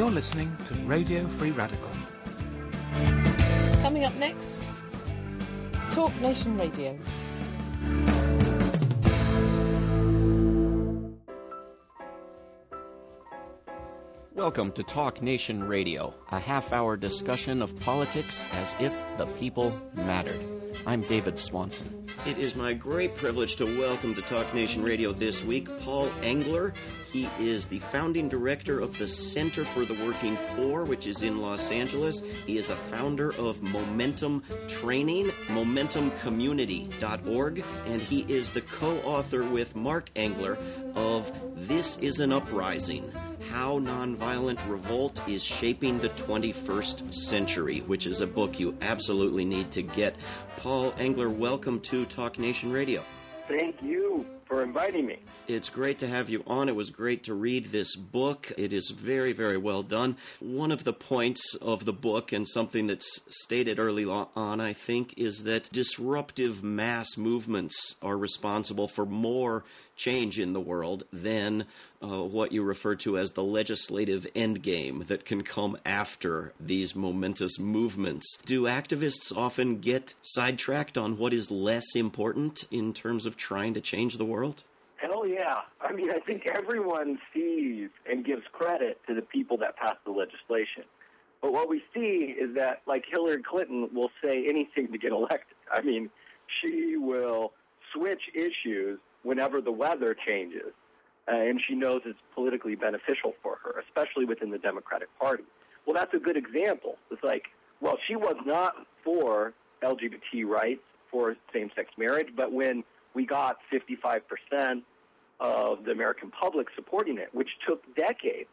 You're listening to Radio Free Radical. Coming up next, Talk Nation Radio. Welcome to Talk Nation Radio, a half-hour discussion of politics as if the people mattered. I'm David Swanson. It is my great privilege to welcome to Talk Nation Radio this week Paul Engler. He is the founding director of the Center for the Working Poor, which is in Los Angeles. He is a founder of Momentum Training, MomentumCommunity.org, and he is the co-author with Mark Engler of This is an Uprising: How Nonviolent Revolt is Shaping the 21st Century, which is a book you absolutely need to get. Paul Engler, welcome to Talk Nation Radio. Thank you for inviting me. It's great to have you on. It was great to read this book. It is very, very well done. One of the points of the book, and something that's stated early on, I think, is that disruptive mass movements are responsible for more change in the world than what you refer to as the legislative endgame that can come after these momentous movements. Do activists often get sidetracked on what is less important in terms of trying to change the world? Hell yeah. I mean, I think everyone sees and gives credit to the people that pass the legislation. But what we see is that, like, Hillary Clinton will say anything to get elected. I mean, she will switch issues whenever the weather changes, and she knows it's politically beneficial for her, especially within the Democratic Party. Well, that's a good example. It's like, well, she was not for LGBT rights, for same-sex marriage, but when we got 55% of the American public supporting it, which took decades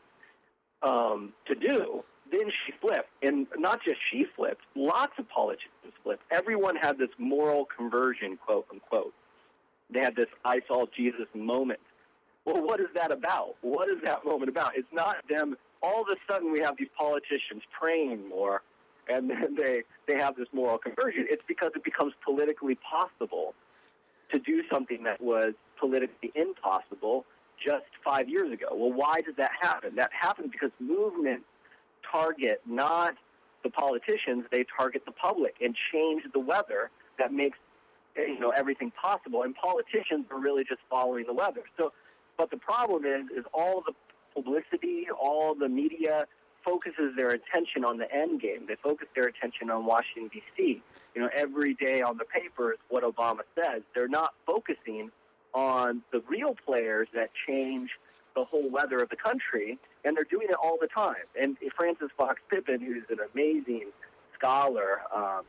to do, then she flipped. And not just she flipped, lots of politicians flipped. Everyone had this moral conversion, quote unquote. They had this I saw Jesus moment. Well, what is that about? What is that moment about? It's not them. All of a sudden we have these politicians praying more, and then they have this moral conversion. It's because it becomes politically possible to do something that was politically impossible just 5 years ago. Well, why does that happen? That happens because movements target not the politicians, they target the public and change the weather that makes everything possible. And politicians are really just following the weather. So, but the problem is all the publicity, all the media focuses their attention on the end game. They focus their attention on Washington, D.C. Every day on the papers, what Obama says. They're not focusing on the real players that change the whole weather of the country, and they're doing it all the time. And Frances Fox Pippin, who's an amazing scholar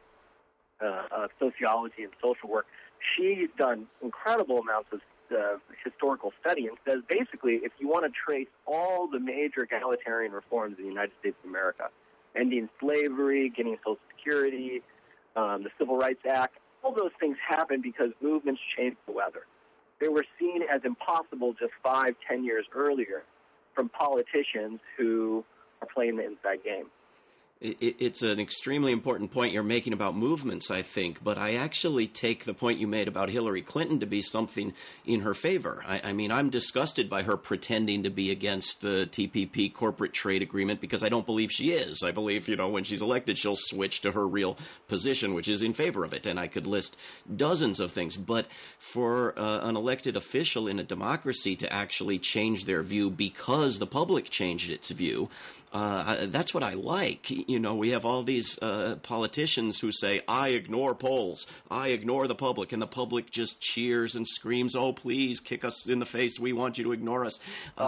of sociology and social work, she's done incredible amounts of historical study and says basically if you want to trace all the major egalitarian reforms in the United States of America, ending slavery, getting Social Security, the Civil Rights Act, all those things happened because movements changed the weather. They were seen as impossible just 5-10 years earlier from politicians who are playing the inside game. It's an extremely important point you're making about movements, I think, but I actually take the point you made about Hillary Clinton to be something in her favor. I mean, I'm disgusted by her pretending to be against the TPP corporate trade agreement because I don't believe she is. I believe, when she's elected, she'll switch to her real position, which is in favor of it, and I could list dozens of things. But for an elected official in a democracy to actually change their view because the public changed its view, that's what I like. We have all these politicians who say, I ignore polls, I ignore the public, and the public just cheers and screams, oh, please, kick us in the face, we want you to ignore us.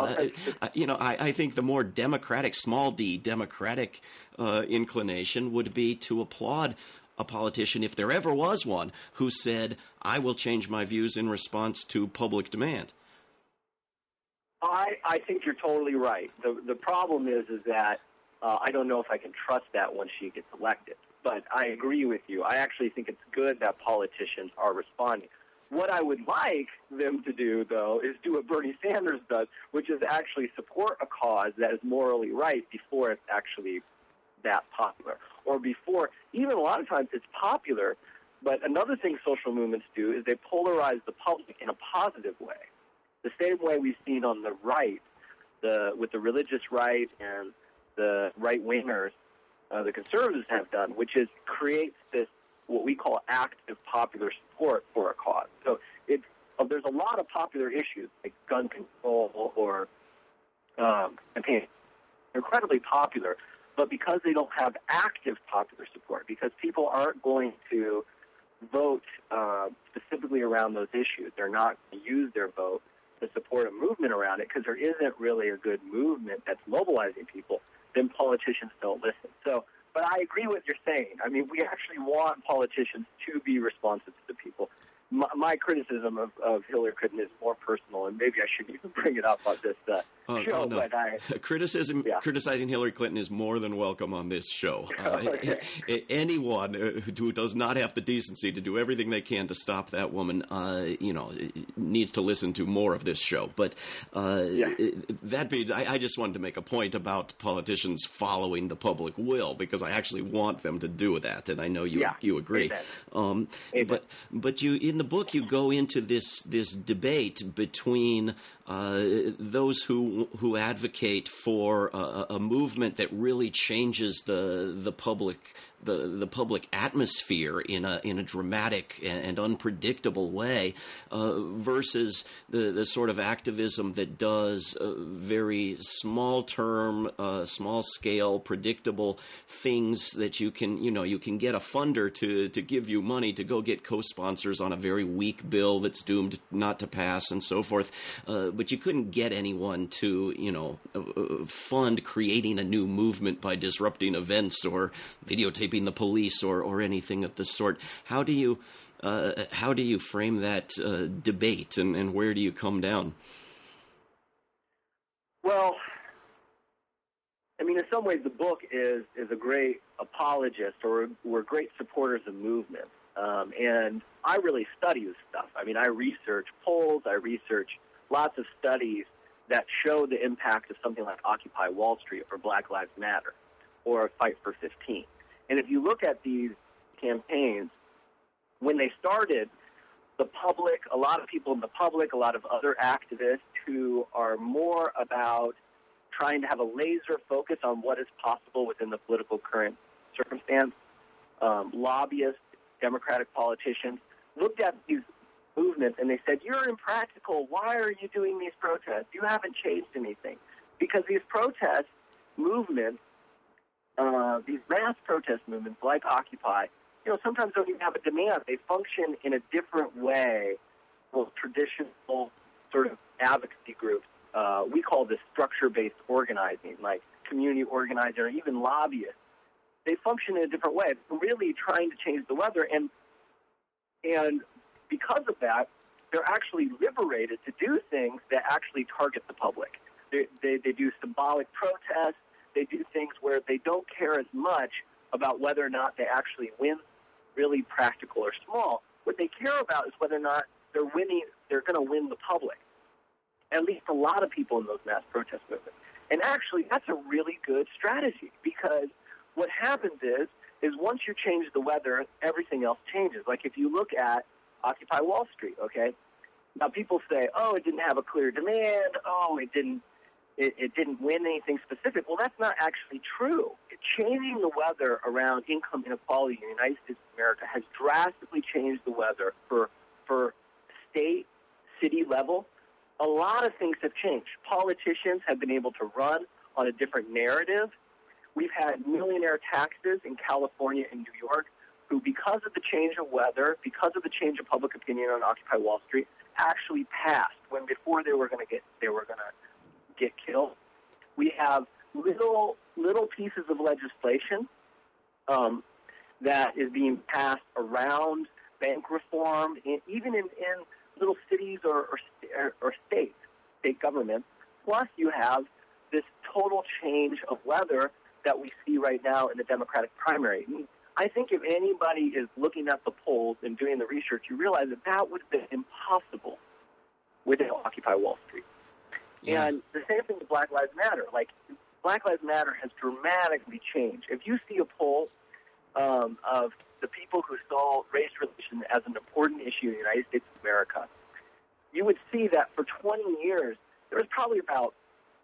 I think the more democratic, small d, democratic inclination would be to applaud a politician, if there ever was one, who said, I will change my views in response to public demand. I think you're totally right. The problem is that I don't know if I can trust that when she gets elected. But I agree with you. I actually think it's good that politicians are responding. What I would like them to do, though, is do what Bernie Sanders does, which is actually support a cause that is morally right before it's actually that popular. Or before, even a lot of times it's popular, but another thing social movements do is they polarize the public in a positive way. The same way we've seen on the right, with the religious right and the right-wingers, the conservatives have done, which is creates this, what we call active popular support for a cause. So there's a lot of popular issues like gun control or campaign, incredibly popular, but because they don't have active popular support, because people aren't going to vote specifically around those issues, they're not going to use their vote to support a movement around it because there isn't really a good movement that's mobilizing people, then politicians don't listen. So, but I agree with what you're saying. I mean, we actually want politicians to be responsive to the people. My criticism of Hillary Clinton is more personal, and maybe I shouldn't even bring it up on this show. No. But criticizing Hillary Clinton is more than welcome on this show. Okay. Anyone who does not have the decency to do everything they can to stop that woman, needs to listen to more of this show. But that being, I just wanted to make a point about politicians following the public will, because I actually want them to do that, and I know you agree. Amen. But you in the book you go into this debate between those who advocate for a movement that really changes the public atmosphere in a dramatic and unpredictable way, versus the sort of activism that does very small term, small scale, predictable things that you can get a funder to give you money to go get co-sponsors on a very weak bill that's doomed not to pass and so forth. But you couldn't get anyone to, fund creating a new movement by disrupting events or videotaping the police or anything of the sort. How do you frame that debate, and where do you come down? Well, I mean, in some ways, the book is a great apologist, or we're great supporters of movement. And I really study this stuff. I mean, I research polls, I research lots of studies that show the impact of something like Occupy Wall Street or Black Lives Matter or Fight for 15. And if you look at these campaigns, when they started, the public, a lot of people in the public, a lot of other activists who are more about trying to have a laser focus on what is possible within the political current circumstance, lobbyists, Democratic politicians, looked at these movements and they said, "You're impractical. Why are you doing these protests? You haven't changed anything." Because these protest movements, these mass protest movements like Occupy, sometimes don't even have a demand. They function in a different way from traditional sort of advocacy groups. We call this structure-based organizing, like community organizing or even lobbyists. They function in a different way, really trying to change the weather. And because of that, they're actually liberated to do things that actually target the public. They do symbolic protests. They do things where they don't care as much about whether or not they actually win, really practical or small. What they care about is whether or not they're going to win the public. At least a lot of people in those mass protest movements. And actually, that's a really good strategy, because what happens is once you change the weather, everything else changes. Like if you look at Occupy Wall Street, okay? Now people say, oh, it didn't have a clear demand. Oh, it didn't win anything specific. Well, that's not actually true. Changing the weather around income inequality in the United States of America has drastically changed the weather for state, city level. A lot of things have changed. Politicians have been able to run on a different narrative. We've had millionaire taxes in California and New York who, because of the change of weather, because of the change of public opinion on Occupy Wall Street, actually passed when before they were going to get killed. We have little pieces of legislation that is being passed around bank reform, even in little cities or state governments. Plus, you have this total change of weather that we see right now in the Democratic primary. I think if anybody is looking at the polls and doing the research, you realize that would have been impossible without Occupy Wall Street. Yeah. And the same thing with Black Lives Matter. Like, Black Lives Matter has dramatically changed. If you see a poll of the people who saw race relations as an important issue in the United States of America, you would see that for 20 years, there was probably about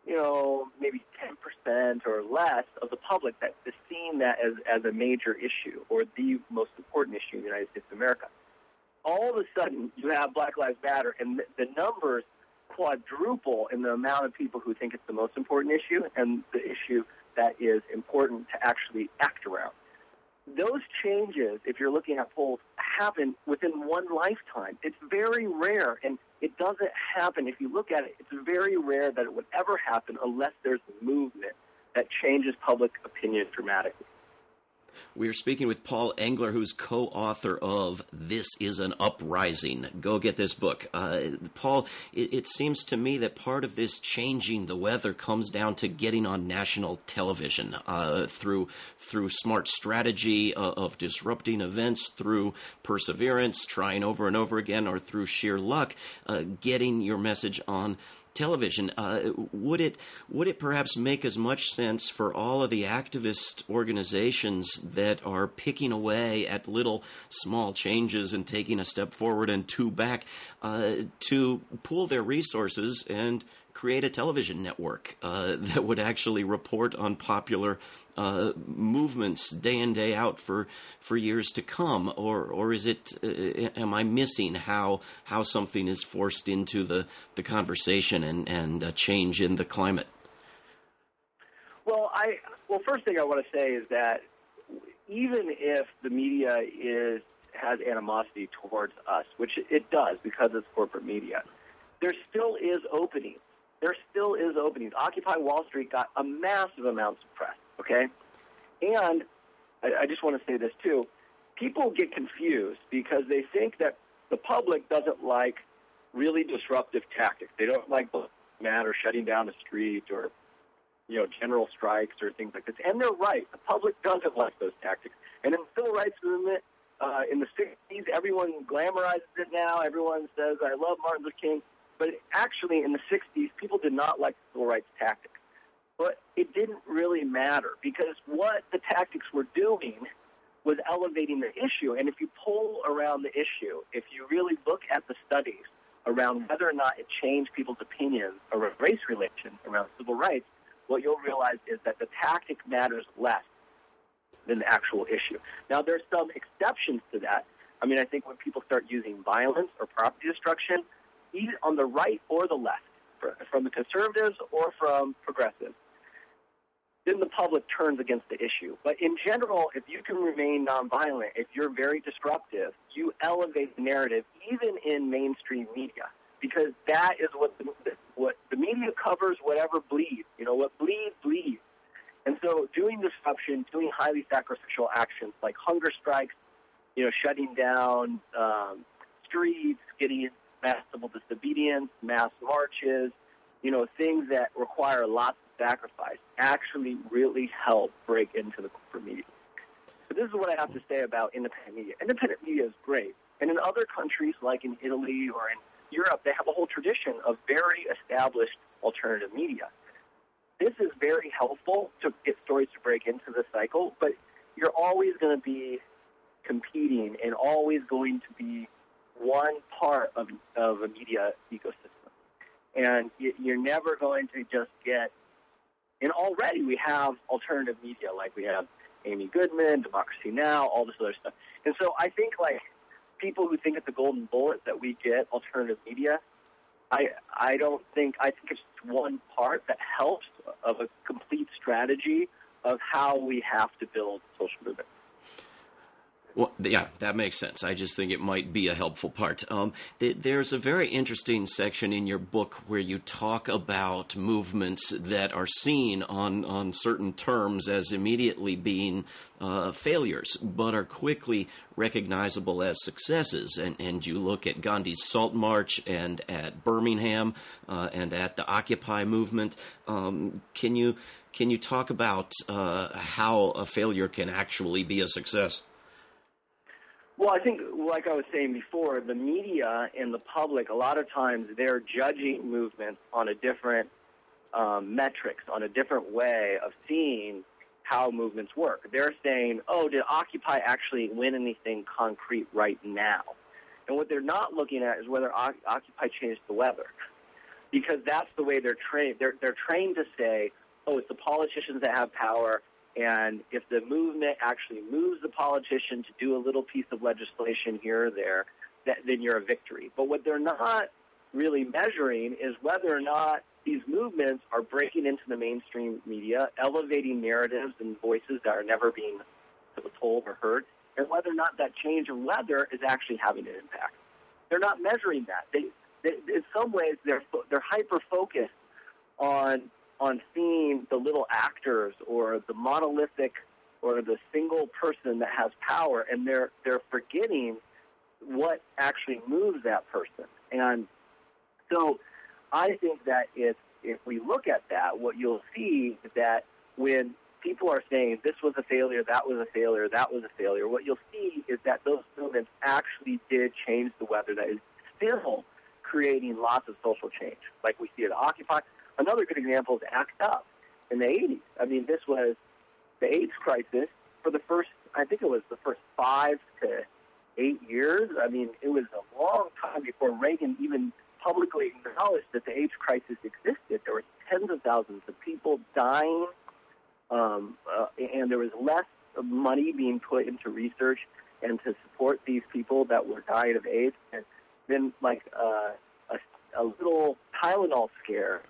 maybe 10% or less of the public that is seeing that as a major issue or the most important issue in the United States of America. All of a sudden, you have Black Lives Matter, and the numbers quadruple in the amount of people who think it's the most important issue and the issue that is important to actually act around. Those changes, if you're looking at polls, happen within one lifetime. It's very rare, and it doesn't happen. If you look at it, it's very rare that it would ever happen unless there's a movement that changes public opinion dramatically. We're speaking with Paul Engler, who's co-author of This is an Uprising. Go get this book. Paul, it seems to me that part of this changing the weather comes down to getting on national television through smart strategy of disrupting events, through perseverance, trying over and over again, or through sheer luck, getting your message on television. Would it perhaps make as much sense for all of the activist organizations that are picking away at little small changes and taking a step forward and two back to pool their resources and create a television network that would actually report on popular movements day in, day out for years to come? Or is it, am I missing how something is forced into the conversation and a change in the climate? Well, first thing I want to say is that even if the media has animosity towards us, which it does because it's corporate media, there still is openings. Occupy Wall Street got a massive amount of press, okay? And I just want to say this, too. People get confused because they think that the public doesn't like really disruptive tactics. They don't like matter shutting down a street or, general strikes or things like this. And they're right. The public doesn't like those tactics. And in the civil rights movement, in the 60s, everyone glamorizes it now. Everyone says, I love Martin Luther King. But actually, in the 60s, people did not like civil rights tactics. But it didn't really matter because what the tactics were doing was elevating the issue. And if you poll around the issue, if you really look at the studies around whether or not it changed people's opinions around race relations, around civil rights, what you'll realize is that the tactic matters less than the actual issue. Now, there's some exceptions to that. I mean, I think when people start using violence or property destruction, either on the right or the left, from the conservatives or from progressives, then the public turns against the issue. But in general, if you can remain nonviolent, if you're very disruptive, you elevate the narrative, even in mainstream media, because that is what the media covers. Whatever bleeds, what bleeds. And so, doing disruption, doing highly sacrificial actions like hunger strikes, shutting down streets, getting mass civil disobedience, mass marches, things that require lots of sacrifice actually really help break into the corporate media. But this is what I have to say about independent media. Independent media is great. And in other countries, like in Italy or in Europe, they have a whole tradition of very established alternative media. This is very helpful to get stories to break into the cycle, but you're always going to be competing and always going to be one part of a media ecosystem. And you're never going to just get, and already we have alternative media, like we have Amy Goodman, Democracy Now!, all this other stuff. And so I think, people who think it's a golden bullet that we get alternative media, I think it's one part that helps of a complete strategy of how we have to build social movement. Well, yeah, that makes sense. I just think it might be a helpful part. There's a very interesting section in your book where you talk about movements that are seen on certain terms as immediately being failures, but are quickly recognizable as successes. And you look at Gandhi's Salt March and at Birmingham and at the Occupy movement. Can you talk about how a failure can actually be a success? Well, I think, like I was saying before, the media and the public, a lot of times they're judging movements on a different metrics, on a different way of seeing how movements work. They're saying, did Occupy actually win anything concrete right now? And what they're not looking at is whether Occupy changed the weather. because that's the way they're trained. They're trained to say, oh, it's the politicians that have power, and if the movement actually moves the politician to do a little piece of legislation here or there, then you're a victory. But what they're not really measuring is whether or not these movements are breaking into the mainstream media, elevating narratives and voices that are never being told or heard, and whether or not that change of weather is actually having an impact. They're not measuring that. They in some ways, they're hyper-focused on seeing the little actors or the monolithic or the single person that has power, and they're forgetting what actually moves that person. And so I think that if we look at that, what you'll see is that when people are saying this was a failure, that was a failure, that was a failure, what you'll see is that those movements actually did change the weather that is still creating lots of social change, like we see at Occupy. Another good example is ACT UP in the 80s. I mean, this was the AIDS crisis for the first 5 to 8 years. I mean, it was a long time before Reagan even publicly acknowledged that the AIDS crisis existed. There were tens of thousands of people dying, and there was less money being put into research and to support these people that were dying of AIDS. And then, like a little Tylenol scare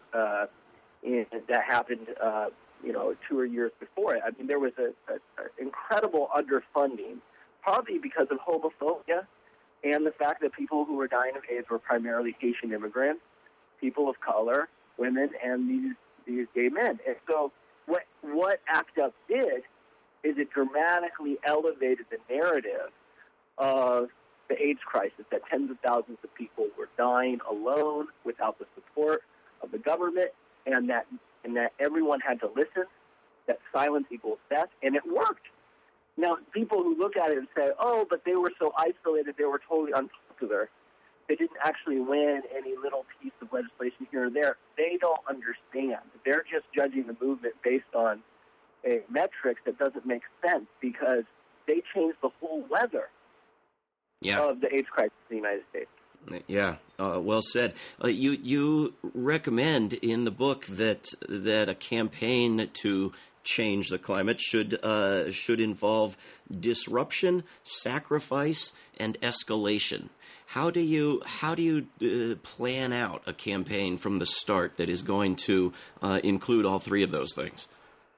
that happened, 2 years before it. I mean, there was an incredible underfunding, partly because of homophobia and the fact that people who were dying of AIDS were primarily Haitian immigrants, people of color, women, and these gay men. And so what ACT UP did is it dramatically elevated the narrative of the AIDS crisis, that tens of thousands of people were dying alone without the support of the government, and that everyone had to listen, that silence equals death, and it worked. Now, people who look at it and say, oh, but they were so isolated, they were totally unpopular, they didn't actually win any little piece of legislation here or there, they don't understand. They're just judging the movement based on a metrics that doesn't make sense, because they changed the whole weather of the AIDS crisis in the United States. Yeah, well said. You recommend in the book that a campaign to change the climate should involve disruption, sacrifice, and escalation. How do you plan out a campaign from the start that is going to include all three of those things?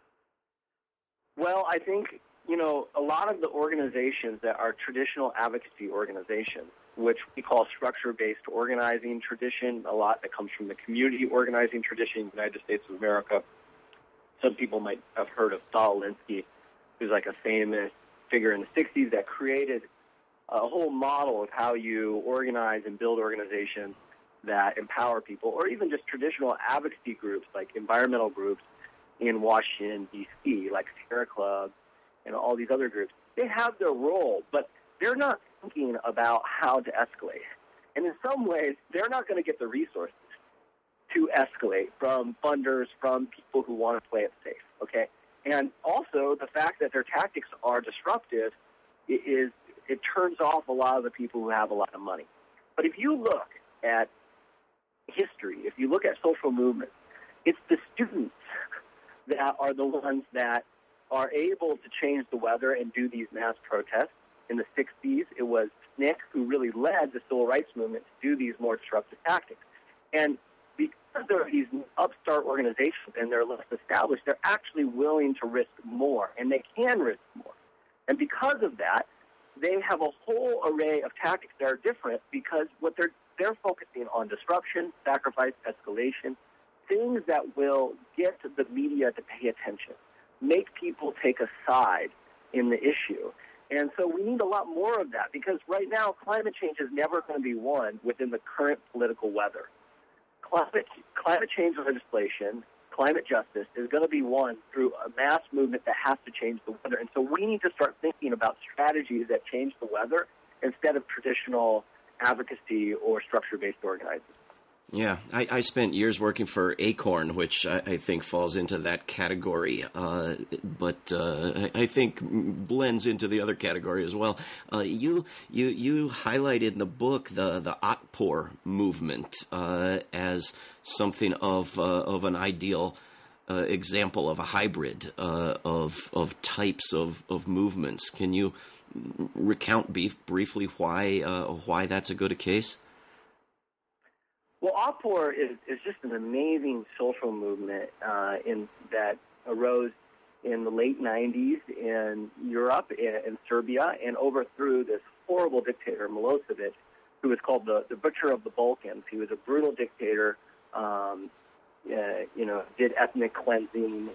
Well, I think a lot of the organizations that are traditional advocacy organizations, which we call structure-based organizing tradition, a lot that comes from the community organizing tradition in the United States of America. Some people might have heard of Saul Alinsky, who's like a famous figure in the 60s that created a whole model of how you organize and build organizations that empower people, or even just traditional advocacy groups like environmental groups in Washington, D.C., like Sierra Club and all these other groups. They have their role, but they're not thinking about how to escalate. And in some ways, they're not going to get the resources to escalate from funders, from people who want to play it safe, okay? And also, the fact that their tactics are disruptive it turns off a lot of the people who have a lot of money. But if you look at history, if you look at social movements, it's the students that are the ones that are able to change the weather and do these mass protests. In the 60s, it was SNCC who really led the civil rights movement to do these more disruptive tactics. And because there are these upstart organizations and they're less established, they're actually willing to risk more, and they can risk more. And because of that, they have a whole array of tactics that are different, because what they're focusing on disruption, sacrifice, escalation, things that will get the media to pay attention, make people take a side in the issue. And so we need a lot more of that, because right now climate change is never going to be won within the current political weather. Climate change legislation, climate justice, is going to be won through a mass movement that has to change the weather. And so we need to start thinking about strategies that change the weather instead of traditional advocacy or structure-based organizing. Yeah, I spent years working for Acorn, which I think falls into that category, but I think blends into the other category as well. You highlighted in the book the Otpor movement as something of an ideal example of a hybrid of types of movements. Can you recount briefly why that's a good case? Well, Otpor is just an amazing social movement in that arose in the late 90s in Europe and Serbia and overthrew this horrible dictator, Milosevic, who was called the Butcher of the Balkans. He was a brutal dictator, did ethnic cleansing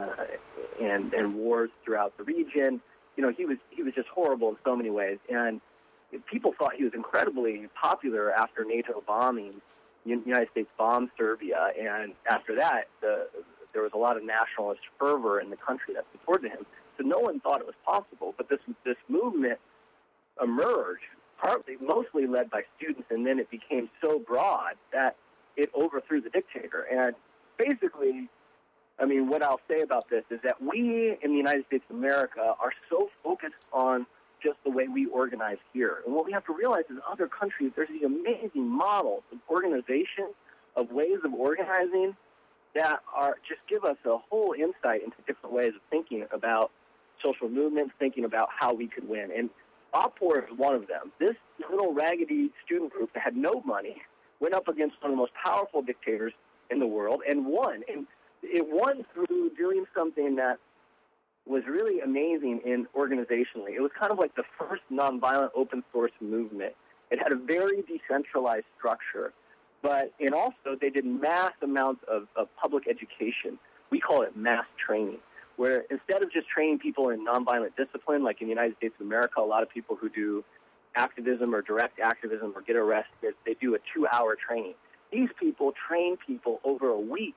and wars throughout the region. He was just horrible in so many ways. And people thought he was incredibly popular after NATO bombing. The United States bombed Serbia, and after that, there was a lot of nationalist fervor in the country that supported him. So no one thought it was possible, but this movement emerged, mostly led by students, and then it became so broad that it overthrew the dictator. And basically, I mean, what I'll say about this is that we in the United States of America are so focused on just the way we organize here. And what we have to realize is other countries, there's these amazing models of organization, of ways of organizing that just give us a whole insight into different ways of thinking about social movements, thinking about how we could win. And Otpor is one of them. This little raggedy student group that had no money went up against one of the most powerful dictators in the world and won. And it won through doing something that was really amazing organizationally. It was kind of like the first nonviolent open source movement. It had a very decentralized structure, and also they did mass amounts of public education. We call it mass training, where instead of just training people in nonviolent discipline, like in the United States of America, a lot of people who do activism or direct activism or get arrested, they do a 2-hour training. These people train people over a week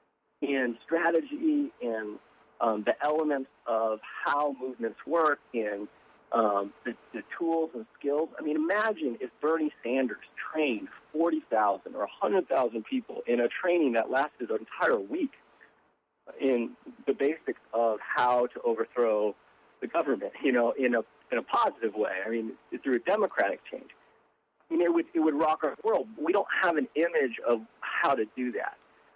in strategy and the elements of how movements work and the tools and skills. I mean, imagine if Bernie Sanders trained 40,000 or 100,000 people in a training that lasted an entire week in the basics of how to overthrow the government, in a positive way. I mean, through a democratic change. I mean, it would rock our world. We don't have an image of how to do that.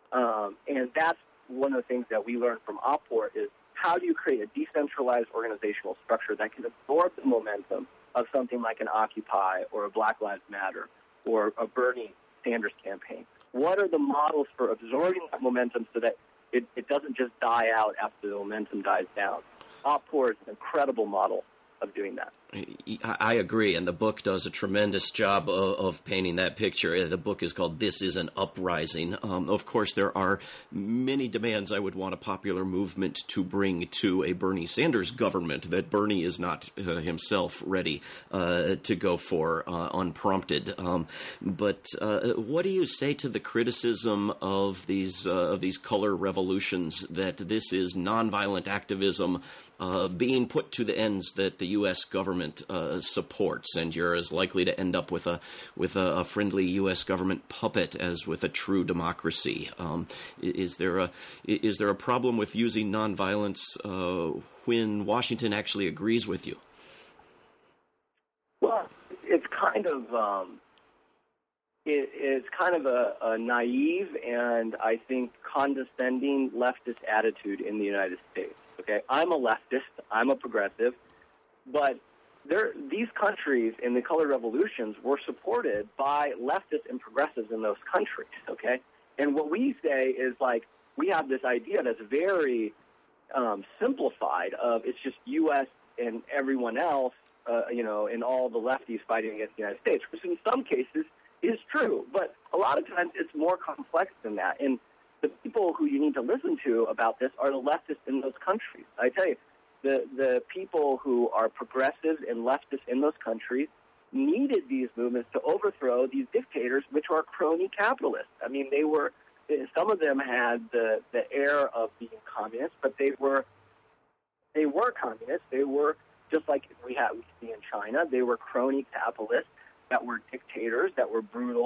And that's one of the things that we learned from Otpor is how do you create a decentralized organizational structure that can absorb the momentum of something like an Occupy or a Black Lives Matter or a Bernie Sanders campaign? What are the models for absorbing that momentum so that it doesn't just die out after the momentum dies down? Otpor is an incredible model of doing that. I agree, and the book does a tremendous job of painting that picture. The book is called This Is an Uprising. Of course, there are many demands I would want a popular movement to bring to a Bernie Sanders government that Bernie is not himself ready to go for unprompted. But what do you say to the criticism of these color revolutions, that this is nonviolent activism being put to the ends that the U.S. government supports, and you're as likely to end up with a friendly U.S. government puppet as with a true democracy? Is there a problem with using nonviolence when Washington actually agrees with you? Well, it's kind of it's kind of a naive and I think condescending leftist attitude in the United States. Okay, I'm a leftist, I'm a progressive, but these countries in the color revolutions were supported by leftists and progressives in those countries, okay? And what we say is, like, we have this idea that's very simplified of it's just U.S. and everyone else, and all the lefties fighting against the United States, which in some cases is true. But a lot of times it's more complex than that. And the people who you need to listen to about this are the leftists in those countries. I tell you, the people who are progressives and leftists in those countries needed these movements to overthrow these dictators, which are crony capitalists. I mean, some of them had the air of being communists, but they were communists. They were just like we see in China. They were crony capitalists that were dictators, that were brutal,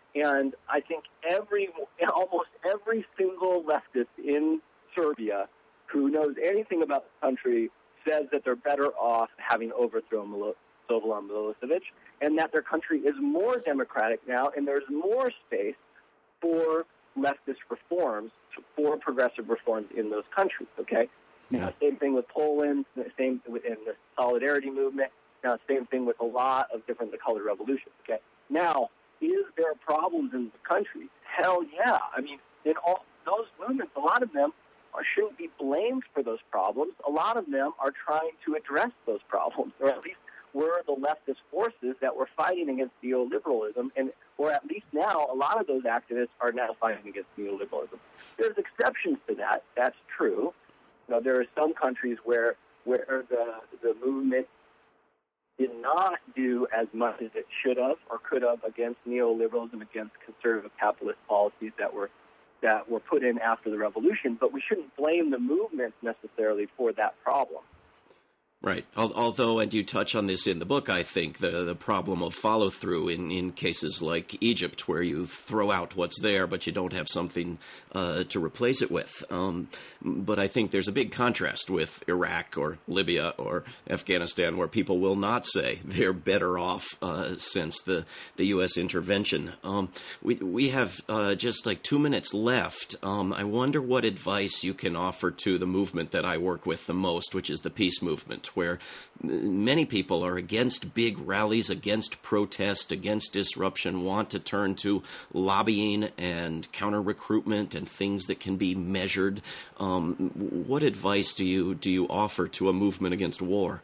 And I think almost every single leftist in Serbia who knows anything about the country says that they're better off having overthrown Slobodan Milosevic, and that their country is more democratic now, and there's more space for leftist reforms, for progressive reforms in those countries, okay? Yeah. Now, same thing with Poland, same within the Solidarity movement, now same thing with a lot of different colored revolutions, okay? Now, is there problems in the country? Hell yeah. I mean, in all those movements, a lot of them shouldn't be blamed for those problems. A lot of them are trying to address those problems, or at least were the leftist forces that were fighting against neoliberalism, or at least now, a lot of those activists are now fighting against neoliberalism. There's exceptions to that. That's true. You know, there are some countries where the movement did not do as much as it should have or could have against neoliberalism, against conservative capitalist policies that were put in after the revolution, but we shouldn't blame the movement necessarily for that problem. Right. Although, and you touch on this in the book, I think, the problem of follow-through in cases like Egypt, where you throw out what's there, but you don't have something to replace it with. But I think there's a big contrast with Iraq or Libya or Afghanistan, where people will not say they're better off since the U.S. intervention. We have just like 2 minutes left. I wonder what advice you can offer to the movement that I work with the most, which is the peace movement, where many people are against big rallies, against protest, against disruption, want to turn to lobbying and counter-recruitment and things that can be measured. What advice do you offer to a movement against war?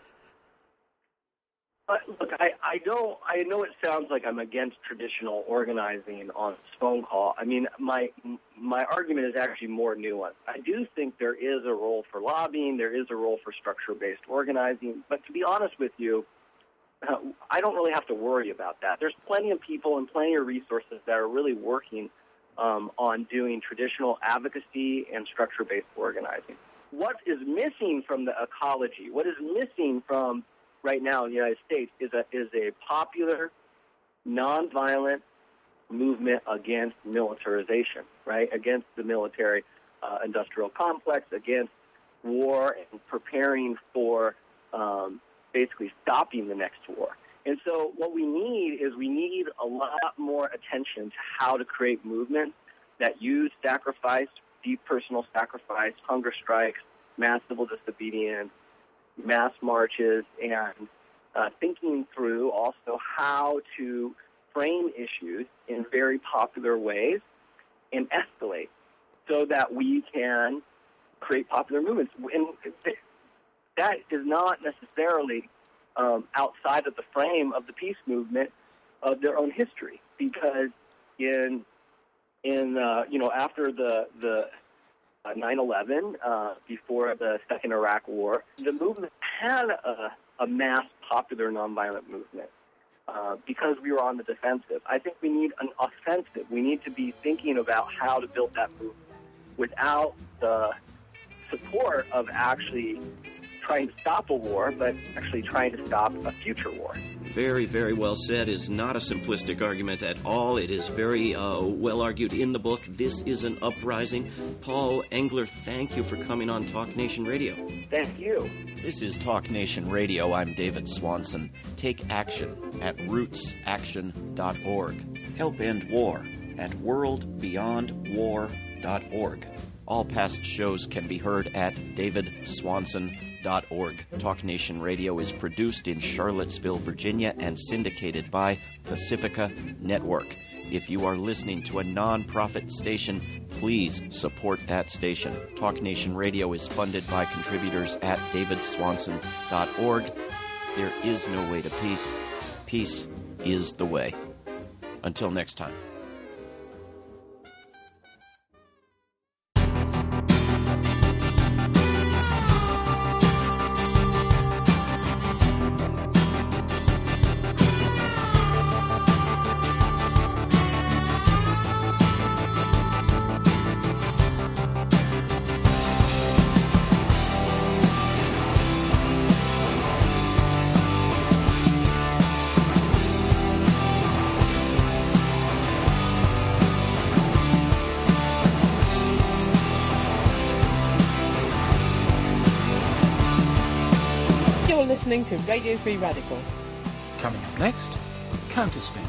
Look, I know it sounds like I'm against traditional organizing on this phone call. I mean, my argument is actually more nuanced. I do think there is a role for lobbying, there is a role for structure-based organizing, but to be honest with you, I don't really have to worry about that. There's plenty of people and plenty of resources that are really working on doing traditional advocacy and structure-based organizing. What is missing from the ecology, what is missing from right now in the United States is a popular, nonviolent movement against militarization, right? Against the military industrial complex, against war, and preparing for basically stopping the next war. And so what we need a lot more attention to how to create movements that use sacrifice, deep personal sacrifice, hunger strikes, mass civil disobedience, mass marches, and thinking through also how to frame issues in very popular ways and escalate so that we can create popular movements. And that is not necessarily outside of the frame of the peace movement of their own history, because after the 9/11, before the Second Iraq War, the movement had a mass popular nonviolent movement because we were on the defensive. I think we need an offensive. We need to be thinking about how to build that movement without the support of actually trying to stop a war, but actually trying to stop a future war. Very, very well said. Is not a simplistic argument at all. It is very well argued in the book. This is an uprising. Paul Engler, thank you for coming on Talk Nation Radio. Thank you. This is Talk Nation Radio. I'm David Swanson. Take action at rootsaction.org. Help end war at worldbeyondwar.org. All past shows can be heard at davidswanson.org. Talk Nation Radio is produced in Charlottesville, Virginia, and syndicated by Pacifica Network. If you are listening to a non-profit station, please support that station. Talk Nation Radio is funded by contributors at davidswanson.org. There is no way to peace. Peace is the way. Until next time. You're listening to Radio Free Radical. Coming up next, Counterspin.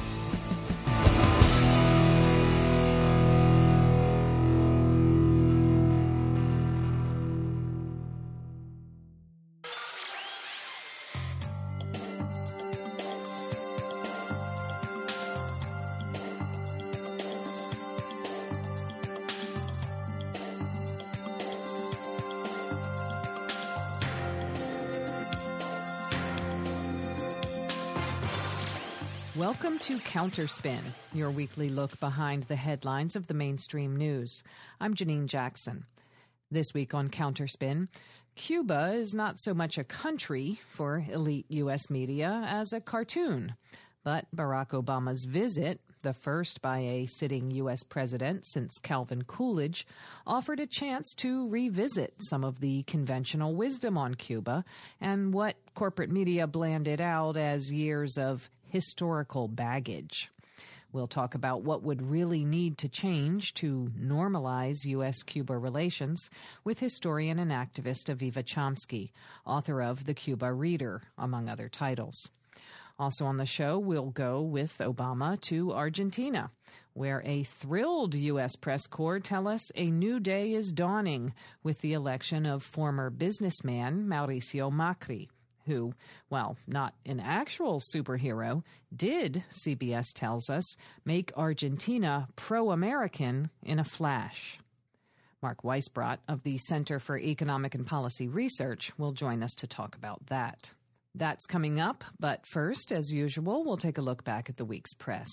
Welcome to Counterspin, your weekly look behind the headlines of the mainstream news. I'm Janine Jackson. This week on Counterspin, Cuba is not so much a country for elite U.S. media as a cartoon. But Barack Obama's visit, the first by a sitting U.S. president since Calvin Coolidge, offered a chance to revisit some of the conventional wisdom on Cuba and what corporate media blanded out as years of historical baggage. We'll talk about what would really need to change to normalize U.S.-Cuba relations with historian and activist Aviva Chomsky, author of The Cuba Reader, among other titles. Also on the show, we'll go with Obama to Argentina, where a thrilled U.S. press corps tell us a new day is dawning with the election of former businessman Mauricio Macri, who, while not an actual superhero, did, CBS tells us, make Argentina pro-American in a flash. Mark Weisbrot of the Center for Economic and Policy Research will join us to talk about that. That's coming up, but first, as usual, we'll take a look back at the week's press.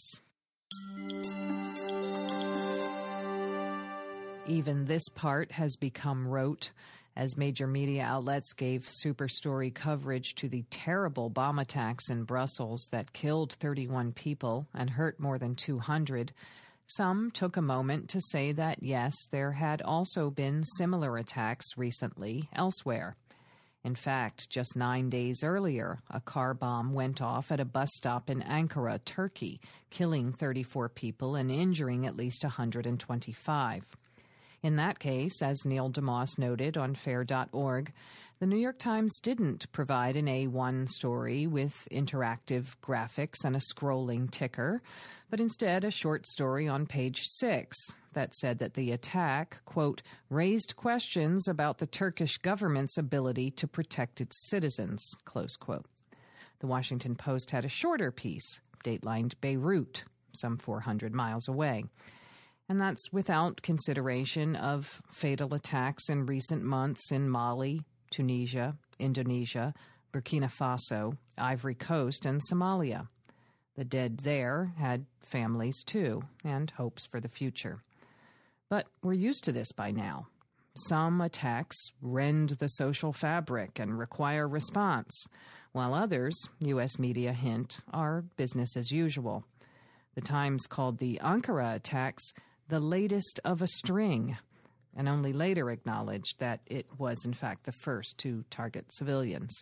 Even this part has become rote, as major media outlets gave superstory coverage to the terrible bomb attacks in Brussels that killed 31 people and hurt more than 200. Some took a moment to say that, yes, there had also been similar attacks recently elsewhere. In fact, just 9 days earlier, a car bomb went off at a bus stop in Ankara, Turkey, killing 34 people and injuring at least 125. In that case, as Neil DeMoss noted on FAIR.org, the New York Times didn't provide an A1 story with interactive graphics and a scrolling ticker, but instead a short story on page 6 that said that the attack, quote, raised questions about the Turkish government's ability to protect its citizens, close quote. The Washington Post had a shorter piece, datelined Beirut, some 400 miles away. And that's without consideration of fatal attacks in recent months in Mali, Tunisia, Indonesia, Burkina Faso, Ivory Coast, and Somalia. The dead there had families too, and hopes for the future. But we're used to this by now. Some attacks rend the social fabric and require response, while others, U.S. media hint, are business as usual. The Times called the Ankara attacks the latest of a string, and only later acknowledged that it was, in fact, the first to target civilians.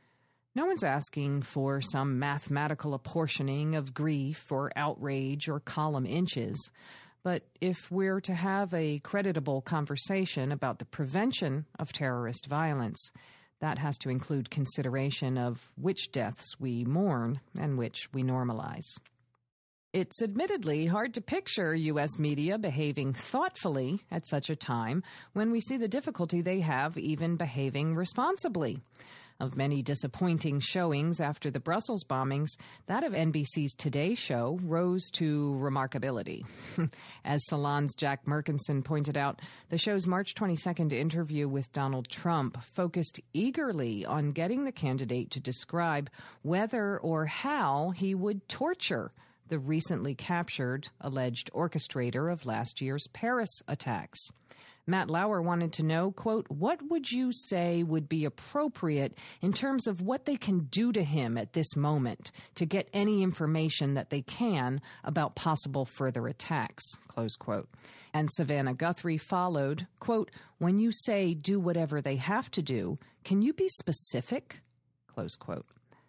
No one's asking for some mathematical apportioning of grief or outrage or column inches, but if we're to have a creditable conversation about the prevention of terrorist violence, that has to include consideration of which deaths we mourn and which we normalize. It's admittedly hard to picture U.S. media behaving thoughtfully at such a time when we see the difficulty they have even behaving responsibly. Of many disappointing showings after the Brussels bombings, that of NBC's Today Show rose to remarkability. As Salon's Jack Merkinson pointed out, the show's March 22nd interview with Donald Trump focused eagerly on getting the candidate to describe whether or how he would torture the recently captured alleged orchestrator of last year's Paris attacks. Matt Lauer wanted to know, quote, what would you say would be appropriate in terms of what they can do to him at this moment to get any information that they can about possible further attacks, close quote. And Savannah Guthrie followed, quote, when you say do whatever they have to do, can you be specific, close quote.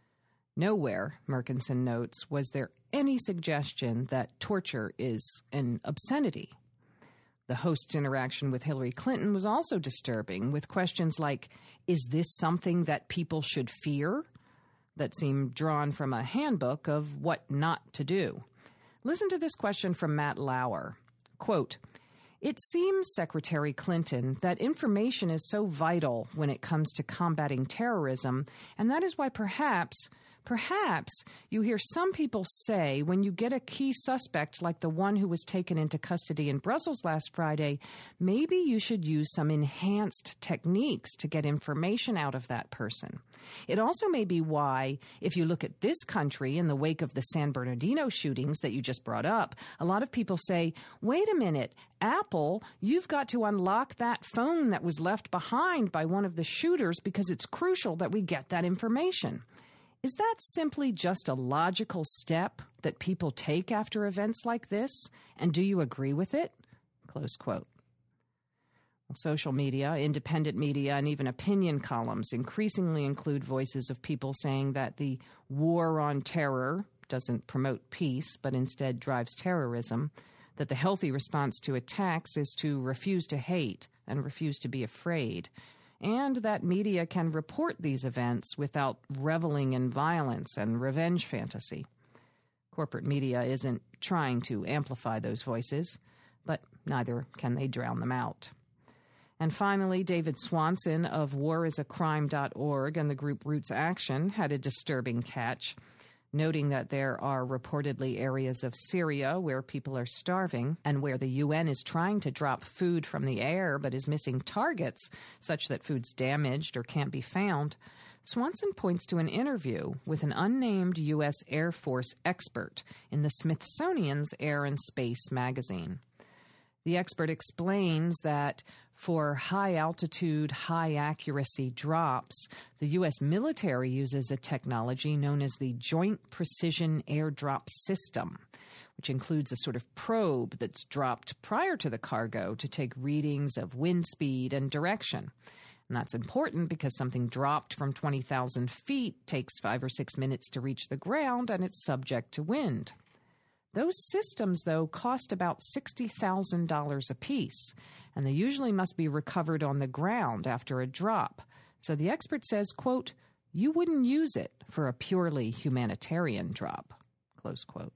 Nowhere, Merkinson notes, was there any suggestion that torture is an obscenity. The host's interaction with Hillary Clinton was also disturbing, with questions like, is this something that people should fear? That seemed drawn from a handbook of what not to do. Listen to this question from Matt Lauer. Quote, "It seems, Secretary Clinton, that information is so vital when it comes to combating terrorism, and that is why perhaps you hear some people say when you get a key suspect like the one who was taken into custody in Brussels last Friday, maybe you should use some enhanced techniques to get information out of that person. It also may be why, if you look at this country in the wake of the San Bernardino shootings that you just brought up, a lot of people say, wait a minute, Apple, you've got to unlock that phone that was left behind by one of the shooters because it's crucial that we get that information. Is that simply just a logical step that people take after events like this? And do you agree with it?" Close quote. Well, social media, independent media, and even opinion columns increasingly include voices of people saying that the war on terror doesn't promote peace, but instead drives terrorism, that the healthy response to attacks is to refuse to hate and refuse to be afraid, and that media can report these events without reveling in violence and revenge fantasy. Corporate media isn't trying to amplify those voices, but neither can they drown them out. And finally, David Swanson of warisacrime.org and the group Roots Action had a disturbing catch, noting that there are reportedly areas of Syria where people are starving and where the UN is trying to drop food from the air but is missing targets such that food's damaged or can't be found. Swanson points to an interview with an unnamed U.S. Air Force expert in the Smithsonian's Air and Space magazine. The expert explains that for high-altitude, high-accuracy drops, the U.S. military uses a technology known as the Joint Precision Airdrop System, which includes a sort of probe that's dropped prior to the cargo to take readings of wind speed and direction. And that's important because something dropped from 20,000 feet takes 5 or 6 minutes to reach the ground, and it's subject to wind. Those systems, though, cost about $60,000 apiece, and they usually must be recovered on the ground after a drop. So the expert says, quote, "You wouldn't use it for a purely humanitarian drop," close quote.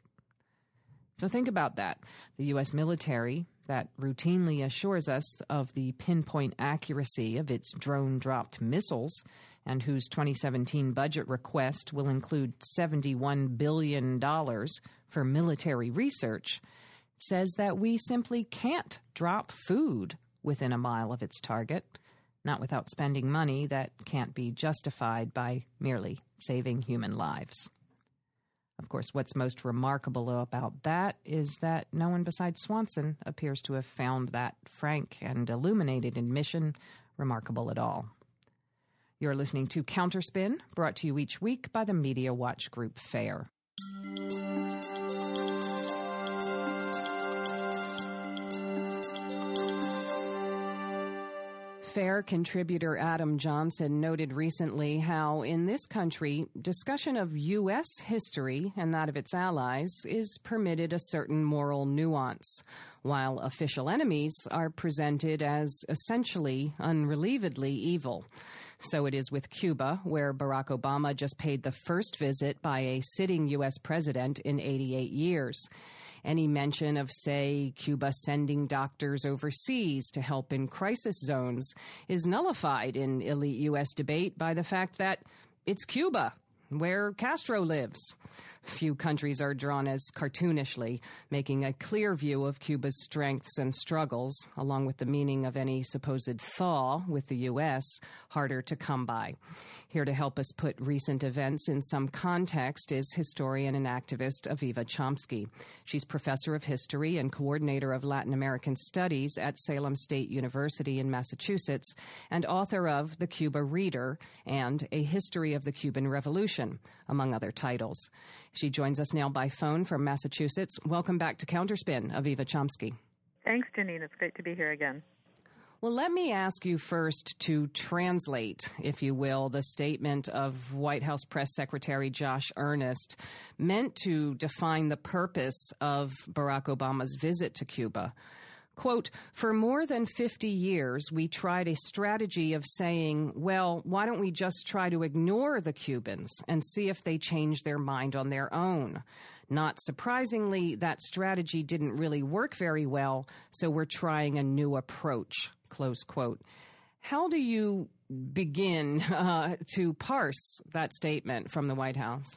So think about that. The U.S. military that routinely assures us of the pinpoint accuracy of its drone-dropped missiles and whose 2017 budget request will include $71 billion for military research, says that we simply can't drop food within a mile of its target, not without spending money that can't be justified by merely saving human lives. Of course, what's most remarkable about that is that no one besides Swanson appears to have found that frank and illuminated admission remarkable at all. You're listening to Counterspin, brought to you each week by the Media Watch Group FAIR. FAIR contributor Adam Johnson noted recently how in this country, discussion of U.S. history and that of its allies is permitted a certain moral nuance, while official enemies are presented as essentially unrelievedly evil. So it is with Cuba, where Barack Obama just paid the first visit by a sitting U.S. president in 88 years. Any mention of, say, Cuba sending doctors overseas to help in crisis zones is nullified in elite U.S. debate by the fact that it's Cuba, where Castro lives. Few countries are drawn as cartoonishly, making a clear view of Cuba's strengths and struggles, along with the meaning of any supposed thaw with the U.S., harder to come by. Here to help us put recent events in some context is historian and activist Aviva Chomsky. She's professor of history and coordinator of Latin American studies at Salem State University in Massachusetts, and author of The Cuba Reader and A History of the Cuban Revolution, among other titles. She joins us now by phone from Massachusetts. Welcome back to Counterspin, Aviva Chomsky. Thanks, Janine. It's great to be here again. Well, let me ask you first to translate, if you will, the statement of White House Press Secretary Josh Earnest, meant to define the purpose of Barack Obama's visit to Cuba. Quote, for more than 50 years, we tried a strategy of saying, well, why don't we just try to ignore the Cubans and see if they change their mind on their own? Not surprisingly, that strategy didn't really work very well, so we're trying a new approach, close quote. How do you begin to parse that statement from the White House?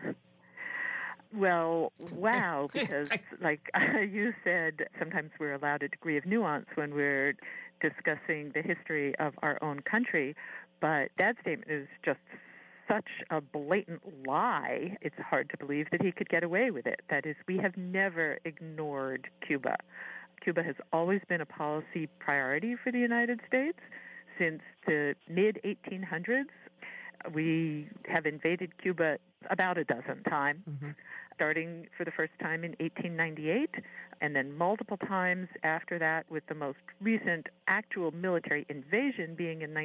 Well, wow, because like you said, sometimes we're allowed a degree of nuance when we're discussing the history of our own country, but that statement is just such a blatant lie, it's hard to believe that he could get away with it. That is, we have never ignored Cuba. Cuba has always been a policy priority for the United States since the mid-1800s. We have invaded Cuba about a dozen times, starting for the first time in 1898, and then multiple times after that, with the most recent actual military invasion being in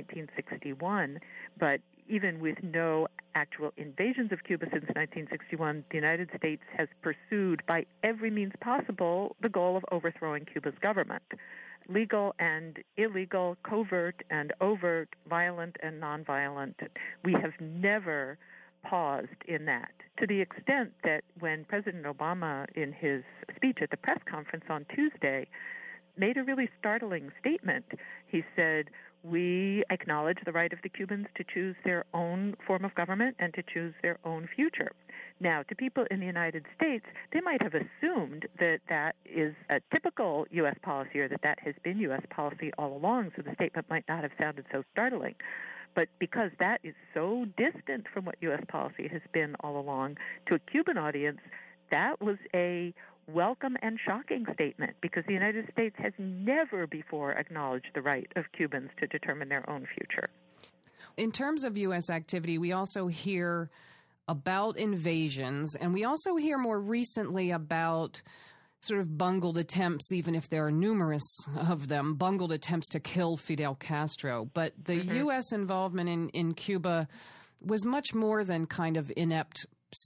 1961. But even with no actual invasions of Cuba since 1961, the United States has pursued by every means possible the goal of overthrowing Cuba's government. Legal and illegal, covert and overt, violent and nonviolent. We have never paused in that, to the extent that when President Obama, in his speech at the press conference on Tuesday, made a really startling statement. He said, we acknowledge the right of the Cubans to choose their own form of government and to choose their own future. Now, to people in the United States, they might have assumed that that is a typical U.S. policy or that that has been U.S. policy all along, so the statement might not have sounded so startling. But because that is so distant from what U.S. policy has been all along, to a Cuban audience, that was a welcome and shocking statement, because the United States has never before acknowledged the right of Cubans to determine their own future. In terms of U.S. activity, we also hear about invasions, and we also hear more recently about sort of bungled attempts, even if there are numerous of them, bungled attempts to kill Fidel Castro. But the U.S. involvement in Cuba was much more than kind of inept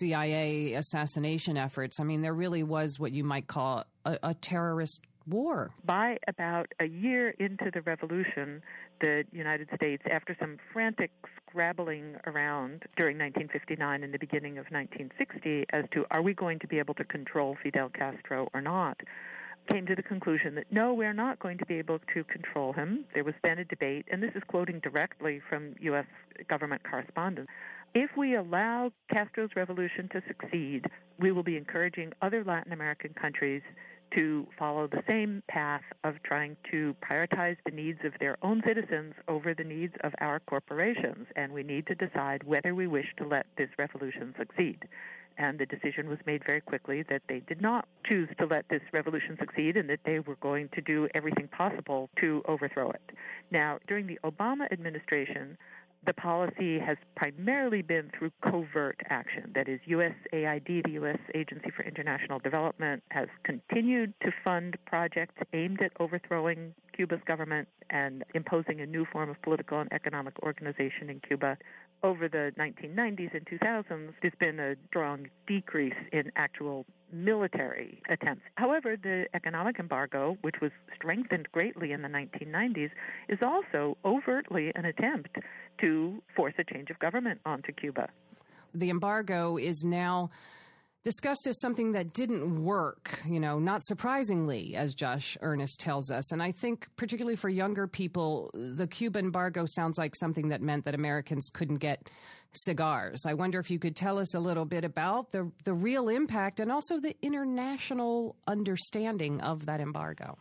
CIA assassination efforts. I mean, there really was what you might call a terrorist war. By about a year into the revolution, the United States, after some frantic scrabbling around during 1959 and the beginning of 1960 as to are we going to be able to control Fidel Castro or not, came to the conclusion that no, we're not going to be able to control him. There was then a debate, and this is quoting directly from U.S. government correspondence. If we allow Castro's revolution to succeed, we will be encouraging other Latin American countries to follow the same path of trying to prioritize the needs of their own citizens over the needs of our corporations, and we need to decide whether we wish to let this revolution succeed. And the decision was made very quickly that they did not choose to let this revolution succeed and that they were going to do everything possible to overthrow it. Now, during the Obama administration, the policy has primarily been through covert action. That is, USAID, the U.S. Agency for International Development, has continued to fund projects aimed at overthrowing Cuba's government and imposing a new form of political and economic organization in Cuba. Over the 1990s and 2000s, there's been a strong decrease in actual military attempts. However, the economic embargo, which was strengthened greatly in the 1990s, is also overtly an attempt to force a change of government onto Cuba. The embargo is now discussed as something that didn't work, not surprisingly, as Josh Earnest tells us. And I think particularly for younger people, the Cuba embargo sounds like something that meant that Americans couldn't get cigars. I wonder if you could tell us a little bit about the real impact and also the international understanding of that embargo.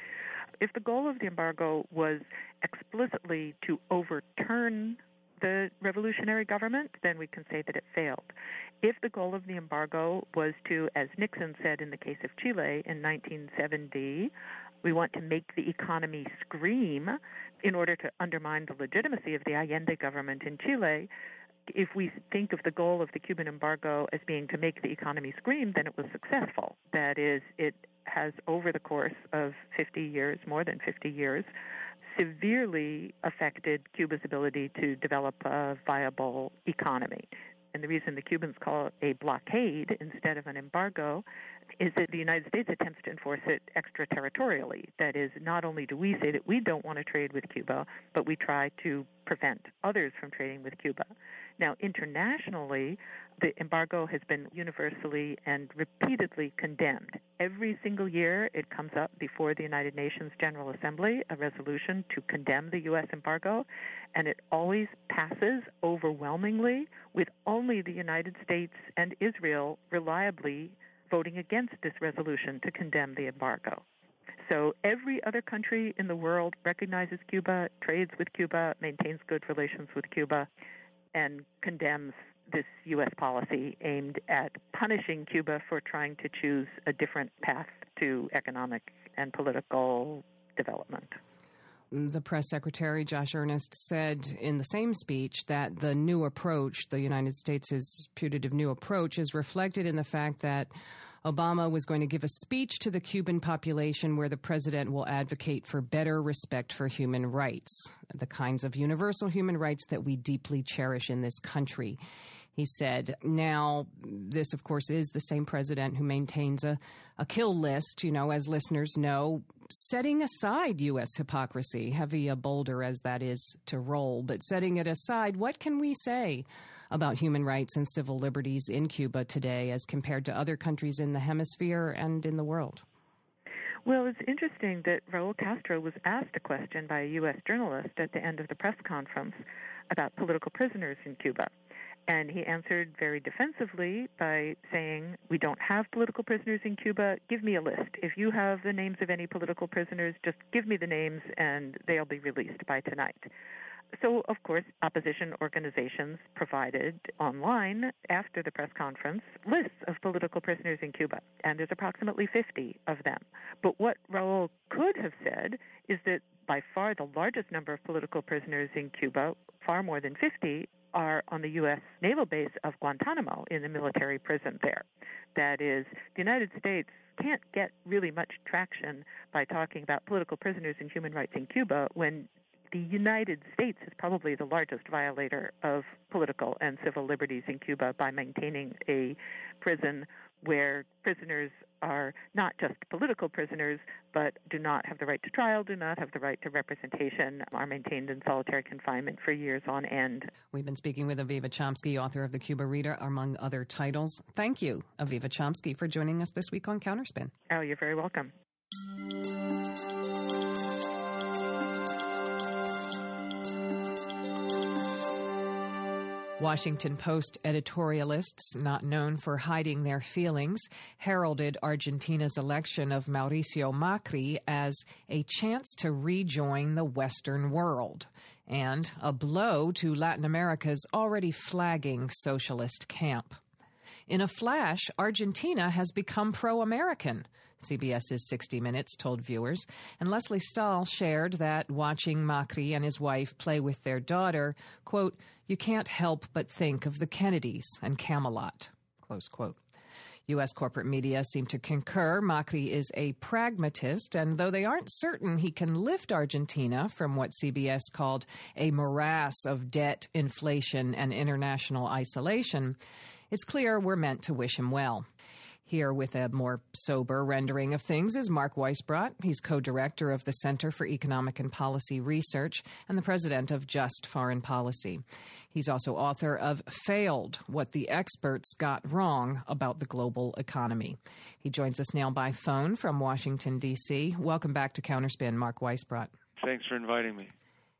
If the goal of the embargo was explicitly to overturn the revolutionary government, then we can say that it failed. If the goal of the embargo was to, as Nixon said in the case of Chile in 1970, we want to make the economy scream in order to undermine the legitimacy of the Allende government in Chile, if we think of the goal of the Cuban embargo as being to make the economy scream, then it was successful. That is, it has, over the course of 50 years, more than 50 years, severely affected Cuba's ability to develop a viable economy. and the reason the Cubans call it a blockade instead of an embargo is that the United States attempts to enforce it extraterritorially. That is, not only do we say that we don't want to trade with Cuba, but we try to prevent others from trading with Cuba. Now, internationally, the embargo has been universally and repeatedly condemned. Every single year it comes up before the United Nations General Assembly, a resolution to condemn the U.S. embargo, and it always passes overwhelmingly, with only the United States and Israel reliably voting against this resolution to condemn the embargo. So every other country in the world recognizes Cuba, trades with Cuba, maintains good relations with Cuba, and condemns this U.S. policy aimed at punishing Cuba for trying to choose a different path to economic and political development. The press secretary, Josh Earnest, said in the same speech that the new approach, the United States' putative new approach, is reflected in the fact that Obama was going to give a speech to the Cuban population where the president will advocate for better respect for human rights, the kinds of universal human rights that we deeply cherish in this country. He said, now, this, of course, is the same president who maintains a kill list, as listeners know, setting aside U.S. hypocrisy, heavy a boulder as that is to roll. But setting it aside, what can we say about human rights and civil liberties in Cuba today as compared to other countries in the hemisphere and in the world? Well, it's interesting that Raul Castro was asked a question by a U.S. journalist at the end of the press conference about political prisoners in Cuba. And he answered very defensively by saying, we don't have political prisoners in Cuba. Give me a list. If you have the names of any political prisoners, just give me the names and they'll be released by tonight. So, of course, opposition organizations provided online after the press conference lists of political prisoners in Cuba, and there's approximately 50 of them. But what Raul could have said is that by far the largest number of political prisoners in Cuba, far more than 50, are on the U.S. naval base of Guantanamo in the military prison there. That is, the United States can't get really much traction by talking about political prisoners and human rights in Cuba when the United States is probably the largest violator of political and civil liberties in Cuba by maintaining a prison where prisoners are not just political prisoners, but do not have the right to trial, do not have the right to representation, are maintained in solitary confinement for years on end. We've been speaking with Aviva Chomsky, author of The Cuba Reader, among other titles. Thank you, Aviva Chomsky, for joining us this week on Counterspin. Oh, you're very welcome. Washington Post editorialists, not known for hiding their feelings, heralded Argentina's election of Mauricio Macri as a chance to rejoin the Western world and a blow to Latin America's already flagging socialist camp. In a flash, Argentina has become pro-American, CBS's 60 Minutes told viewers, and Leslie Stahl shared that watching Macri and his wife play with their daughter, quote, you can't help but think of the Kennedys and Camelot, close quote. U.S. corporate media seem to concur Macri is a pragmatist, and though they aren't certain he can lift Argentina from what CBS called a morass of debt, inflation, and international isolation, it's clear we're meant to wish him well. Here with a more sober rendering of things is Mark Weisbrot. He's co-director of the Center for Economic and Policy Research and the president of Just Foreign Policy. He's also author of Failed, What the Experts Got Wrong About the Global Economy. He joins us now by phone from Washington, D.C. Welcome back to Counterspin, Mark Weisbrot. Thanks for inviting me.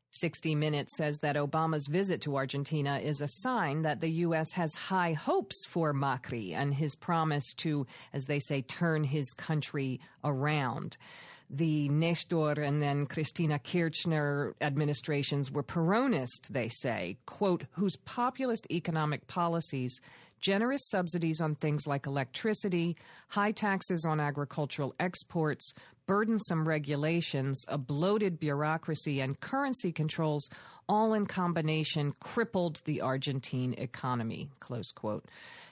60 Minutes says that Obama's visit to Argentina is a sign that the U.S. has high hopes for Macri and his promise to, as they say, turn his country around. The Nestor and then Cristina Kirchner administrations were Peronist, they say, quote, whose populist economic policies, generous subsidies on things like electricity, high taxes on agricultural exports, burdensome regulations, a bloated bureaucracy, and currency controls, all in combination, crippled the Argentine economy, close quote.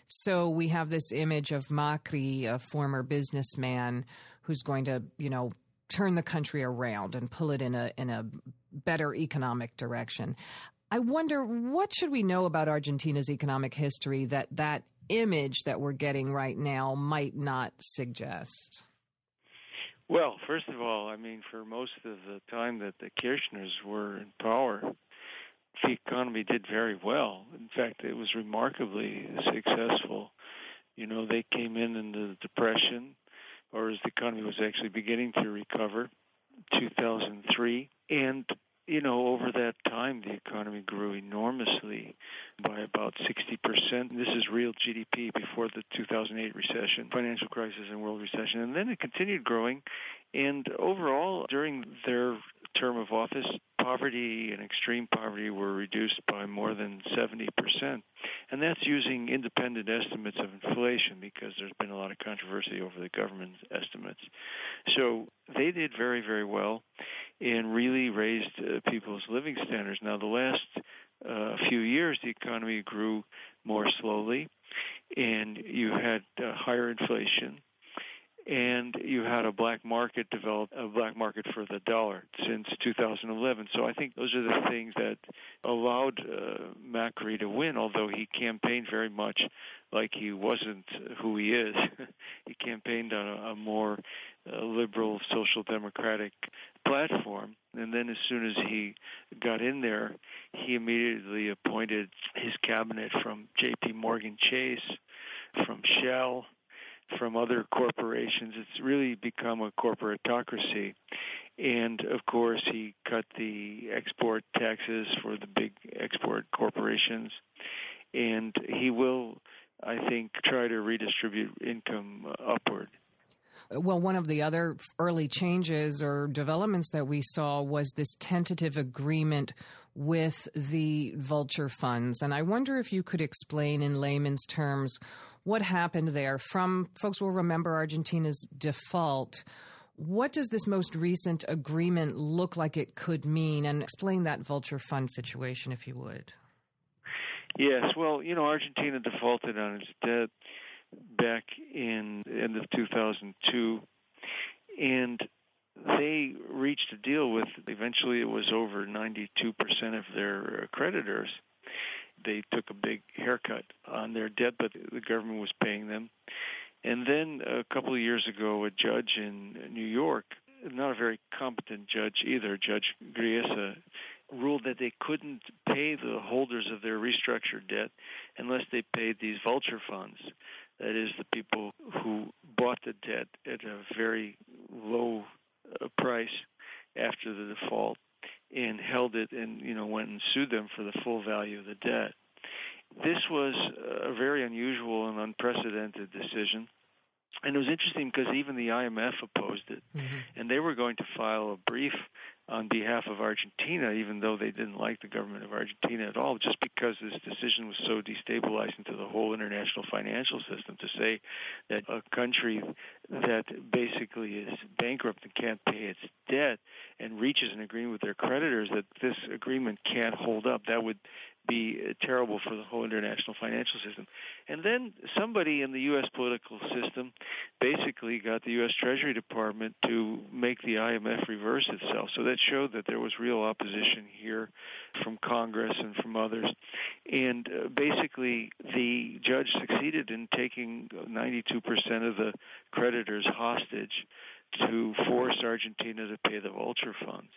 So we have this image of Macri, a former businessman, who's going to, turn the country around and pull it in a better economic direction. I wonder, what should we know about Argentina's economic history that image that we're getting right now might not suggest? Well, first of all, I mean, for most of the time that the Kirchners were in power, the economy did very well. In fact, it was remarkably successful. You know, they came in the Depression, or as the economy was actually beginning to recover, 2003, and you know, over that time, the economy grew enormously by about 60%. This is real GDP before the 2008 recession, financial crisis and world recession. And then it continued growing. And overall, during their term of office, poverty and extreme poverty were reduced by more than 70%. And that's using independent estimates of inflation, because there's been a lot of controversy over the government's estimates. So they did very, very well and really raised people's living standards. Now, the last few years, the economy grew more slowly, and you had higher inflation, and you had a black market develop, a black market for the dollar since 2011. So I think those are the things that allowed Macri to win, although he campaigned very much like he wasn't who he is. He campaigned on a more liberal, social democratic platform. And then as soon as he got in there, he immediately appointed his cabinet from J.P. Morgan Chase, from Shell, from other corporations. It's really become a corporatocracy. And, of course, he cut the export taxes for the big export corporations. And he will, I think, try to redistribute income upward. Well, one of the other early changes or developments that we saw was this tentative agreement with the vulture funds. And I wonder if you could explain in layman's terms what happened there. From folks will remember Argentina's default. What does this most recent agreement look like it could mean? And explain that vulture fund situation, if you would. Yes, well, you know, Argentina defaulted on its debt back in the end of 2002, and they reached a deal with, eventually it was over 92% of their creditors. They took a big haircut on their debt, but the government was paying them. And then a couple of years ago, a judge in New York, not a very competent judge either, Judge Griesa, ruled that they couldn't pay the holders of their restructured debt unless they paid these vulture funds. That is, the people who bought the debt at a very low price after the default and held it and, you know, went and sued them for the full value of the debt. This was a very unusual and unprecedented decision. And it was interesting because even the IMF opposed it. Mm-hmm. And they were going to file a brief on behalf of Argentina, even though they didn't like the government of Argentina at all, just because this decision was so destabilizing to the whole international financial system, to say that a country that basically is bankrupt and can't pay its debt and reaches an agreement with their creditors, that this agreement can't hold up. That would be terrible for the whole international financial system. And then somebody in the U.S. political system basically got the U.S. Treasury Department to make the IMF reverse itself. So that showed that there was real opposition here from Congress and from others. And basically the judge succeeded in taking 92% of the creditors hostage to force Argentina to pay the vulture funds.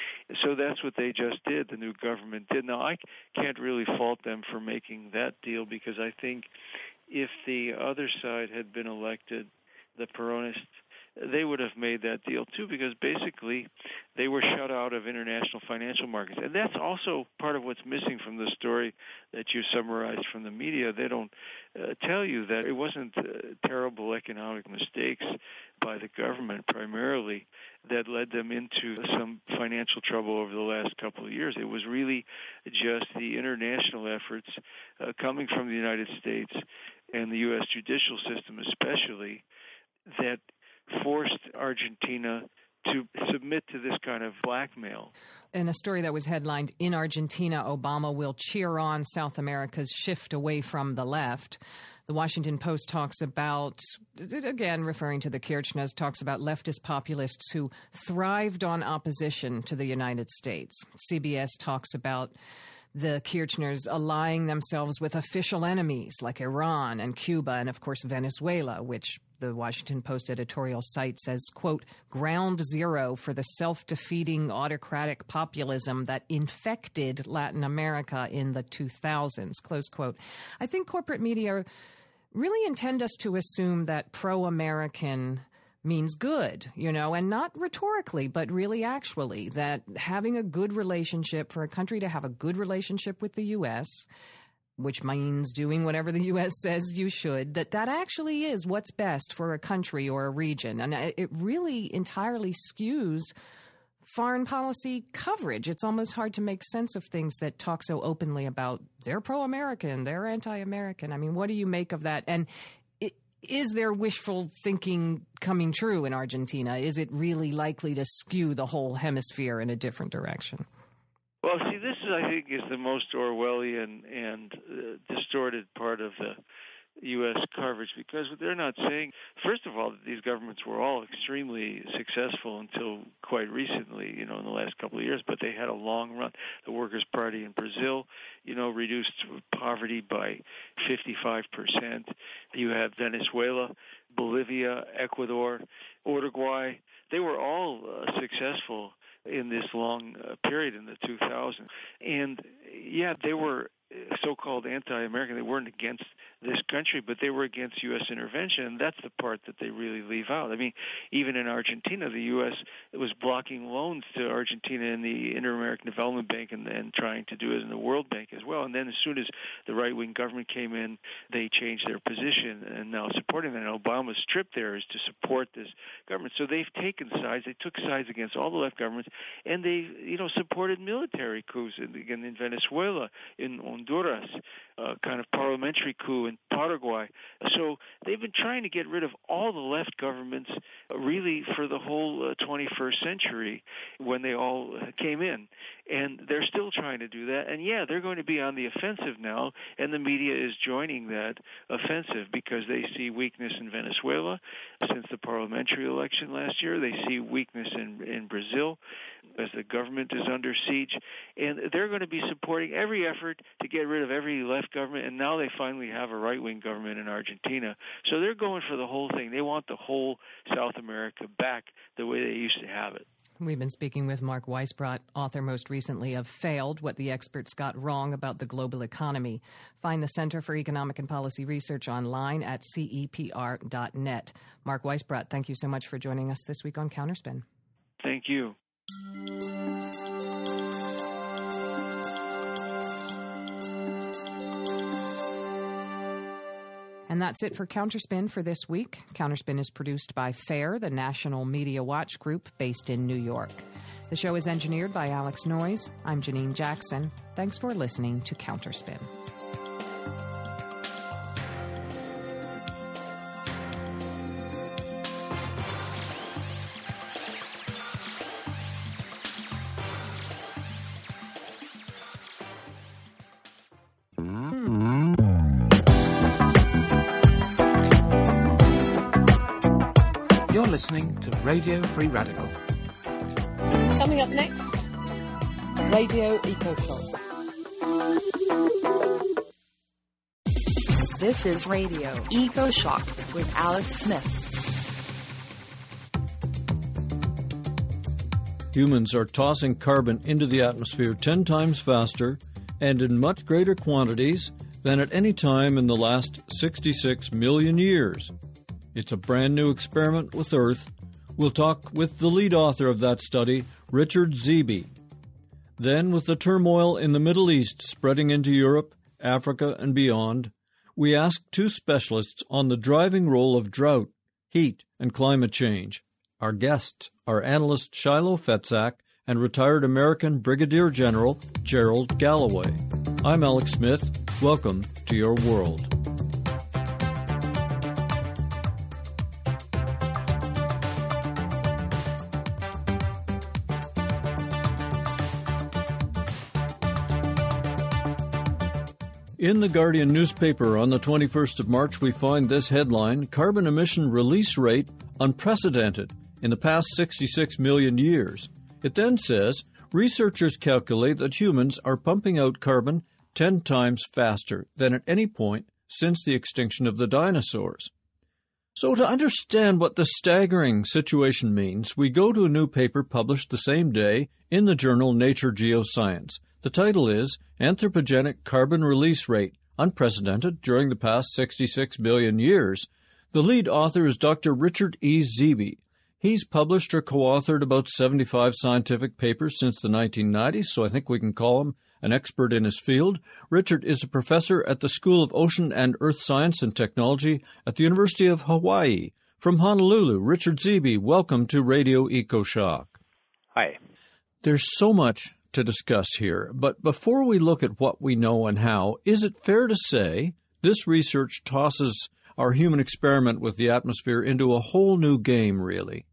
So that's what they just did, the new government did. Now, I can't really fault them for making that deal, because I think if the other side had been elected, the Peronists, they would have made that deal too, because basically they were shut out of international financial markets. And that's also part of what's missing from the story that you summarized from the media. They don't tell you that it wasn't terrible economic mistakes by the government primarily that led them into some financial trouble over the last couple of years. It was really just the international efforts coming from the United States and the U.S. judicial system especially that forced Argentina to submit to this kind of blackmail. In a story that was headlined, "In Argentina, Obama will cheer on South America's shift away from the left," the Washington Post talks about, again referring to the Kirchners, talks about leftist populists who thrived on opposition to the United States. CBS talks about the Kirchners allying themselves with official enemies like Iran and Cuba and, of course, Venezuela, which the Washington Post editorial site says, quote, ground zero for the self-defeating autocratic populism that infected Latin America in the 2000s, close quote. I think corporate media really intend us to assume that pro-American means good, and not rhetorically, but really actually, that having a good relationship, for a country to have a good relationship with the U.S., which means doing whatever the U.S. says you should, that actually is what's best for a country or a region. And it really entirely skews foreign policy coverage. It's almost hard to make sense of things that talk so openly about they're pro-American, they're anti-American. I mean, what do you make of that? And is there wishful thinking coming true in Argentina? Is it really likely to skew the whole hemisphere in a different direction? Well, see, this is, I think, is the most Orwellian and distorted part of the U.S. coverage, because they're not saying, first of all, that these governments were all extremely successful until quite recently, in the last couple of years, but they had a long run. The Workers' Party in Brazil, reduced poverty by 55%. You have Venezuela, Bolivia, Ecuador, Uruguay. They were all successful in this long period in the 2000s. And, yeah, they were so-called anti-American. They weren't against this country, but they were against U.S. intervention, and that's the part that they really leave out. I mean, even in Argentina, the U.S. was blocking loans to Argentina in the Inter-American Development Bank and trying to do it in the World Bank as well. And then as soon as the right-wing government came in, they changed their position and now supporting that. And Obama's trip there is to support this government. So they've taken sides. They took sides against all the left governments, and they, supported military coups in Venezuela, in Honduras, kind of parliamentary coup in Paraguay. So they've been trying to get rid of all the left governments really for the whole 21st century when they all came in. And they're still trying to do that. And, yeah, they're going to be on the offensive now, and the media is joining that offensive because they see weakness in Venezuela since the parliamentary election last year. They see weakness in Brazil as the government is under siege. And they're going to be supporting every effort to get rid of every left government, and now they finally have a right-wing government in Argentina. So they're going for the whole thing. They want the whole South America back the way they used to have it. We've been speaking with Mark Weisbrot, author most recently of Failed, What the Experts Got Wrong About the Global Economy. Find the Center for Economic and Policy Research online at cepr.net. Mark Weisbrot, thank you so much for joining us this week on Counterspin. Thank you. And that's it for Counterspin for this week. Counterspin is produced by FAIR, the National Media Watch Group based in New York. The show is engineered by Alex Noyes. I'm Janine Jackson. Thanks for listening to Counterspin. You're listening to Radio Free Radical. Coming up next, Radio EcoShock. This is Radio EcoShock with Alex Smith. Humans are tossing carbon into the atmosphere 10 times faster and in much greater quantities than at any time in the last 66 million years. It's a brand new experiment with Earth. We'll talk with the lead author of that study, Richard Zeeby. Then, with the turmoil in the Middle East spreading into Europe, Africa, and beyond, we ask two specialists on the driving role of drought, heat, and climate change. Our guests are analyst Shiloh Fetzak and retired American Brigadier General Gerald Galloway. I'm Alex Smith. Welcome to your world. In the Guardian newspaper on the 21st of March, we find this headline, Carbon Emission Release Rate Unprecedented in the Past 66 Million Years. It then says, researchers calculate that humans are pumping out carbon 10 times faster than at any point since the extinction of the dinosaurs. So to understand what this staggering situation means, we go to a new paper published the same day in the journal Nature Geoscience. The title is Anthropogenic Carbon Release Rate, Unprecedented During the Past 66 Billion Years. The lead author is Dr. Richard E. Zeeby. He's published or co-authored about 75 scientific papers since the 1990s, so I think we can call him an expert in his field. Richard is a professor at the School of Ocean and Earth Science and Technology at the University of Hawaii. From Honolulu, Richard Zeeby, welcome to Radio EcoShock. Hi. There's so much to discuss here, but before we look at what we know and how, is it fair to say this research tosses our human experiment with the atmosphere into a whole new game, really?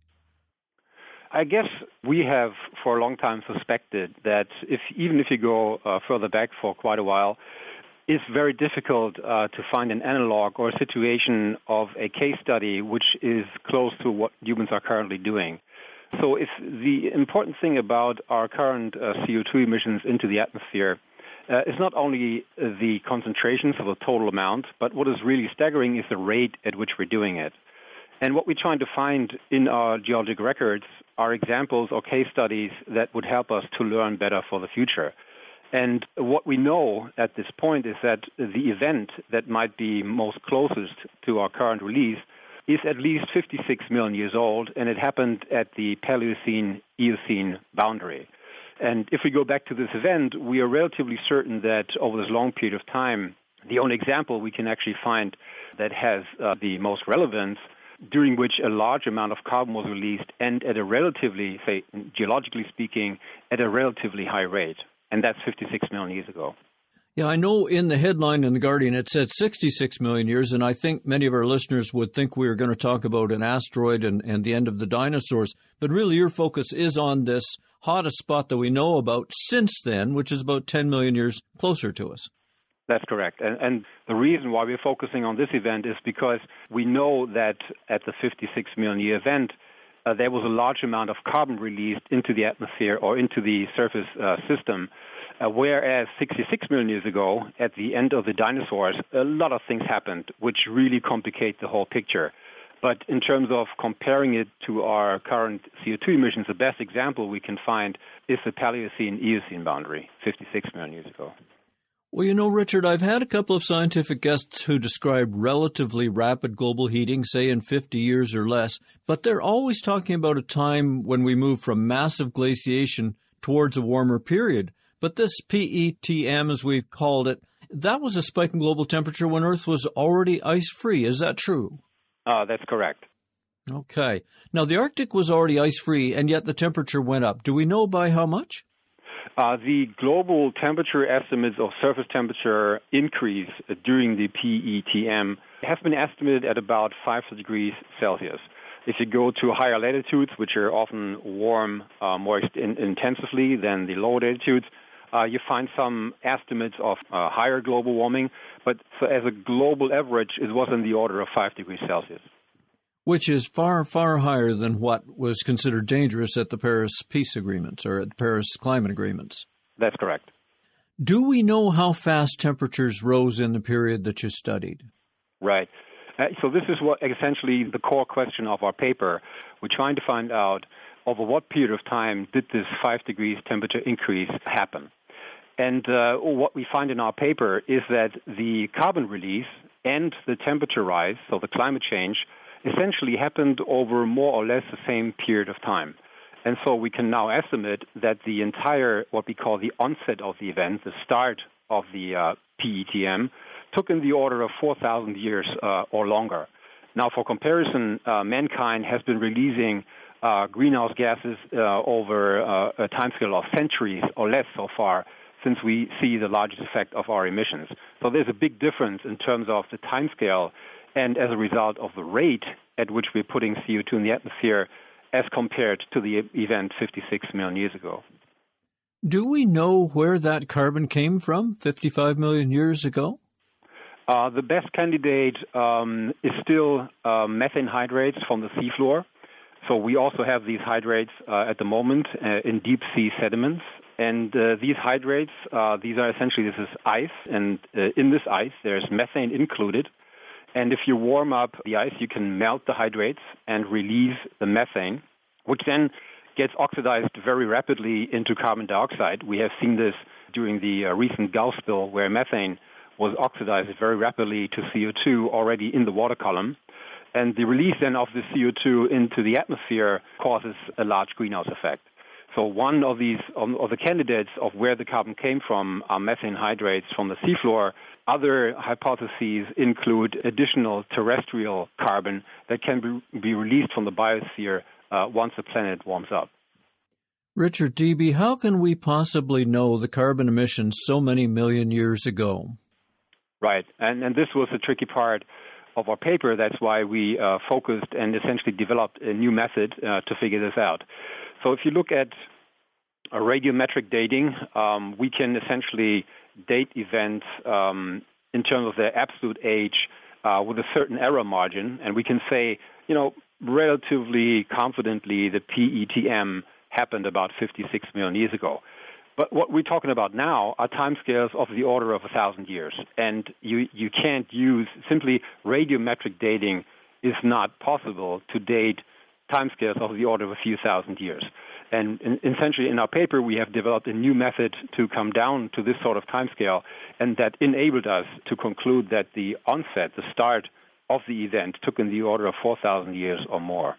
I guess we have for a long time suspected that even if you go further back for quite a while, it's very difficult to find an analog or a situation of a case study which is close to what humans are currently doing. So if the important thing about our current CO2 emissions into the atmosphere is not only the concentrations of the total amount, but what is really staggering is the rate at which we're doing it. And what we're trying to find in our geologic records are examples or case studies that would help us to learn better for the future. And what we know at this point is that the event that might be most closest to our current release is at least 56 million years old, and it happened at the Paleocene-Eocene boundary. And if we go back to this event, we are relatively certain that over this long period of time, the only example we can actually find that has the most relevance, during which a large amount of carbon was released and at a relatively, say, geologically speaking, at a relatively high rate. And that's 56 million years ago. Yeah, I know in the headline in The Guardian it said 66 million years, and I think many of our listeners would think we were going to talk about an asteroid and the end of the dinosaurs. But really your focus is on this hottest spot that we know about since then, which is about 10 million years closer to us. That's correct. And the reason why we're focusing on this event is because we know that at the 56 million year event, there was a large amount of carbon released into the atmosphere or into the surface system, whereas 66 million years ago, at the end of the dinosaurs, a lot of things happened, which really complicate the whole picture. But in terms of comparing it to our current CO2 emissions, the best example we can find is the Paleocene-Eocene boundary, 56 million years ago. Well, you know, Richard, I've had a couple of scientific guests who describe relatively rapid global heating, say in 50 years or less, but they're always talking about a time when we move from massive glaciation towards a warmer period. But this PETM, as we've called it, that was a spike in global temperature when Earth was already ice-free. Is that true? That's correct. Okay. Now, the Arctic was already ice-free, and yet the temperature went up. Do we know by how much? The global temperature estimates of surface temperature increase during the PETM have been estimated at about 5 degrees Celsius. If you go to higher latitudes, which are often warm more intensively than the lower latitudes, you find some estimates of higher global warming, but so as a global average, it was in the order of 5 degrees Celsius. Which is far, far higher than what was considered dangerous at the Paris Peace Agreements or at the Paris Climate Agreements. That's correct. Do we know how fast temperatures rose in the period that you studied? Right. So this is what essentially the core question of our paper. We're trying to find out over what period of time did this 5 degrees temperature increase happen. And what we find in our paper is that the carbon release and the temperature rise, so the climate change, essentially happened over more or less the same period of time. And so we can now estimate that the entire, what we call the onset of the event, the start of the PETM, took in the order of 4,000 years or longer. Now, for comparison, mankind has been releasing greenhouse gases over a timescale of centuries or less so far since we see the largest effect of our emissions. So there's a big difference in terms of the timescale and as a result of the rate at which we're putting CO2 in the atmosphere as compared to the event 56 million years ago. Do we know where that carbon came from 55 million years ago? The best candidate is still methane hydrates from the seafloor. So we also have these hydrates at the moment in deep sea sediments. And these hydrates, this is ice, and in this ice there's methane included. And if you warm up the ice, you can melt the hydrates and release the methane, which then gets oxidized very rapidly into carbon dioxide. We have seen this during the recent Gulf spill, where methane was oxidized very rapidly to CO2 already in the water column. And the release then of the CO2 into the atmosphere causes a large greenhouse effect. So one of these of the candidates of where the carbon came from are methane hydrates from the seafloor. Other hypotheses include additional terrestrial carbon that can be released from the biosphere once the planet warms up. Richard Deby, how can we possibly know the carbon emissions so many million years ago? Right, and this was the tricky part of our paper. That's why we focused and essentially developed a new method to figure this out. So if you look at radiometric dating, we can essentially date events in terms of their absolute age with a certain error margin, and we can say, relatively confidently the PETM happened about 56 million years ago. But what we're talking about now are timescales of the order of 1,000 years, and you can't use simply radiometric dating is not possible to date timescales of the order of a few thousand years. And essentially in our paper, we have developed a new method to come down to this sort of timescale, and that enabled us to conclude that the onset, the start of the event, took in the order of 4,000 years or more.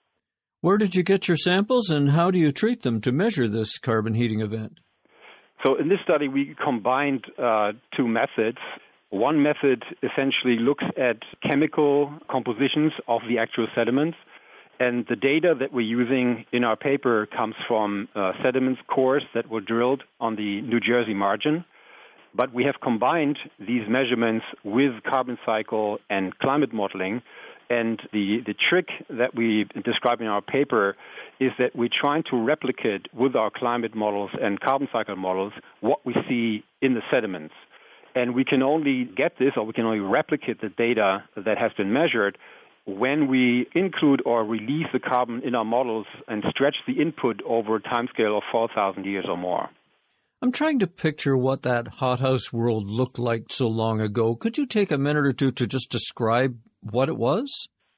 Where did you get your samples, and how do you treat them to measure this carbon heating event? So in this study, we combined two methods. One method essentially looks at chemical compositions of the actual sediments, and the data that we're using in our paper comes from sediments cores that were drilled on the New Jersey margin. But we have combined these measurements with carbon cycle and climate modeling. And the trick that we describe in our paper is that we're trying to replicate with our climate models and carbon cycle models what we see in the sediments. And we can only get this, or we can only replicate the data that has been measured when we include or release the carbon in our models and stretch the input over a timescale of 4,000 years or more. I'm trying to picture what that hothouse world looked like so long ago. Could you take a minute or two to just describe what it was?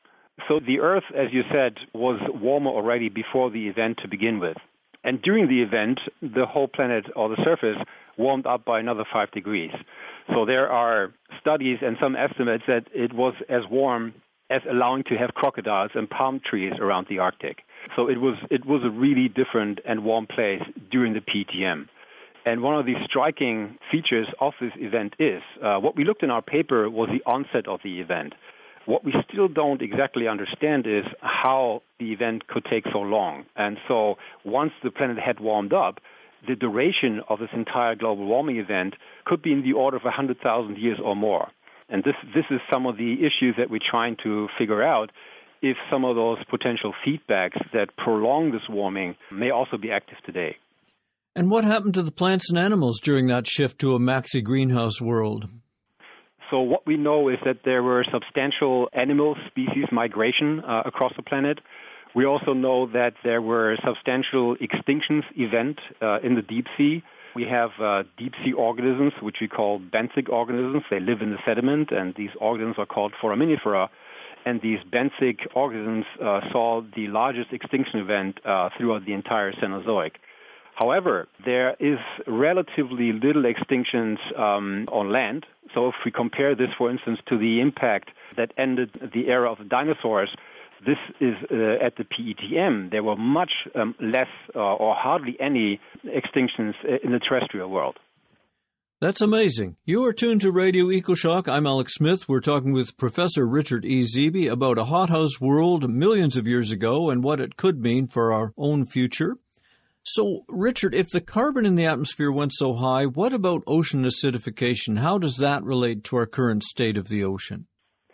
So the Earth, as you said, was warmer already before the event to begin with. And during the event, the whole planet, or the surface, warmed up by another 5 degrees. So there are studies and some estimates that it was as warm as allowing to have crocodiles and palm trees around the Arctic. So it was a really different and warm place during the PETM. And one of the striking features of this event is, what we looked in our paper was the onset of the event. What we still don't exactly understand is how the event could take so long. And so once the planet had warmed up, the duration of this entire global warming event could be in the order of 100,000 years or more. And this is some of the issues that we're trying to figure out, if some of those potential feedbacks that prolong this warming may also be active today. And what happened to the plants and animals during that shift to a maxi greenhouse world? So what we know is that there were substantial animal species migration across the planet. We also know that there were substantial extinctions event in the deep sea. We have deep sea organisms, which we call benthic organisms. They live in the sediment, and these organisms are called foraminifera. And these benthic organisms saw the largest extinction event throughout the entire Cenozoic. However, there is relatively little extinctions on land. So if we compare this, for instance, to the impact that ended the era of the dinosaurs, this is at the PETM. There were much less or hardly any extinctions in the terrestrial world. That's amazing. You are tuned to Radio EcoShock. I'm Alex Smith. We're talking with Professor Richard E. Deby about a hothouse world millions of years ago and what it could mean for our own future. So, Richard, if the carbon in the atmosphere went so high, what about ocean acidification? How does that relate to our current state of the ocean?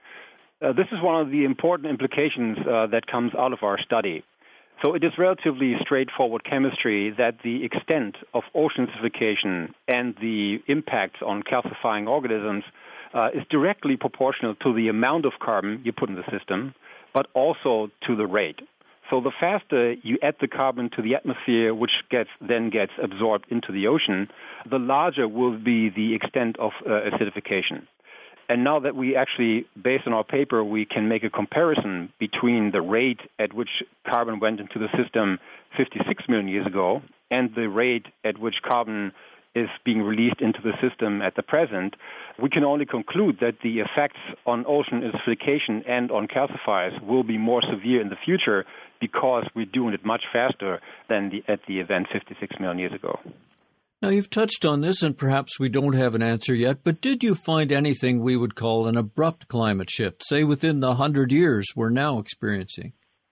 This is one of the important implications that comes out of our study. So it is relatively straightforward chemistry that the extent of ocean acidification and the impact on calcifying organisms is directly proportional to the amount of carbon you put in the system, but also to the rate. So the faster you add the carbon to the atmosphere, which then gets absorbed into the ocean, the larger will be the extent of acidification. And now that we actually, based on our paper, we can make a comparison between the rate at which carbon went into the system 56 million years ago and the rate at which carbon is being released into the system at the present, we can only conclude that the effects on ocean acidification and on calcifiers will be more severe in the future because we're doing it much faster than at the event 56 million years ago. Now, you've touched on this, and perhaps we don't have an answer yet, but did you find anything we would call an abrupt climate shift, say within the 100 years we're now experiencing?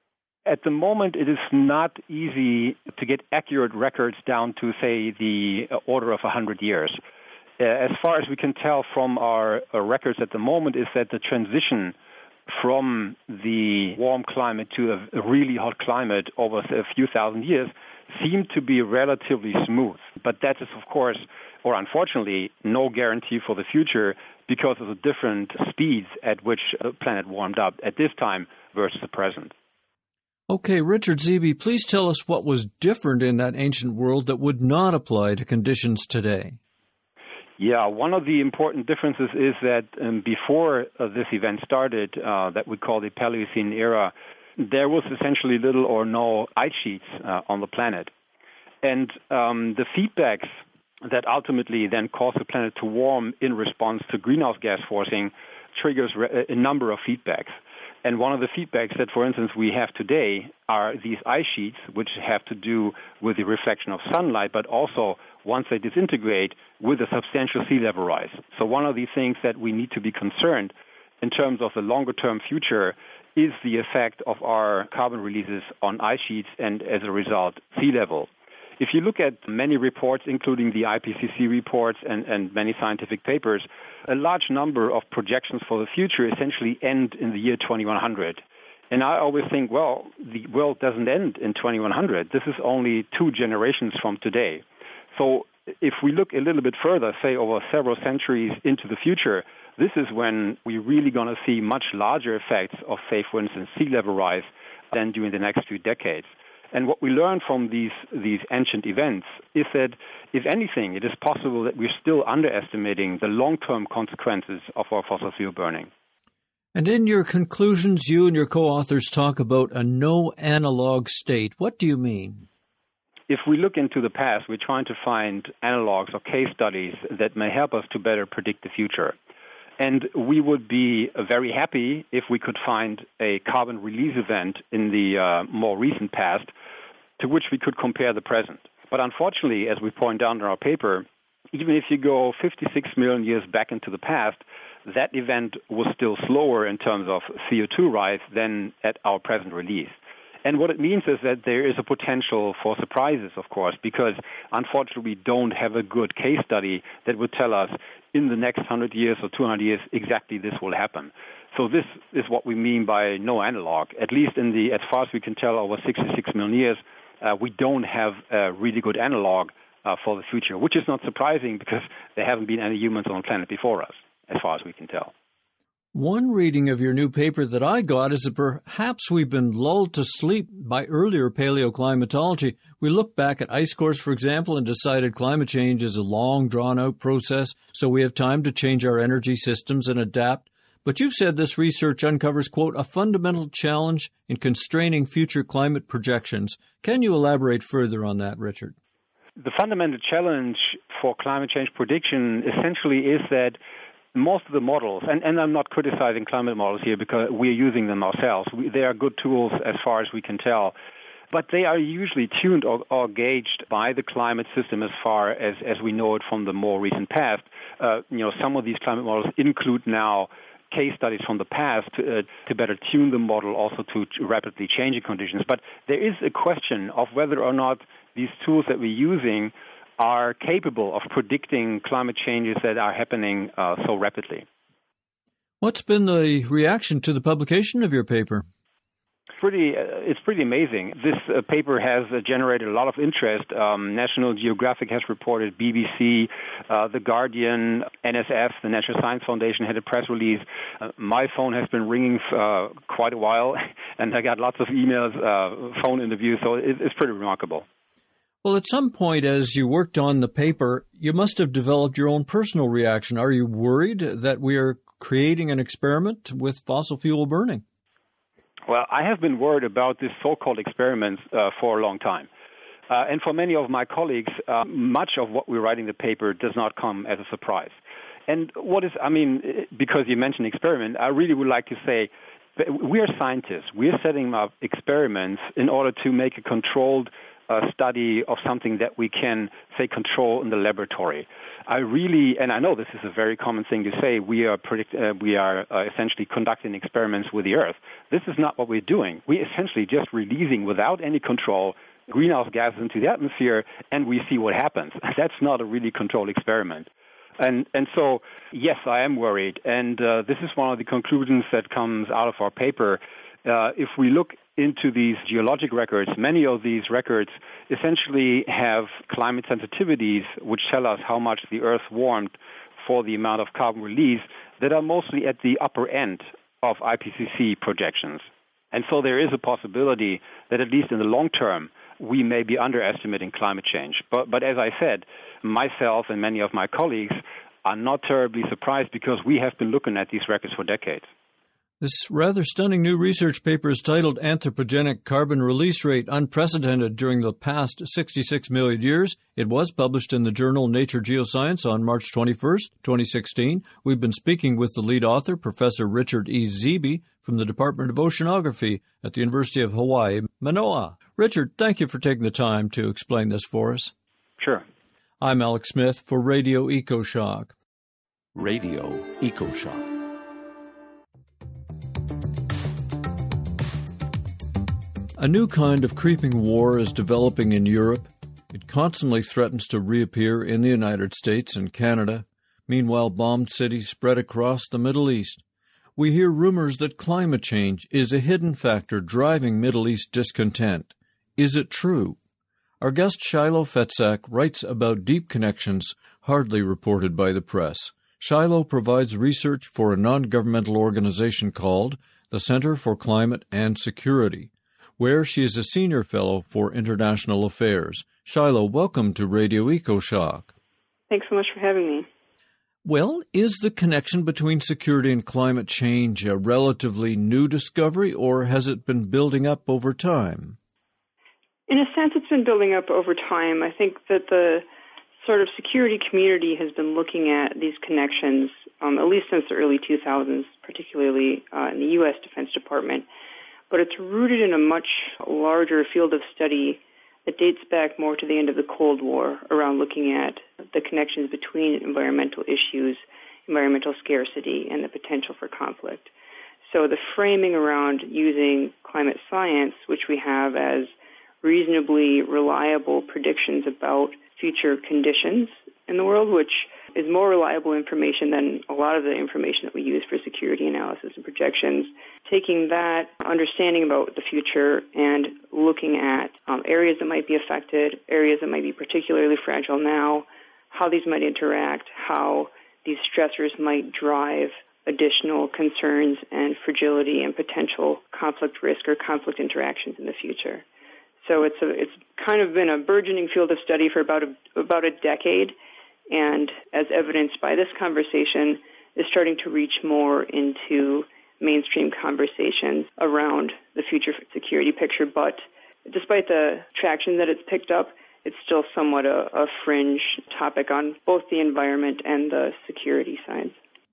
At the moment, it is not easy to get accurate records down to, say, the order of 100 years. As far as we can tell from our records at the moment is that the transition from the warm climate to a really hot climate over a few thousand years seem to be relatively smooth. But that is, of course, or unfortunately, no guarantee for the future because of the different speeds at which the planet warmed up at this time versus the present. Okay, Richard Zeeby, please tell us what was different in that ancient world that would not apply to conditions today. Yeah, one of the important differences is that before this event started, that we call the Paleocene era, there was essentially little or no ice sheets on the planet. And the feedbacks that ultimately then caused the planet to warm in response to greenhouse gas forcing triggers a number of feedbacks. And one of the feedbacks that, for instance, we have today are these ice sheets, which have to do with the reflection of sunlight, but also, once they disintegrate, with a substantial sea level rise. So one of the things that we need to be concerned in terms of the longer-term future is the effect of our carbon releases on ice sheets and, as a result, sea level. If you look at many reports, including the IPCC reports and many scientific papers, a large number of projections for the future essentially end in the year 2100. And I always think, well, the world doesn't end in 2100. This is only 2 generations from today. So if we look a little bit further, say over several centuries into the future, this is when we're really going to see much larger effects of, say, for instance, sea level rise than during the next few decades. And what we learn from these ancient events is that, if anything, it is possible that we're still underestimating the long-term consequences of our fossil fuel burning. And in your conclusions, you and your co-authors talk about a no-analog state. What do you mean? If we look into the past, we're trying to find analogs or case studies that may help us to better predict the future. And we would be very happy if we could find a carbon release event in the more recent past to which we could compare the present. But unfortunately, as we point out in our paper, even if you go 56 million years back into the past, that event was still slower in terms of CO2 rise than at our present release. And what it means is that there is a potential for surprises, of course, because unfortunately we don't have a good case study that would tell us in the next 100 years or 200 years exactly this will happen. So this is what we mean by no analog. At least as far as we can tell, over 66 million years, we don't have a really good analog for the future, which is not surprising because there haven't been any humans on the planet before us, as far as we can tell. One reading of your new paper that I got is that perhaps we've been lulled to sleep by earlier paleoclimatology. We look back at ice cores, for example, and decided climate change is a long, drawn-out process, so we have time to change our energy systems and adapt. But you've said this research uncovers, quote, a fundamental challenge in constraining future climate projections. Can you elaborate further on that, Richard? The fundamental challenge for climate change prediction essentially is that most of the models, and I'm not criticizing climate models here because we're using them ourselves. They are good tools as far as we can tell. But they are usually tuned or gauged by the climate system as far as we know it from the more recent past. Some of these climate models include now case studies from the past to better tune the model also to rapidly changing conditions. But there is a question of whether or not these tools that we're using are capable of predicting climate changes that are happening so rapidly. What's been the reaction to the publication of your paper? pretty amazing. This paper has generated a lot of interest. National Geographic has reported, BBC, The Guardian, NSF, the National Science Foundation, had a press release. My phone has been ringing quite a while, and I got lots of emails, phone interviews, so it's pretty remarkable. Well, at some point as you worked on the paper, you must have developed your own personal reaction. Are you worried that we are creating an experiment with fossil fuel burning? Well, I have been worried about this so-called experiments for a long time. And for many of my colleagues, much of what we write in the paper does not come as a surprise. And because you mentioned experiment, I really would like to say we are scientists. We are setting up experiments in order to make a controlled study of something that we can, say, control in the laboratory. And I know this is a very common thing to say, we are essentially conducting experiments with the Earth. This is not what we're doing. We're essentially just releasing, without any control, greenhouse gases into the atmosphere, and we see what happens. That's not a really controlled experiment. And so, yes, I am worried. And this is one of the conclusions that comes out of our paper. If we look into these geologic records, many of these records essentially have climate sensitivities which tell us how much the Earth warmed for the amount of carbon release that are mostly at the upper end of IPCC projections. And so there is a possibility that at least in the long term, we may be underestimating climate change. But as I said, myself and many of my colleagues are not terribly surprised because we have been looking at these records for decades. This rather stunning new research paper is titled Anthropogenic Carbon Release Rate Unprecedented During the Past 66 Million Years. It was published in the journal Nature Geoscience on March 21st, 2016. We've been speaking with the lead author, Professor Richard E. Zeeby, from the Department of Oceanography at the University of Hawaii, Manoa. Richard, thank you for taking the time to explain this for us. Sure. I'm Alex Smith for Radio EcoShock. Radio EcoShock. A new kind of creeping war is developing in Europe. It constantly threatens to reappear in the United States and Canada. Meanwhile, bombed cities spread across the Middle East. We hear rumors that climate change is a hidden factor driving Middle East discontent. Is it true? Our guest Shiloh Fetzak writes about deep connections hardly reported by the press. Shiloh provides research for a non-governmental organization called the Center for Climate and Security, where she is a senior fellow for international affairs. Shiloh, welcome to Radio EcoShock. Thanks so much for having me. Well, is the connection between security and climate change a relatively new discovery, or has it been building up over time? In a sense, it's been building up over time. I think that the sort of security community has been looking at these connections, at least since the early 2000s, particularly in the U.S. Defense Department. But it's rooted in a much larger field of study that dates back more to the end of the Cold War, around looking at the connections between environmental issues, environmental scarcity, and the potential for conflict. So the framing around using climate science, which we have as reasonably reliable predictions about future conditions in the world, which is more reliable information than a lot of the information that we use for security analysis and projections. Taking that understanding about the future and looking at areas that might be affected, areas that might be particularly fragile now, how these might interact, how these stressors might drive additional concerns and fragility and potential conflict risk or conflict interactions in the future. So it's kind of been a burgeoning field of study for about a decade, and as evidenced by this conversation, is starting to reach more into mainstream conversations around the future security picture. But despite the traction that it's picked up, it's still somewhat a fringe topic on both the environment and the security side.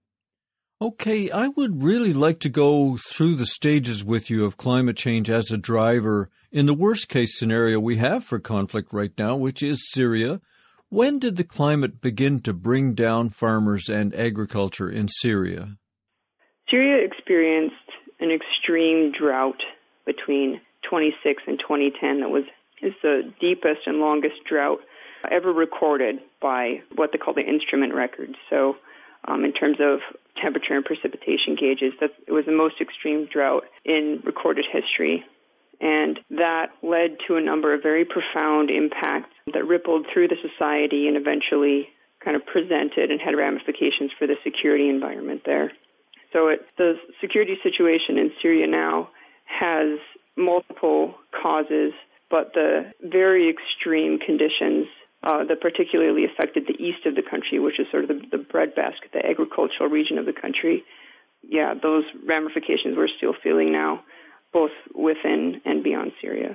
Okay, I would really like to go through the stages with you of climate change as a driver in the worst-case scenario we have for conflict right now, which is Syria. When did the climate begin to bring down farmers and agriculture in Syria? Syria experienced an extreme drought between 2006 and 2010 that is the deepest and longest drought ever recorded by what they call the instrument records. So in terms of temperature and precipitation gauges, it was the most extreme drought in recorded history. And that led to a number of very profound impacts that rippled through the society and eventually kind of presented and had ramifications for the security environment there. So the security situation in Syria now has multiple causes, but the very extreme conditions that particularly affected the east of the country, which is sort of the breadbasket, the agricultural region of the country, those ramifications we're still feeling now, both within and beyond Syria.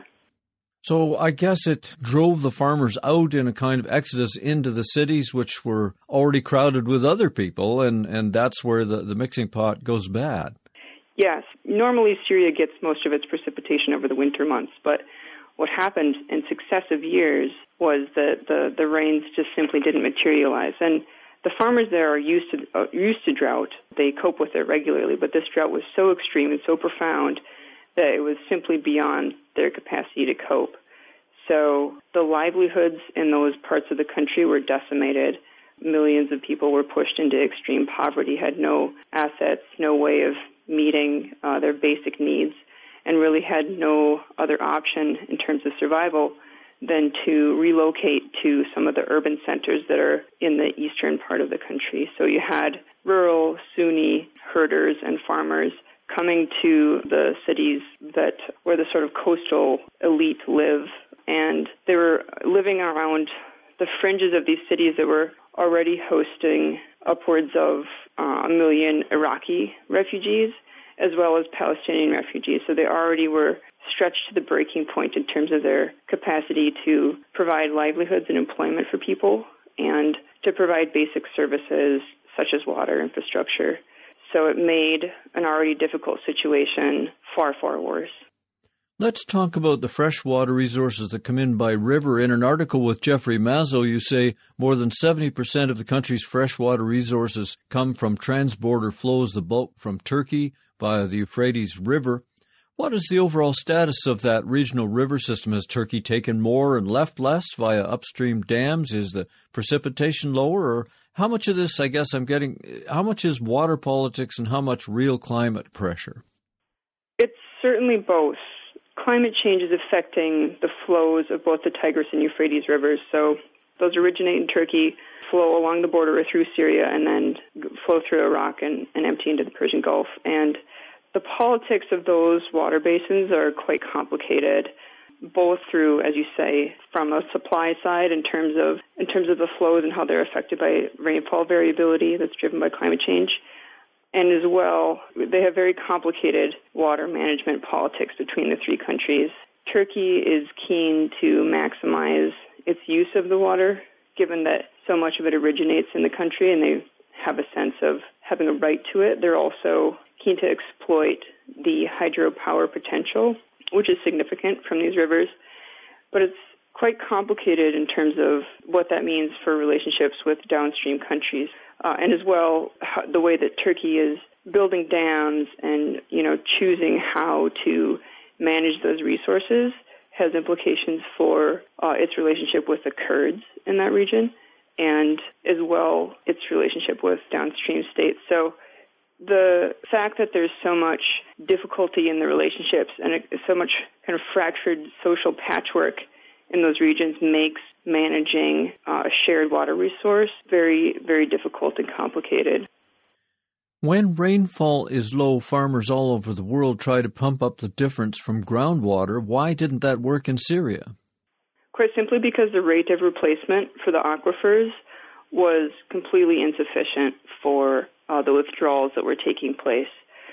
So I guess it drove the farmers out in a kind of exodus into the cities, which were already crowded with other people, and that's where the mixing pot goes bad. Yes. Normally Syria gets most of its precipitation over the winter months, but what happened in successive years was that the rains just simply didn't materialize. And the farmers there are used to drought. They cope with it regularly, but this drought was so extreme and so profound that it was simply beyond their capacity to cope. So the livelihoods in those parts of the country were decimated. Millions of people were pushed into extreme poverty, had no assets, no way of meeting their basic needs, and really had no other option in terms of survival than to relocate to some of the urban centers that are in the eastern part of the country. So you had rural Sunni herders and farmers coming to the cities where the sort of coastal elite live, and they were living around the fringes of these cities that were already hosting upwards of 1 million Iraqi refugees, as well as Palestinian refugees. So they already were stretched to the breaking point in terms of their capacity to provide livelihoods and employment for people and to provide basic services such as water infrastructure. So it made an already difficult situation far, far worse. Let's talk about the freshwater resources that come in by river. In an article with Jeffrey Mazzo, you say more than 70% of the country's freshwater resources come from transborder flows, the bulk from Turkey via the Euphrates River. What is the overall status of that regional river system? Has Turkey taken more and left less via upstream dams? Is the precipitation lower? Or how much of this, I guess how much is water politics and how much real climate pressure? It's certainly both. Climate change is affecting the flows of both the Tigris and Euphrates rivers. So those originate in Turkey, flow along the border or through Syria, and then flow through Iraq and empty into the Persian Gulf. And the politics of those water basins are quite complicated, both through, as you say, from a supply side in terms of the flows and how they're affected by rainfall variability that's driven by climate change. And as well, they have very complicated water management politics between the three countries. Turkey is keen to maximize its use of the water, given that so much of it originates in the country and they have a sense of having a right to it. They're also keen to exploit the hydropower potential, which is significant from these rivers. But it's quite complicated in terms of what that means for relationships with downstream countries. And as well, the way that Turkey is building dams and, choosing how to manage those resources has implications for its relationship with the Kurds in that region and as well its relationship with downstream states. So the fact that there's so much difficulty in the relationships and so much kind of fractured social patchwork in those regions makes managing a shared water resource very, very difficult and complicated. When rainfall is low, farmers all over the world try to pump up the difference from groundwater. Why didn't that work in Syria? Quite simply because the rate of replacement for the aquifers was completely insufficient for the withdrawals that were taking place.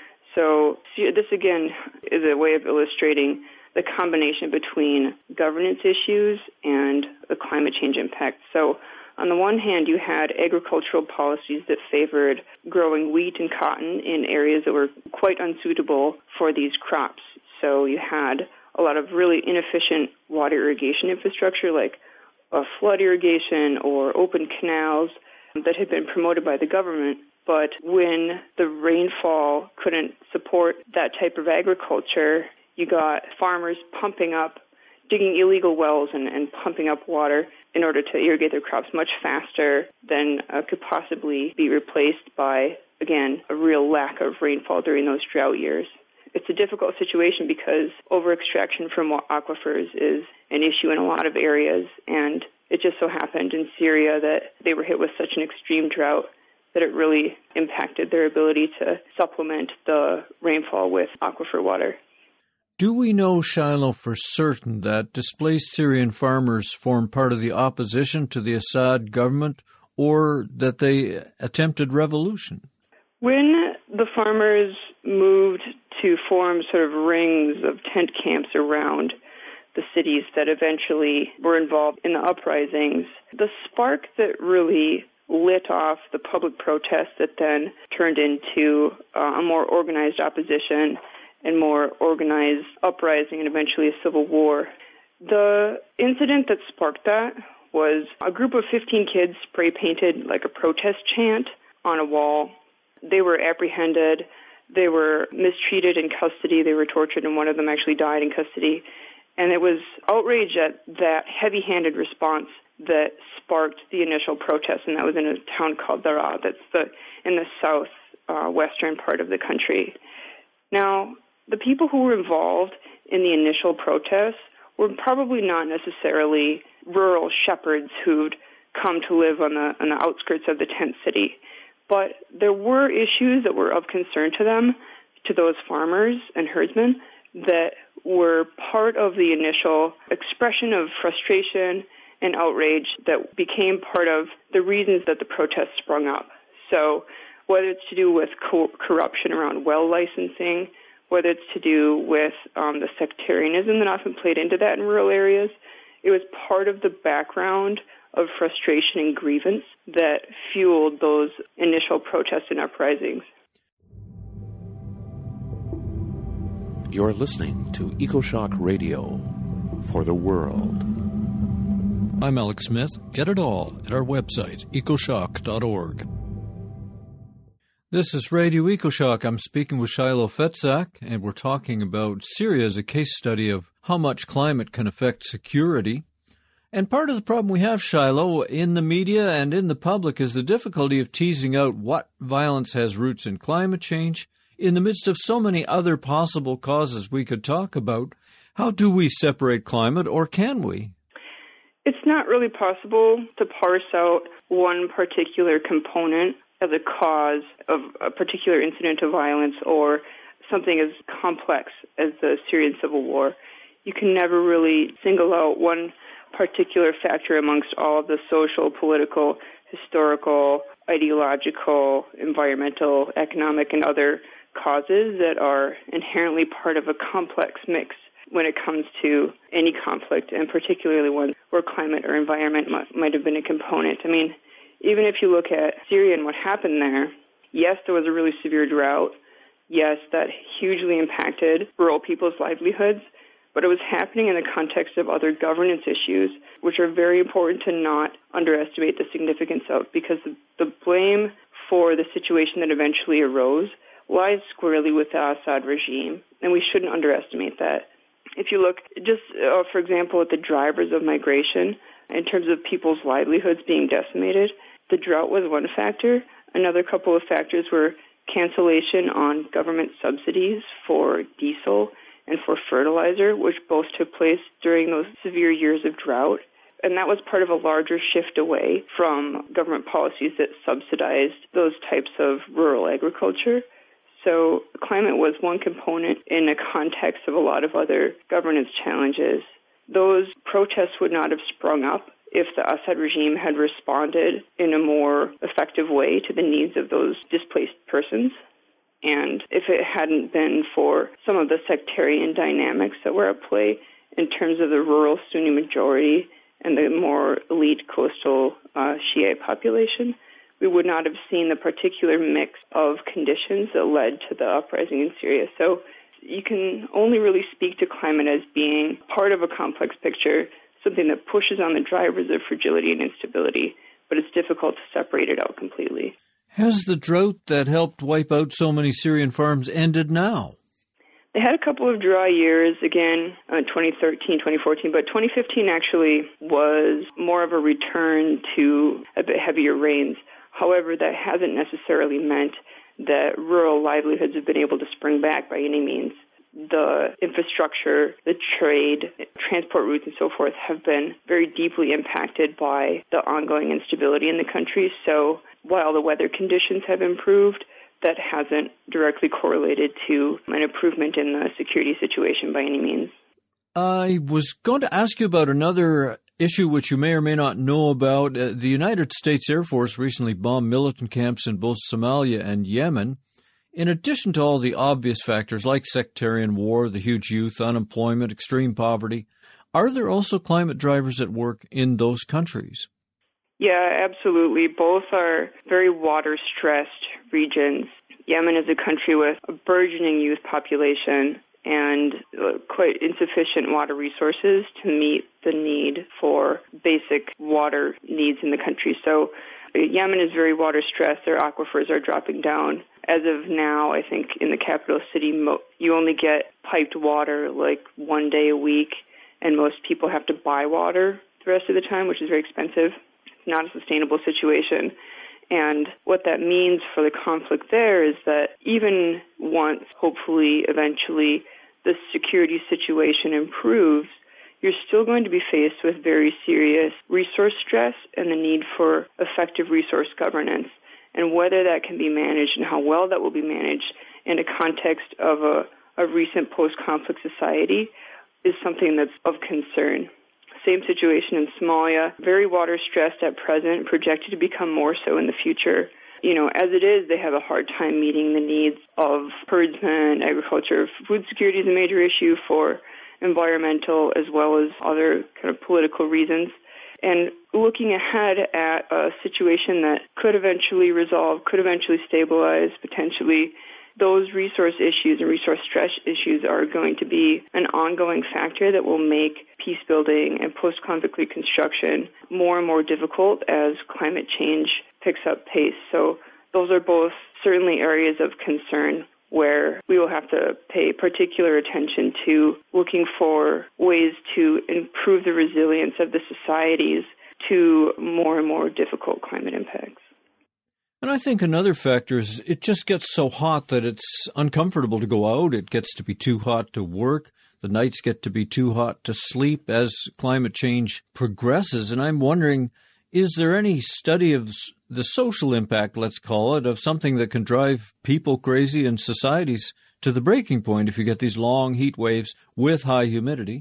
So this, again, is a way of illustrating the combination between governance issues and the climate change impact. So on the one hand, you had agricultural policies that favored growing wheat and cotton in areas that were quite unsuitable for these crops. So you had a lot of really inefficient water irrigation infrastructure like flood irrigation or open canals that had been promoted by the government. But when the rainfall couldn't support that type of agriculture, you got farmers digging illegal wells and pumping up water in order to irrigate their crops much faster than could possibly be replaced by, again, a real lack of rainfall during those drought years. it's a difficult situation because over-extraction from aquifers is an issue in a lot of areas, and it just so happened in Syria that they were hit with such an extreme drought that it really impacted their ability to supplement the rainfall with aquifer water. Do we know, Shiloh, for certain that displaced Syrian farmers form part of the opposition to the Assad government, or that they attempted revolution? When the farmers moved to form sort of rings of tent camps around the cities that eventually were involved in the uprisings, the spark that really lit off the public protest that then turned into a more organized opposition and more organized uprising and eventually a civil war. The incident that sparked that was a group of 15 kids spray painted like a protest chant on a wall. They were apprehended. They were mistreated in custody. They were tortured, and one of them actually died in custody. And it was outrage at that heavy-handed response that sparked the initial protest, and that was in a town called Daraa, that's in the southwestern part of the country. Now, the people who were involved in the initial protests were probably not necessarily rural shepherds who'd come to live on the outskirts of the tent city, but there were issues that were of concern to them, to those farmers and herdsmen, that were part of the initial expression of frustration and outrage that became part of the reasons that the protests sprung up. So whether it's to do with corruption around well licensing, whether it's to do with the sectarianism that often played into that in rural areas, it was part of the background of frustration and grievance that fueled those initial protests and uprisings. You're listening to EcoShock Radio for the world. I'm Alex Smith. Get it all at our website, ecoshock.org. This is Radio EcoShock. I'm speaking with Shiloh Fetzak, and we're talking about Syria as a case study of how much climate can affect security. And part of the problem we have, Shiloh, in the media and in the public is the difficulty of teasing out what violence has roots in climate change in the midst of so many other possible causes we could talk about. How do we separate climate, or can we? It's not really possible to parse out one particular component as a cause of a particular incident of violence or something as complex as the Syrian civil war. You can never really single out one particular factor amongst all of the social, political, historical, ideological, environmental, economic, and other causes that are inherently part of a complex mix when it comes to any conflict, and particularly one where climate or environment might have been a component. I mean, even if you look at Syria and what happened there, yes, there was a really severe drought. Yes, that hugely impacted rural people's livelihoods, but it was happening in the context of other governance issues, which are very important to not underestimate the significance of, because the blame for the situation that eventually arose lies squarely with the Assad regime, and we shouldn't underestimate that. If you look just, for example, at the drivers of migration, in terms of people's livelihoods being decimated, the drought was one factor. Another couple of factors were cancellation on government subsidies for diesel and for fertilizer, which both took place during those severe years of drought. And that was part of a larger shift away from government policies that subsidized those types of rural agriculture. So climate was one component in the context of a lot of other governance challenges. Those protests would not have sprung up if the Assad regime had responded in a more effective way to the needs of those displaced persons. And if it hadn't been for some of the sectarian dynamics that were at play in terms of the rural Sunni majority and the more elite coastal Shiite population, we would not have seen the particular mix of conditions that led to the uprising in Syria. So you can only really speak to climate as being part of a complex picture, something that pushes on the drivers of fragility and instability, but it's difficult to separate it out completely. Has the drought that helped wipe out so many Syrian farms ended now? They had a couple of dry years, again, 2013, 2014, but 2015 actually was more of a return to a bit heavier rains. However, that hasn't necessarily meant that rural livelihoods have been able to spring back by any means. the infrastructure, the trade, transport routes, and so forth have been very deeply impacted by the ongoing instability in the country. So while the weather conditions have improved, that hasn't directly correlated to an improvement in the security situation by any means. I was going to ask you about another issue which you may or may not know about. The United States Air Force recently bombed militant camps in both Somalia and Yemen. In addition to all the obvious factors like sectarian war, the huge youth unemployment, extreme poverty, are there also climate drivers at work in those countries? Yeah, absolutely. Both are very water-stressed regions. Yemen is a country with a burgeoning youth population and quite insufficient water resources to meet the need for basic water needs in the country. So Yemen is very water-stressed. Their aquifers are dropping down. As of now, I think in the capital city, you only get piped water like one day a week, and most people have to buy water the rest of the time, which is very expensive. It's not a sustainable situation. And what that means for the conflict there is that even once, hopefully, eventually, the security situation improves, you're still going to be faced with very serious resource stress and the need for effective resource governance. And whether that can be managed and how well that will be managed in a context of a recent post-conflict society is something that's of concern. Same situation in Somalia, very water-stressed at present, projected to become more so in the future. As it is, they have a hard time meeting the needs of herdsmen, agriculture. Food security is a major issue for environmental as well as other kind of political reasons. And looking ahead at a situation that could eventually resolve, could eventually stabilize, potentially, those resource issues and resource stress issues are going to be an ongoing factor that will make peace building and post-conflict reconstruction more and more difficult as climate change picks up pace. So those are both certainly areas of concern where we will have to pay particular attention to looking for ways to improve the resilience of the societies to more and more difficult climate impacts. And I think another factor is it just gets so hot that it's uncomfortable to go out. It gets to be too hot to work. The nights get to be too hot to sleep as climate change progresses. And I'm wondering, is there any study of the social impact, let's call it, of something that can drive people crazy and societies to the breaking point if you get these long heat waves with high humidity?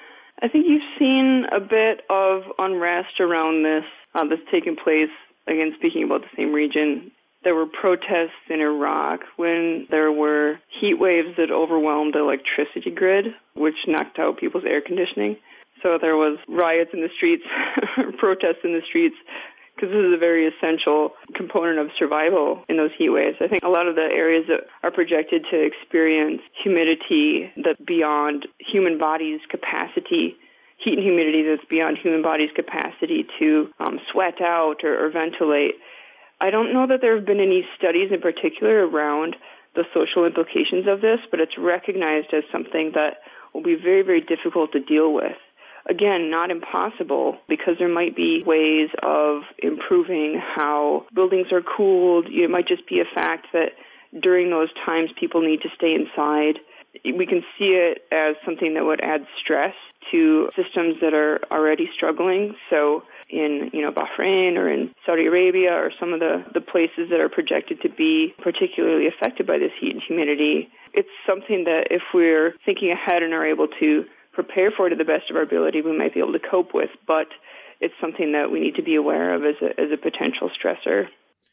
I think you've seen a bit of unrest around this that's taken place. Again, speaking about the same region, there were protests in Iraq when there were heat waves that overwhelmed the electricity grid, which knocked out people's air conditioning. So there was riots in the streets, protests in the streets, because this is a very essential component of survival in those heat waves. I think a lot of the areas that are projected to experience humidity that's beyond human body's capacity, heat and humidity that's beyond human body's capacity to sweat out or ventilate. I don't know that there have been any studies in particular around the social implications of this, but it's recognized as something that will be very, very difficult to deal with. Again, not impossible, because there might be ways of improving how buildings are cooled. It might just be a fact that during those times people need to stay inside. We can see it as something that would add stress to systems that are already struggling. So in Bahrain or in Saudi Arabia or some of the places that are projected to be particularly affected by this heat and humidity, it's something that if we're thinking ahead and are able to prepare for it to the best of our ability, we might be able to cope with, but it's something that we need to be aware of as a potential stressor.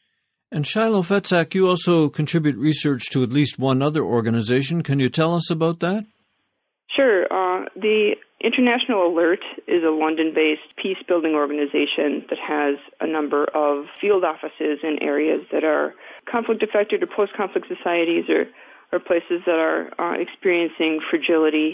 And Shiloh Fetzak, you also contribute research to at least one other organization. Can you tell us about that? Sure. The International Alert is a London-based peace-building organization that has a number of field offices in areas that are conflict-affected or post-conflict societies or places that are experiencing fragility.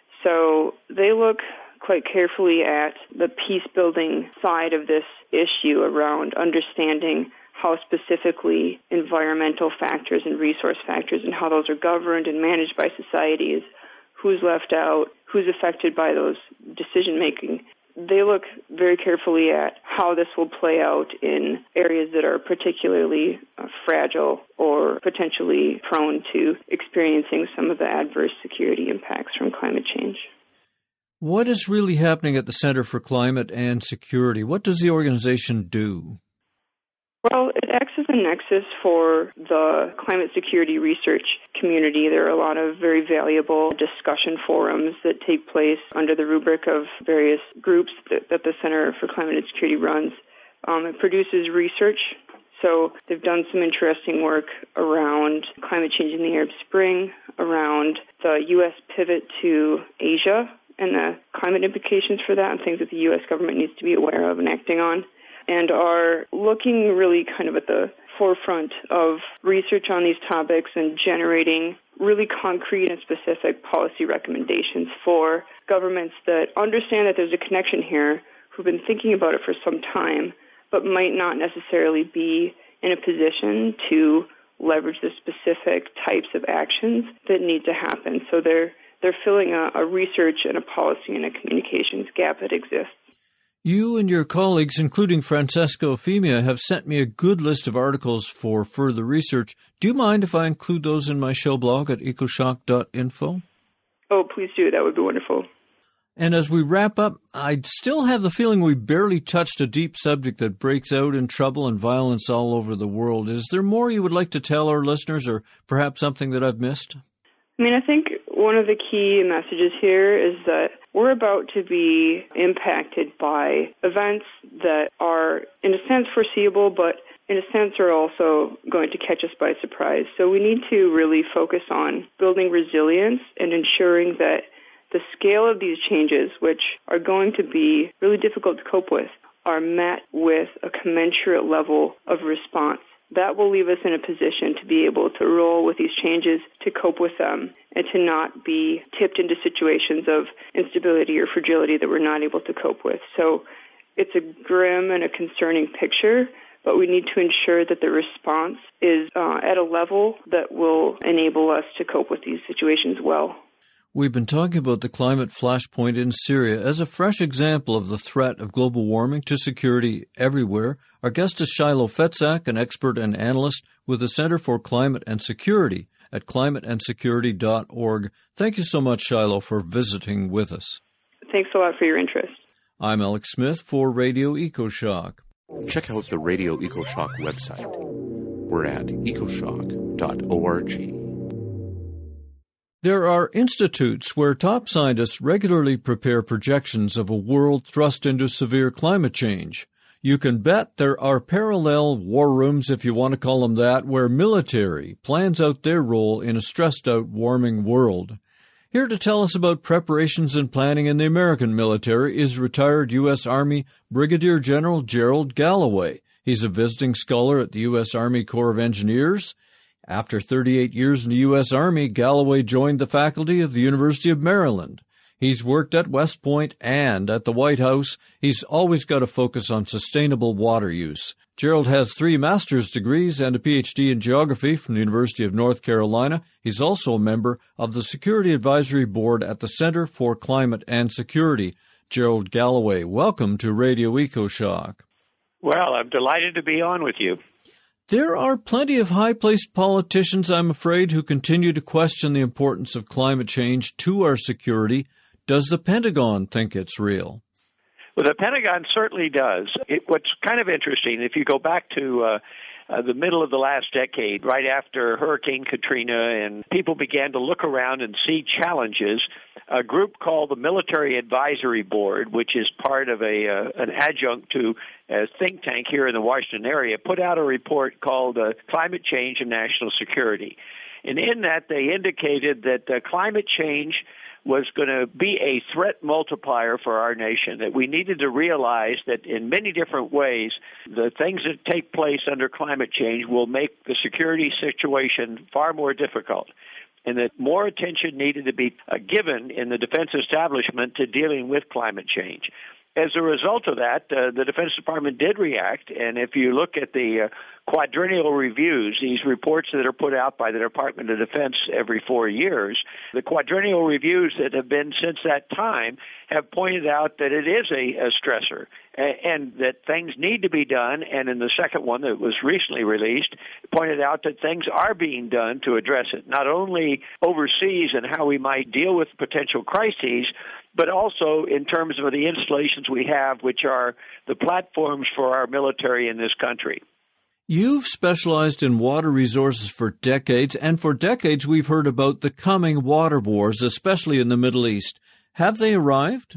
So they look quite carefully at the peace-building side of this issue around understanding how specifically environmental factors and resource factors and how those are governed and managed by societies, who's left out, who's affected by those decision-making. they look very carefully at how this will play out in areas that are particularly fragile or potentially prone to experiencing some of the adverse security impacts from climate change. What is really happening at the Center for Climate and Security? What does the organization do? Well, it acts as a nexus for the climate security research community. There are a lot of very valuable discussion forums that take place under the rubric of various groups that the Center for Climate and Security runs. It produces research. So they've done some interesting work around climate change in the Arab Spring, around the U.S. pivot to Asia and the climate implications for that and things that the U.S. government needs to be aware of and acting on, and are looking really kind of at the forefront of research on these topics and generating really concrete and specific policy recommendations for governments that understand that there's a connection here, who've been thinking about it for some time, but might not necessarily be in a position to leverage the specific types of actions that need to happen. So they're filling a research and a policy and a communications gap that exists. You and your colleagues, including Francesco Femia, have sent me a good list of articles for further research. Do you mind if I include those in my show blog at ecoshock.info? Oh, please do. That would be wonderful. And as we wrap up, I still have the feeling we barely touched a deep subject that breaks out in trouble and violence all over the world. Is there more you would like to tell our listeners, or perhaps something that I've missed? I think one of the key messages here is that we're about to be impacted by events that are, in a sense, foreseeable, but in a sense are also going to catch us by surprise. So we need to really focus on building resilience and ensuring that the scale of these changes, which are going to be really difficult to cope with, are met with a commensurate level of response. That will leave us in a position to be able to roll with these changes, to cope with them, and to not be tipped into situations of instability or fragility that we're not able to cope with. So it's a grim and a concerning picture, but we need to ensure that the response is at a level that will enable us to cope with these situations well. We've been talking about the climate flashpoint in Syria as a fresh example of the threat of global warming to security everywhere. Our guest is Shiloh Fetzak, an expert and analyst with the Center for Climate and Security at climateandsecurity.org. Thank you so much, Shiloh, for visiting with us. Thanks a lot for your interest. I'm Alex Smith for Radio EcoShock. Check out the Radio EcoShock website. We're at ecoshock.org. There are institutes where top scientists regularly prepare projections of a world thrust into severe climate change. You can bet there are parallel war rooms, if you want to call them that, where military plans out their role in a stressed-out warming world. Here to tell us about preparations and planning in the American military is retired U.S. Army Brigadier General Gerald Galloway. He's a visiting scholar at the U.S. Army Corps of Engineers. After 38 years in the U.S. Army, Galloway joined the faculty of the University of Maryland. He's worked at West Point and at the White House. He's always got a focus on sustainable water use. Gerald has 3 master's degrees and a Ph.D. in geography from the University of North Carolina. He's also a member of the Security Advisory Board at the Center for Climate and Security. Gerald Galloway, welcome to Radio EcoShock. Well, I'm delighted to be on with you. There are plenty of high-placed politicians, I'm afraid, who continue to question the importance of climate change to our security. Does the Pentagon think it's real? Well, the Pentagon certainly does. What's kind of interesting, if you go back to the middle of the last decade, right after Hurricane Katrina, and people began to look around and see challenges, a group called the Military Advisory Board, which is part of an adjunct to a think tank here in the Washington area, put out a report called Climate Change and National Security. And in that, they indicated that climate change was going to be a threat multiplier for our nation, that we needed to realize that in many different ways, the things that take place under climate change will make the security situation far more difficult, and that more attention needed to be given in the defense establishment to dealing with climate change. as a result of that, the Defense Department did react, and if you look at the quadrennial reviews, these reports that are put out by the Department of Defense every 4 years, the quadrennial reviews that have been since that time have pointed out that it is a stressor and that things need to be done. And in the second one that was recently released, pointed out that things are being done to address it, not only overseas and how we might deal with potential crises, but also in terms of the installations we have, which are the platforms for our military in this country. You've specialized in water resources for decades, and for decades we've heard about the coming water wars, especially in the Middle East. Have they arrived?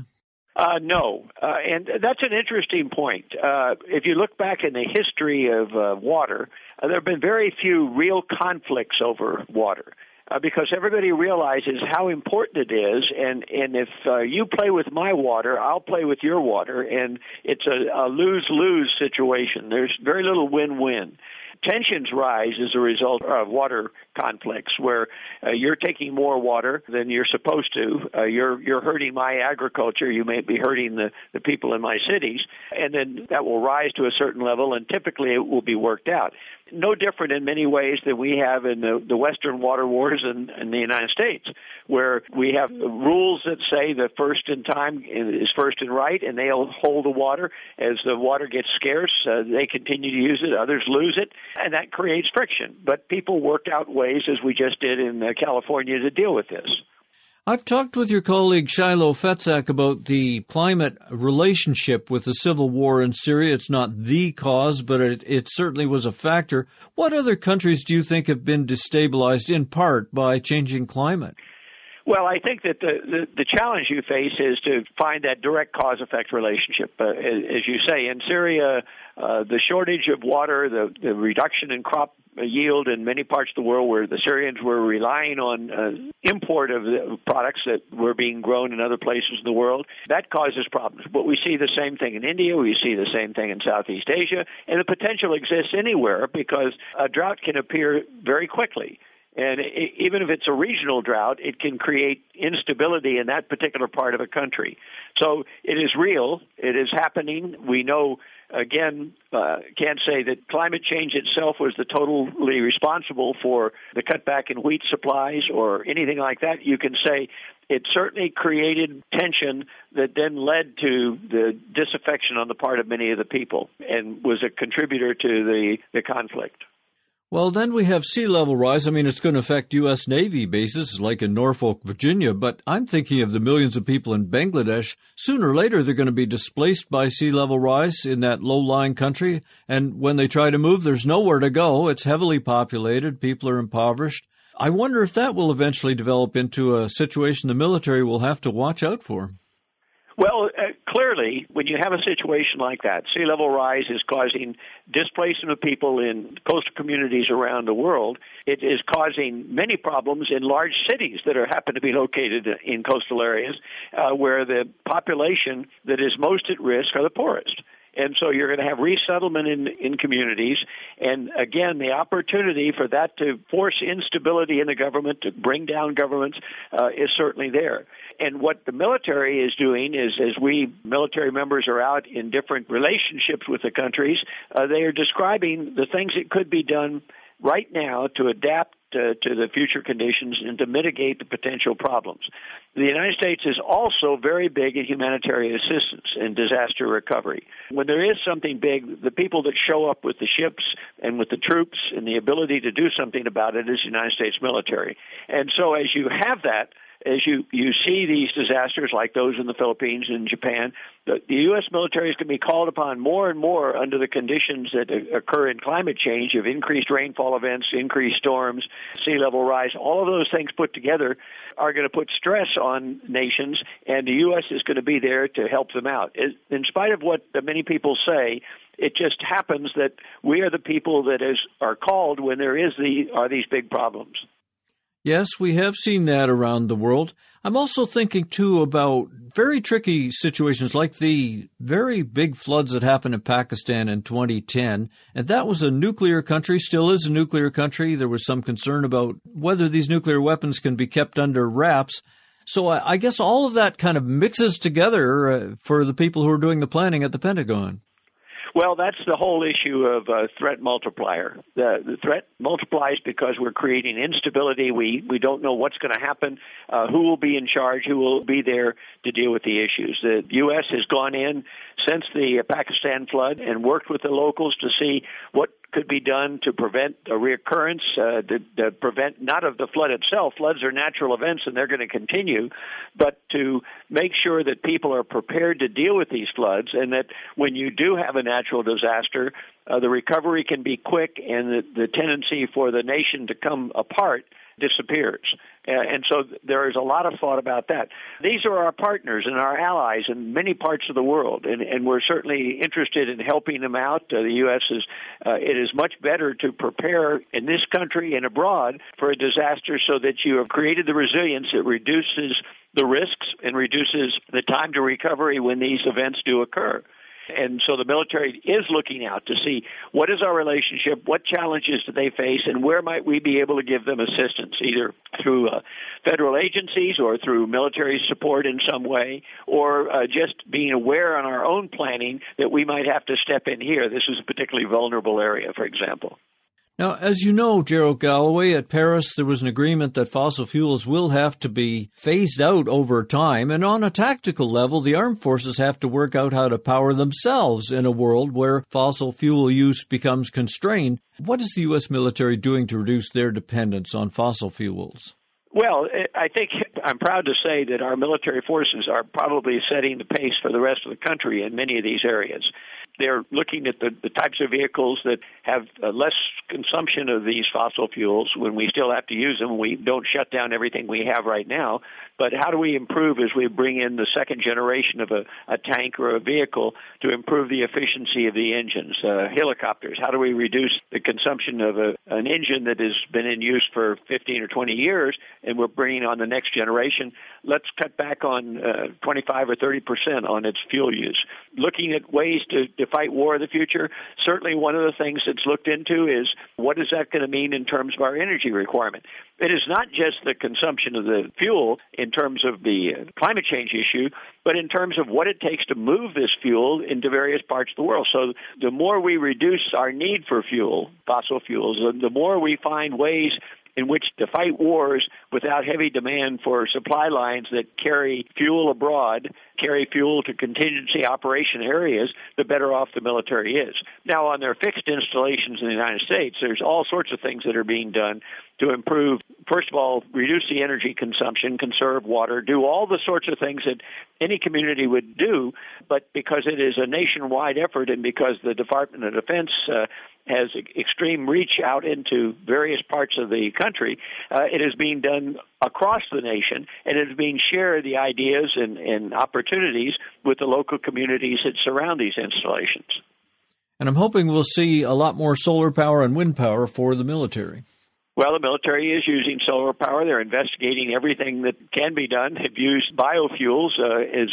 No, and that's an interesting point. If you look back in the history of water, there have been very few real conflicts over water. Because everybody realizes how important it is, and if you play with my water, I'll play with your water, and it's a lose-lose situation. There's very little win-win. Tensions rise as a result of water conflicts, where you're taking more water than you're supposed to. You're hurting my agriculture. You may be hurting the people in my cities, and then that will rise to a certain level, and typically it will be worked out. No different in many ways than we have in the Western water wars in the United States, where we have rules that say the first in time is first in right, and they'll hold the water. As the water gets scarce, they continue to use it, others lose it, and that creates friction. But people work out ways, as we just did in California, to deal with this. I've talked with your colleague Shiloh Fetzak about the climate relationship with the civil war in Syria. It's not the cause, but it certainly was a factor. What other countries do you think have been destabilized in part by changing climate? Well, I think that the challenge you face is to find that direct cause-effect relationship. As you say, in Syria, the shortage of water, the reduction in crop yield in many parts of the world where the Syrians were relying on import of the products that were being grown in other places in the world, that causes problems. But we see the same thing in India, we see the same thing in Southeast Asia, and the potential exists anywhere because a drought can appear very quickly. And even if it's a regional drought, it can create instability in that particular part of a country. So it is real. It is happening. We know, again, can't say that climate change itself was the totally responsible for the cutback in wheat supplies or anything like that. You can say it certainly created tension that then led to the disaffection on the part of many of the people and was a contributor to the conflict. Well, then we have sea level rise. I mean, it's going to affect U.S. Navy bases like in Norfolk, Virginia, but I'm thinking of the millions of people in Bangladesh. Sooner or later, they're going to be displaced by sea level rise in that low-lying country, and when they try to move, there's nowhere to go. It's heavily populated. People are impoverished. I wonder if that will eventually develop into a situation the military will have to watch out for. Well, clearly, when you have a situation like that, sea level rise is causing displacement of people in coastal communities around the world. It is causing many problems in large cities that happen to be located in coastal areas where the population that is most at risk are the poorest. And so you're going to have resettlement in communities. And again, the opportunity for that to force instability in the government, to bring down governments, is certainly there. And what the military is doing is, as we military members are out in different relationships with the countries, they are describing the things that could be done right now to adapt to the future conditions and to mitigate the potential problems. The United States is also very big in humanitarian assistance and disaster recovery. When there is something big, the people that show up with the ships and with the troops and the ability to do something about it is the United States military. And so as you have that, as you see these disasters like those in the Philippines and Japan, the U.S. military is going to be called upon more and more under the conditions that occur in climate change of increased rainfall events, increased storms, sea level rise. All of those things put together are going to put stress on nations, and the U.S. is going to be there to help them out. In spite of what many people say, it just happens that we are the people that are called when there are these big problems. Yes, we have seen that around the world. I'm also thinking, too, about very tricky situations like the very big floods that happened in Pakistan in 2010. And that was a nuclear country, still is a nuclear country. There was some concern about whether these nuclear weapons can be kept under wraps. So I guess all of that kind of mixes together for the people who are doing the planning at the Pentagon. Well, that's the whole issue of threat multiplier. The threat multiplies because we're creating instability. We don't know what's going to happen, who will be in charge, who will be there to deal with the issues. The U.S. has gone in since the Pakistan flood and worked with the locals to see what could be done to prevent a reoccurrence, to prevent not of the flood itself. Floods are natural events and they're going to continue, but to make sure that people are prepared to deal with these floods and that when you do have a natural disaster, the recovery can be quick and the tendency for the nation to come apart disappears. And so there is a lot of thought about that. These are our partners and our allies in many parts of the world, and we're certainly interested in helping them out. The U.S. it is much better to prepare in this country and abroad for a disaster so that you have created the resilience that reduces the risks and reduces the time to recovery when these events do occur. And so the military is looking out to see what is our relationship, what challenges do they face, and where might we be able to give them assistance, either through federal agencies or through military support in some way, or just being aware on our own planning that we might have to step in here. This is a particularly vulnerable area, for example. Now, as you know, Gerald Galloway, at Paris there was an agreement that fossil fuels will have to be phased out over time, and on a tactical level, the armed forces have to work out how to power themselves in a world where fossil fuel use becomes constrained. What is the U.S. military doing to reduce their dependence on fossil fuels? Well, I think I'm proud to say that our military forces are probably setting the pace for the rest of the country in many of these areas. They're looking at the types of vehicles that have less consumption of these fossil fuels when we still have to use them. We don't shut down everything we have right now. But how do we improve as we bring in the second generation of a tank or a vehicle to improve the efficiency of the engines? Helicopters, how do we reduce the consumption of an engine that has been in use for 15 or 20 years and we're bringing on the next generation? Let's cut back on 25 or 30% on its fuel use. Looking at ways to fight war in the future, certainly one of the things that's looked into is what is that going to mean in terms of our energy requirement? It is not just the consumption of the fuel in terms of the climate change issue, but in terms of what it takes to move this fuel into various parts of the world. So the more we reduce our need for fuel, fossil fuels, the more we find ways in which to fight wars without heavy demand for supply lines that carry fuel abroad, carry fuel to contingency operation areas, the better off the military is. Now, on their fixed installations in the United States, there's all sorts of things that are being done to improve, first of all, reduce the energy consumption, conserve water, do all the sorts of things that any community would do, but because it is a nationwide effort and because the Department of Defense has extreme reach out into various parts of the country, it is being done across the nation, and it is being shared, the ideas and opportunities with the local communities that surround these installations. And I'm hoping we'll see a lot more solar power and wind power for the military. Well, the military is using solar power. They're investigating everything that can be done. They've used biofuels as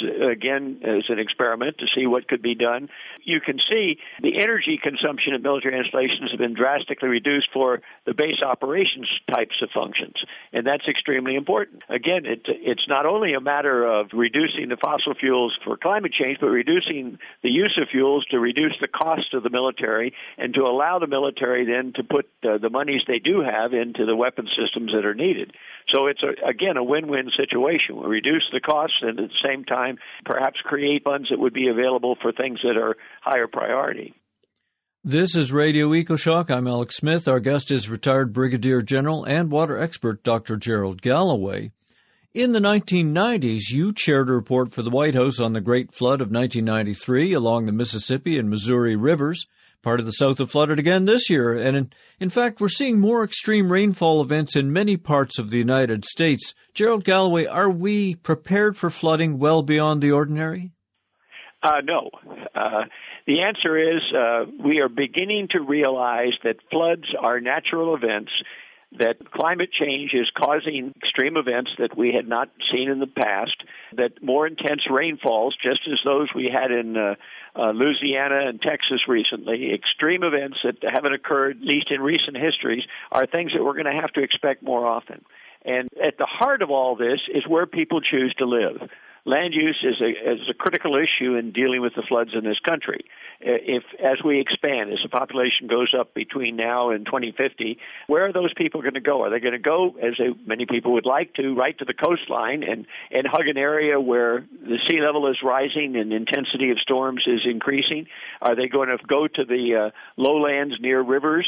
an experiment to see what could be done. You can see the energy consumption of military installations has been drastically reduced for the base operations types of functions, and that's extremely important. Again, it's not only a matter of reducing the fossil fuels for climate change, but reducing the use of fuels to reduce the cost of the military and to allow the military then to put the monies they do have into the weapon systems that are needed. So it's, a win-win situation. We reduce the costs and at the same time perhaps create funds that would be available for things that are higher priority. This is Radio EcoShock. I'm Alex Smith. Our guest is retired Brigadier General and water expert Dr. Gerald Galloway. In the 1990s, you chaired a report for the White House on the Great Flood of 1993 along the Mississippi and Missouri rivers. Part of the South have flooded again this year, and in fact, we're seeing more extreme rainfall events in many parts of the United States. Gerald Galloway, are we prepared for flooding well beyond the ordinary? No. The answer is we are beginning to realize that floods are natural events, that climate change is causing extreme events that we had not seen in the past, that more intense rainfalls, just as those we had in Louisiana and Texas recently, extreme events that haven't occurred, at least in recent histories, are things that we're going to have to expect more often. And at the heart of all this is where people choose to live. Land use is a critical issue in dealing with the floods in this country. As we expand, as the population goes up between now and 2050, where are those people going to go? Are they going to go, as many people would like to, right to the coastline and hug an area where the sea level is rising and intensity of storms is increasing? Are they going to go to the lowlands near rivers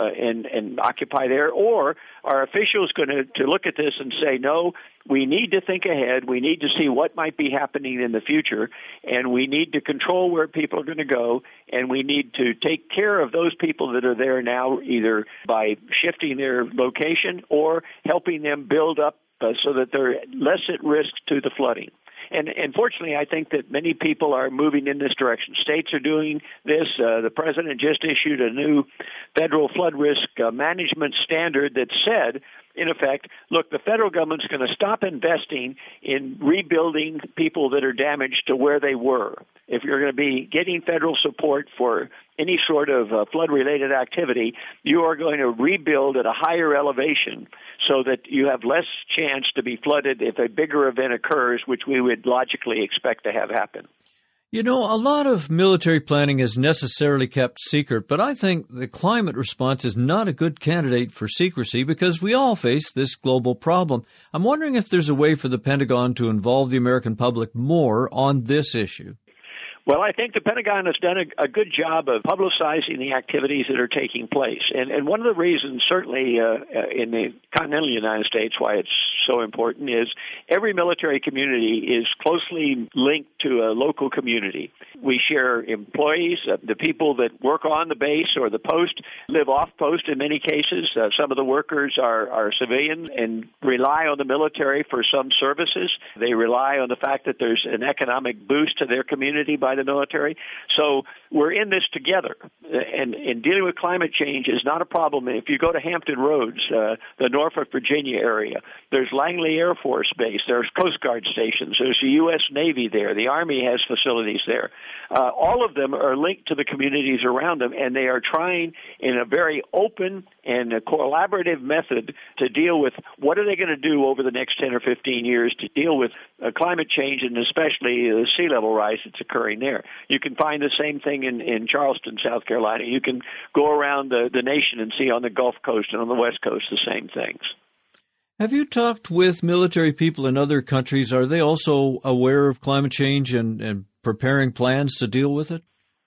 and occupy there? Or are officials going to look at this and say, no, we need to think ahead, we need to see what might be happening in the future, and we need to control where people are going to go, and we need to take care of those people that are there now, either by shifting their location or helping them build up so that they're less at risk to the flooding. And fortunately, I think that many people are moving in this direction. States are doing this. The president just issued a new federal flood risk management standard that said, in effect, look, the federal government's going to stop investing in rebuilding people that are damaged to where they were. If you're going to be getting federal support for any sort of flood-related activity, you are going to rebuild at a higher elevation so that you have less chance to be flooded if a bigger event occurs, which we would logically expect to have happen. You know, a lot of military planning is necessarily kept secret, but I think the climate response is not a good candidate for secrecy because we all face this global problem. I'm wondering if there's a way for the Pentagon to involve the American public more on this issue. Well, I think the Pentagon has done a good job of publicizing the activities that are taking place. And one of the reasons, certainly in the continental United States, why it's so important is every military community is closely linked to a local community. We share employees. The people that work on the base or the post live off post in many cases. Some of the workers are civilian and rely on the military for some services. They rely on the fact that there's an economic boost to their community by the military. So we're in this together. And dealing with climate change is not a problem. If you go to Hampton Roads, the Norfolk, Virginia area, there's Langley Air Force Base, there's Coast Guard stations, there's the U.S. Navy there, the Army has facilities there. All of them are linked to the communities around them, and they are trying in a very open and a collaborative method to deal with what are they going to do over the next 10 or 15 years to deal with climate change and especially the sea level rise that's occurring there. You can find the same thing in Charleston, South Carolina. You can go around the nation and see on the Gulf Coast and on the West Coast the same things. Have you talked with military people in other countries? Are they also aware of climate change and preparing plans to deal with it?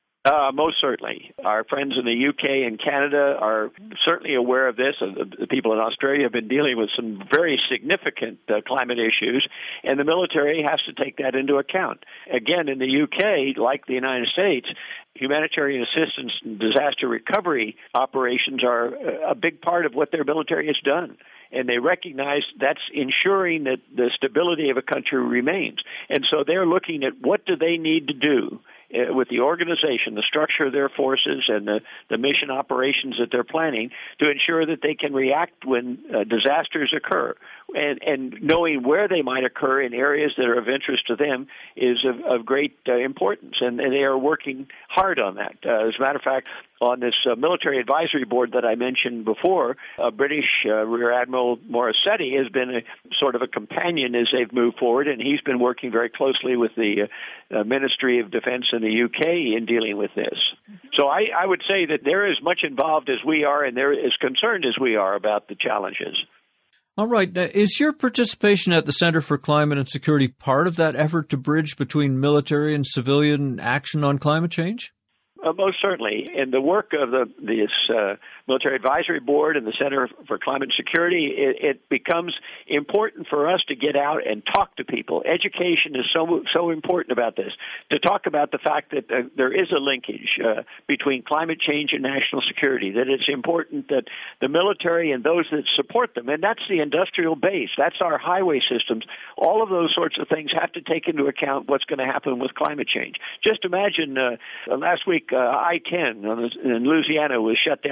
Most certainly. Our friends in the UK and Canada are certainly aware of this. The people in Australia have been dealing with some very significant climate issues, and the military has to take that into account. Again, in the UK, like the United States, humanitarian assistance and disaster recovery operations are a big part of what their military has done. And they recognize that's ensuring that the stability of a country remains. And so they're looking at what do they need to do with the organization, the structure of their forces, and the mission operations that they're planning to ensure that they can react when disasters occur. And knowing where they might occur in areas that are of interest to them is of great importance. And they are working hard on that. As a matter of fact, on this military advisory board that I mentioned before, British Rear Admiral Morissetti has been a sort of a companion as they've moved forward, and he's been working very closely with the Ministry of Defense in the UK in dealing with this. So I would say that they're as much involved as we are, and they're as concerned as we are about the challenges. All right. Now, is your participation at the Center for Climate and Security part of that effort to bridge between military and civilian action on climate change? Most certainly. In the work of this Military Advisory Board and the Center for Climate Security, it becomes important for us to get out and talk to people. Education is so important about this, to talk about the fact that there is a linkage between climate change and national security, that it's important that the military and those that support them, and that's the industrial base, that's our highway systems, all of those sorts of things have to take into account what's going to happen with climate change. Just imagine last week I-10 in Louisiana was shut down because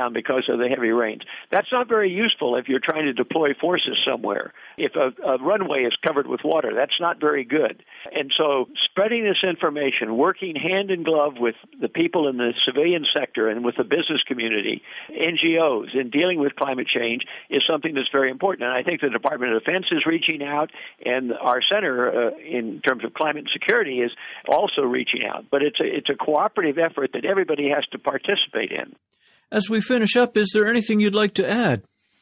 because of the heavy rains. That's not very useful if you're trying to deploy forces somewhere. If a runway is covered with water, that's not very good. And so spreading this information, working hand in glove with the people in the civilian sector and with the business community, NGOs, in dealing with climate change is something that's very important. And I think the Department of Defense is reaching out, and our center in terms of climate and security is also reaching out. But it's a cooperative effort that everybody has to participate in. As we finish up, is there anything you'd like to add?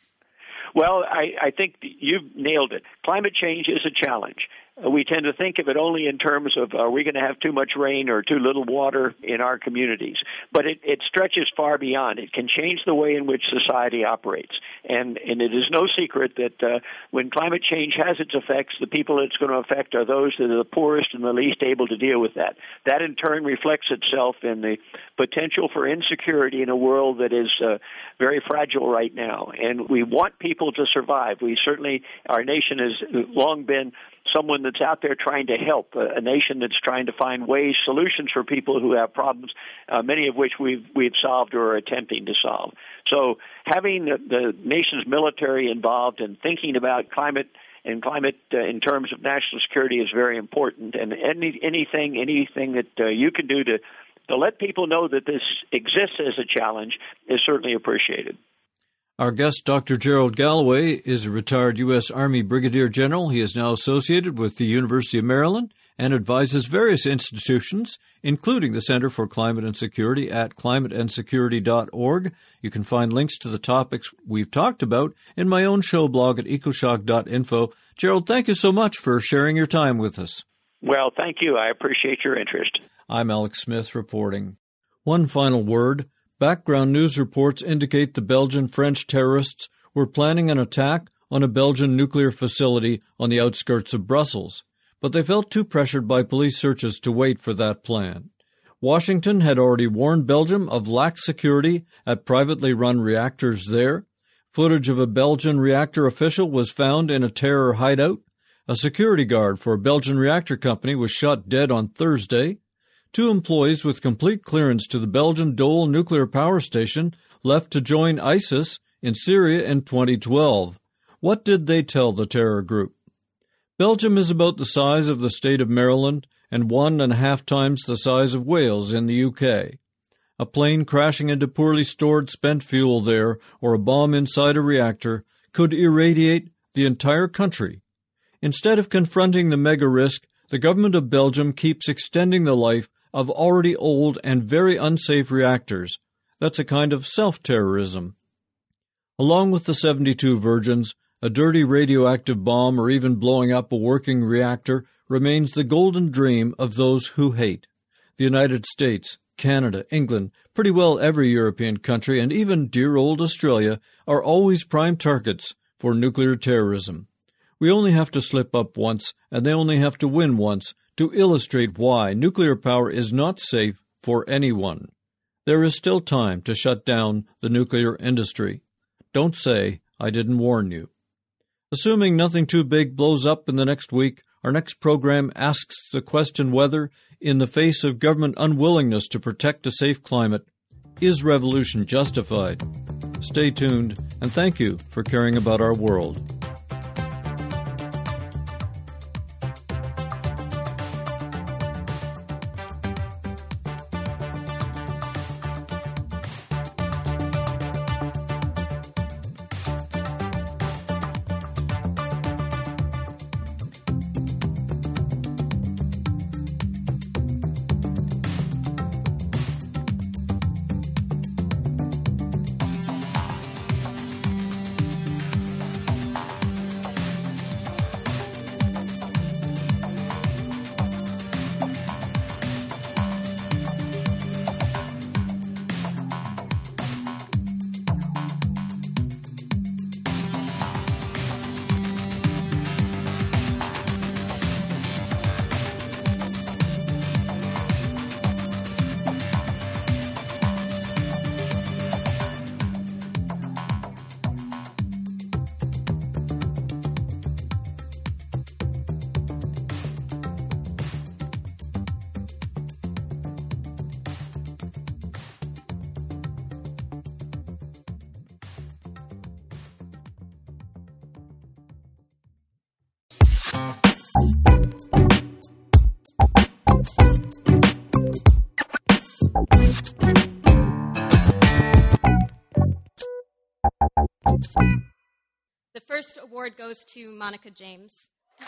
Well, I think you've nailed it. Climate change is a challenge. We tend to think of it only in terms of are we going to have too much rain or too little water in our communities. But it stretches far beyond. It can change the way in which society operates. And it is no secret that when climate change has its effects, the people it's going to affect are those that are the poorest and the least able to deal with that. That in turn reflects itself in the potential for insecurity in a world that is very fragile right now. And we want people to survive. Our nation has long been someone that's out there trying to help, a nation that's trying to find ways, solutions for people who have problems, many of which we've solved or are attempting to solve. So having the nation's military involved and thinking about climate in terms of national security is very important. And anything that you can do to let people know that this exists as a challenge is certainly appreciated. Our guest, Dr. Gerald Galloway, is a retired U.S. Army Brigadier General. He is now associated with the University of Maryland and advises various institutions, including the Center for Climate and Security at climateandsecurity.org. You can find links to the topics we've talked about in my own show blog at ecoshock.info. Gerald, thank you so much for sharing your time with us. Well, thank you. I appreciate your interest. I'm Alex Smith reporting. One final word. Background news reports indicate the Belgian-French terrorists were planning an attack on a Belgian nuclear facility on the outskirts of Brussels, but they felt too pressured by police searches to wait for that plan. Washington had already warned Belgium of lax security at privately run reactors there. Footage of a Belgian reactor official was found in a terror hideout. A security guard for a Belgian reactor company was shot dead on Thursday. 2 employees with complete clearance to the Belgian Dole nuclear power station left to join ISIS in Syria in 2012. What did they tell the terror group? Belgium is about the size of the state of Maryland and 1.5 times the size of Wales in the UK. A plane crashing into poorly stored spent fuel there or a bomb inside a reactor could irradiate the entire country. Instead of confronting the mega risk, the government of Belgium keeps extending the life of already old and very unsafe reactors. That's a kind of self-terrorism. Along with the 72 virgins, a dirty radioactive bomb or even blowing up a working reactor remains the golden dream of those who hate. The United States, Canada, England, pretty well every European country, and even dear old Australia are always prime targets for nuclear terrorism. We only have to slip up once, and they only have to win once, to illustrate why nuclear power is not safe for anyone. There is still time to shut down the nuclear industry. Don't say I didn't warn you. Assuming nothing too big blows up in the next week, our next program asks the question whether, in the face of government unwillingness to protect a safe climate, is revolution justified? Stay tuned, and thank you for caring about our world. The first award goes to Monica James.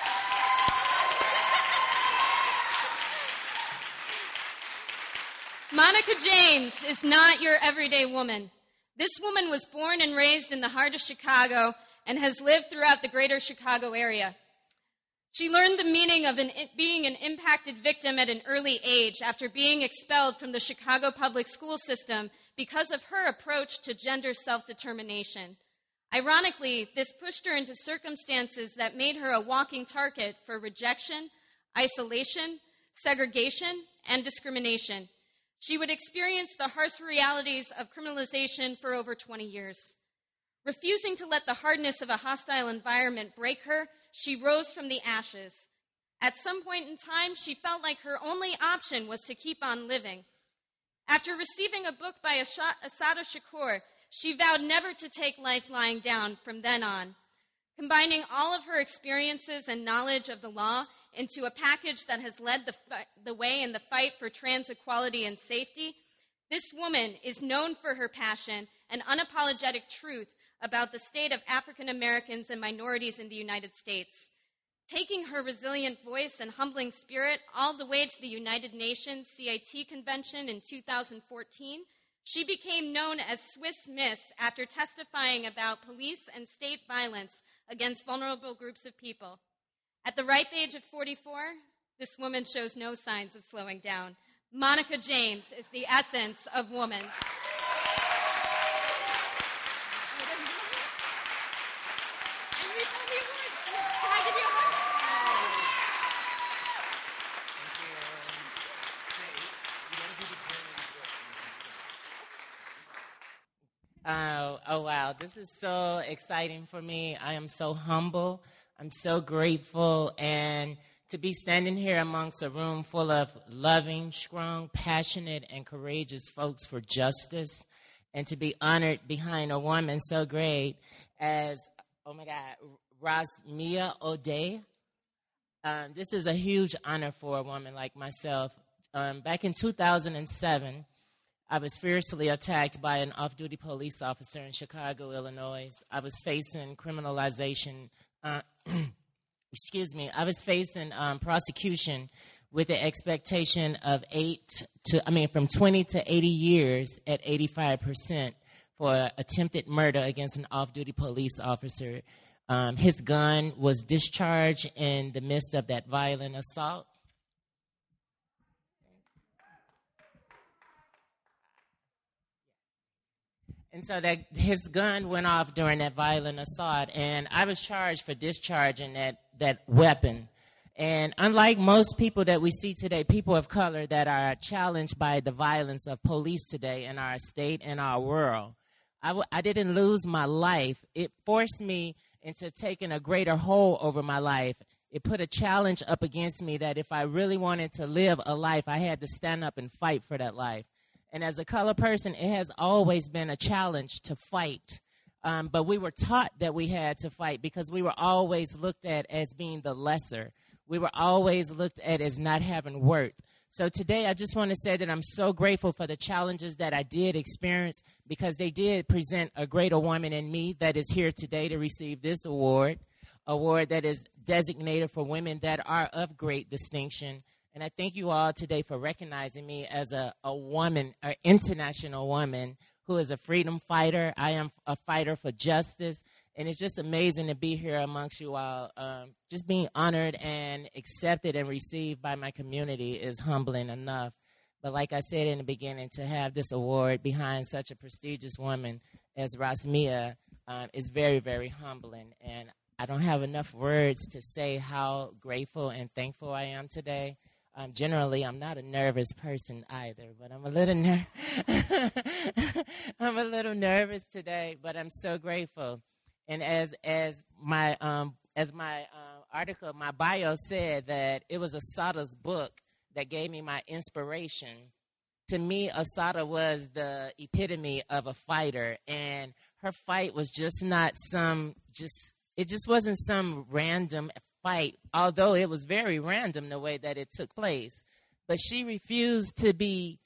Monica James is not your everyday woman. This woman was born and raised in the heart of Chicago and has lived throughout the greater Chicago area. She learned the meaning of being an impacted victim at an early age after being expelled from the Chicago public school system because of her approach to gender self-determination. Ironically, this pushed her into circumstances that made her a walking target for rejection, isolation, segregation, and discrimination. She would experience the harsh realities of criminalization for over 20 years. Refusing to let the hardness of a hostile environment break her, she rose from the ashes. At some point in time, she felt like her only option was to keep on living. After receiving a book by Assata Shakur, she vowed never to take life lying down from then on. Combining all of her experiences and knowledge of the law into a package that has led the way in the fight for trans equality and safety, this woman is known for her passion and unapologetic truth about the state of African Americans and minorities in the United States. Taking her resilient voice and humbling spirit all the way to the United Nations CIT convention in 2014, she became known as Swiss Miss after testifying about police and state violence against vulnerable groups of people. At the ripe age of 44, this woman shows no signs of slowing down. Monica James is the essence of woman. Oh, wow. This is so exciting for me. I am so humble. I'm so grateful. And to be standing here amongst a room full of loving, strong, passionate, and courageous folks for justice, and to be honored behind a woman so great as, oh my God, Rasmea Odeh. This is a huge honor for a woman like myself. Back in 2007, I was fiercely attacked by an off-duty police officer in Chicago, Illinois. I was facing criminalization. I was facing prosecution with the expectation of from 20 to 80 years at 85% for attempted murder against an off-duty police officer. His gun was discharged in the midst of that violent assault. And so that his gun went off during that violent assault, and I was charged for discharging that weapon. And unlike most people that we see today, people of color that are challenged by the violence of police today in our state and our world, I didn't lose my life. It forced me into taking a greater hold over my life. It put a challenge up against me that if I really wanted to live a life, I had to stand up and fight for that life. And as a colored person, it has always been a challenge to fight. But we were taught that we had to fight because we were always looked at as being the lesser. We were always looked at as not having worth. So today I just want to say that I'm so grateful for the challenges that I did experience because they did present a greater woman in me that is here today to receive this award that is designated for women that are of great distinction. And I thank you all today for recognizing me as a woman, an international woman who is a freedom fighter. I am a fighter for justice. And it's just amazing to be here amongst you all. Just being honored and accepted and received by my community is humbling enough. But like I said in the beginning, to have this award behind such a prestigious woman as Rasmea is very, very humbling. And I don't have enough words to say how grateful and thankful I am today. Generally, I'm not a nervous person either, but I'm a little nervous today, but I'm so grateful. And as my article, my bio said that it was Assata's book that gave me my inspiration. To me, Assata was the epitome of a fighter, and her fight was just not it just wasn't some random fight, although it was very random the way that it took place. But she refused to be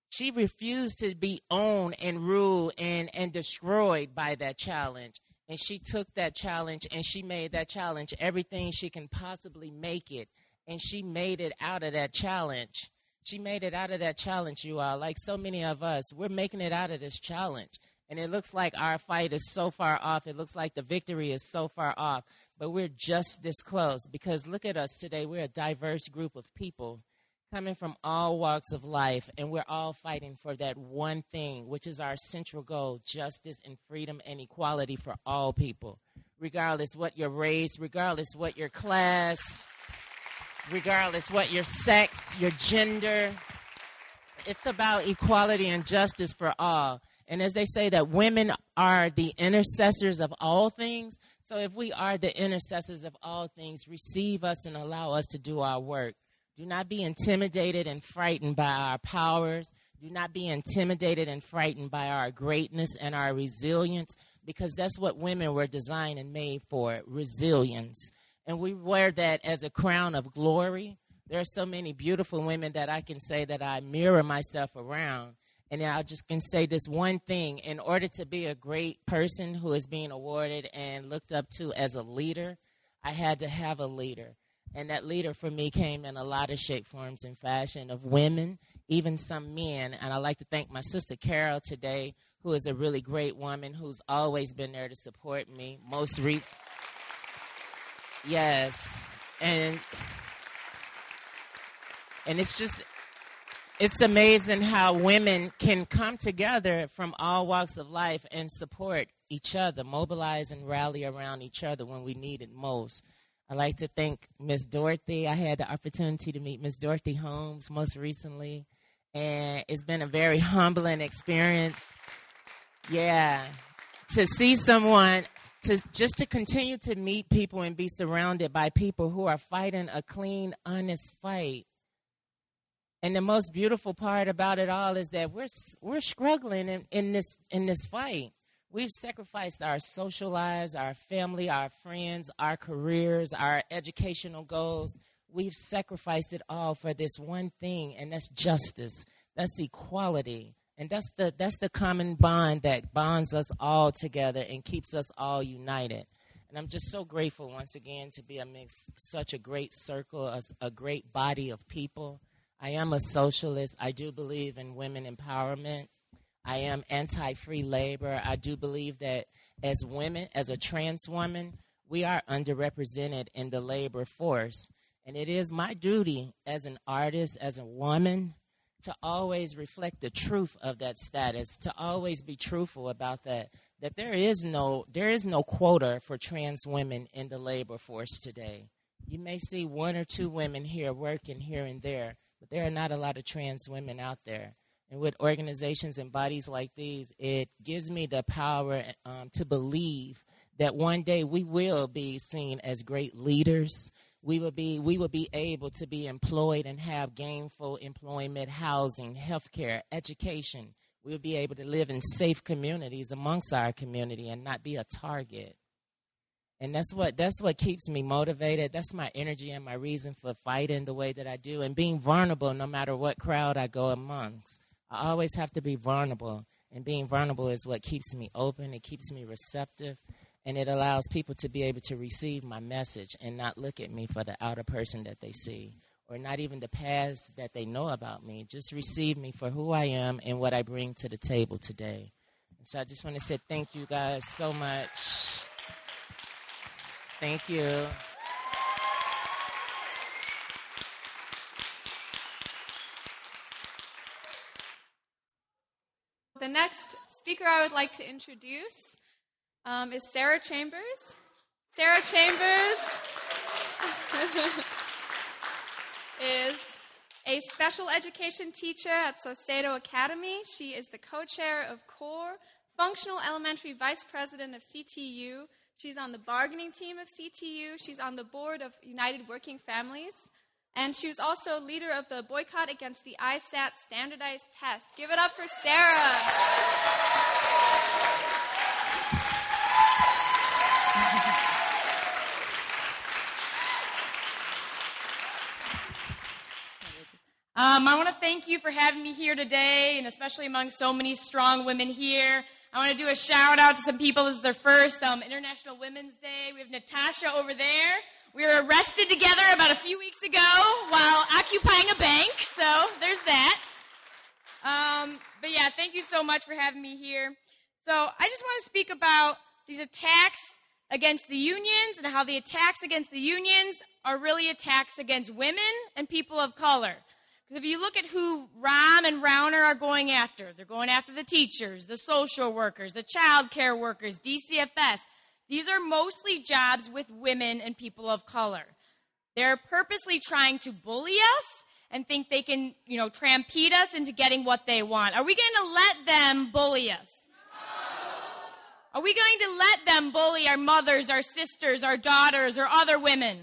owned and ruled and destroyed by that challenge. And she took that challenge and she made that challenge everything she can possibly make it. And she made it out of that challenge. She made it out of that challenge, you all. Like so many of us, we're making it out of this challenge. And it looks like our fight is so far off. It looks like the victory is so far off. But we're just this close. Because look at us today. We're a diverse group of people coming from all walks of life. And we're all fighting for that one thing, which is our central goal, justice and freedom and equality for all people. Regardless what your race, regardless what your class, regardless what your sex, your gender. It's about equality and justice for all. And as they say that women are the intercessors of all things, so if we are the intercessors of all things, receive us and allow us to do our work. Do not be intimidated and frightened by our powers. Do not be intimidated and frightened by our greatness and our resilience, because that's what women were designed and made for, resilience. And we wear that as a crown of glory. There are so many beautiful women that I can say that I mirror myself around. And then I just can say this one thing. In order to be a great person who is being awarded and looked up to as a leader, I had to have a leader. And that leader for me came in a lot of shape, forms, and fashion of women, even some men. And I'd like to thank my sister Carol today, who is a really great woman who's always been there to support me. Yes. And it's amazing how women can come together from all walks of life and support each other, mobilize and rally around each other when we need it most. I'd like to thank Miss Dorothy. I had the opportunity to meet Miss Dorothy Holmes most recently, and it's been a very humbling experience. Yeah, to see someone, to continue to meet people and be surrounded by people who are fighting a clean, honest fight. And the most beautiful part about it all is that we're struggling in this fight. We've sacrificed our social lives, our family, our friends, our careers, our educational goals. We've sacrificed it all for this one thing, and that's justice. That's equality. And that's the common bond that bonds us all together and keeps us all united. And I'm just so grateful once again to be amidst such a great circle, a great body of people. I am a socialist. I do believe in women empowerment. I am anti-free labor. I do believe that as women, as a trans woman, we are underrepresented in the labor force. And it is my duty as an artist, as a woman, to always reflect the truth of that status, to always be truthful about that there is no quota for trans women in the labor force today. You may see one or two women here working here and there, but there are not a lot of trans women out there. And with organizations and bodies like these, it gives me the power to believe that one day we will be seen as great leaders. We will be able to be employed and have gainful employment, housing, healthcare, education. We will be able to live in safe communities amongst our community and not be a target. And that's what keeps me motivated. That's my energy and my reason for fighting the way that I do and being vulnerable no matter what crowd I go amongst. I always have to be vulnerable, and being vulnerable is what keeps me open. It keeps me receptive, and it allows people to be able to receive my message and not look at me for the outer person that they see, or not even the past that they know about me. Just receive me for who I am and what I bring to the table today. And so I just want to say thank you guys so much. Thank you. The next speaker I would like to introduce is Sarah Chambers. Sarah Chambers is a special education teacher at Saucedo Academy. She is the co-chair of CORE, functional elementary vice president of CTU. She's on the bargaining team of CTU. She's on the board of United Working Families. And she was also leader of the boycott against the ISAT standardized test. Give it up for Sarah. I want to thank you for having me here today, and especially among so many strong women here. I want to do a shout out to some people. This is their first International Women's Day. We have Natasha over there. We were arrested together about a few weeks ago while occupying a bank, so there's that. But yeah, thank you so much for having me here. So I just want to speak about these attacks against the unions and how the attacks against the unions are really attacks against women and people of color. Because if you look at who Rahm and Rauner are going after, they're going after the teachers, the social workers, the child care workers, DCFS. These are mostly jobs with women and people of color. They're purposely trying to bully us and think they can, trampede us into getting what they want. Are we going to let them bully us? No. Are we going to let them bully our mothers, our sisters, our daughters, or other women?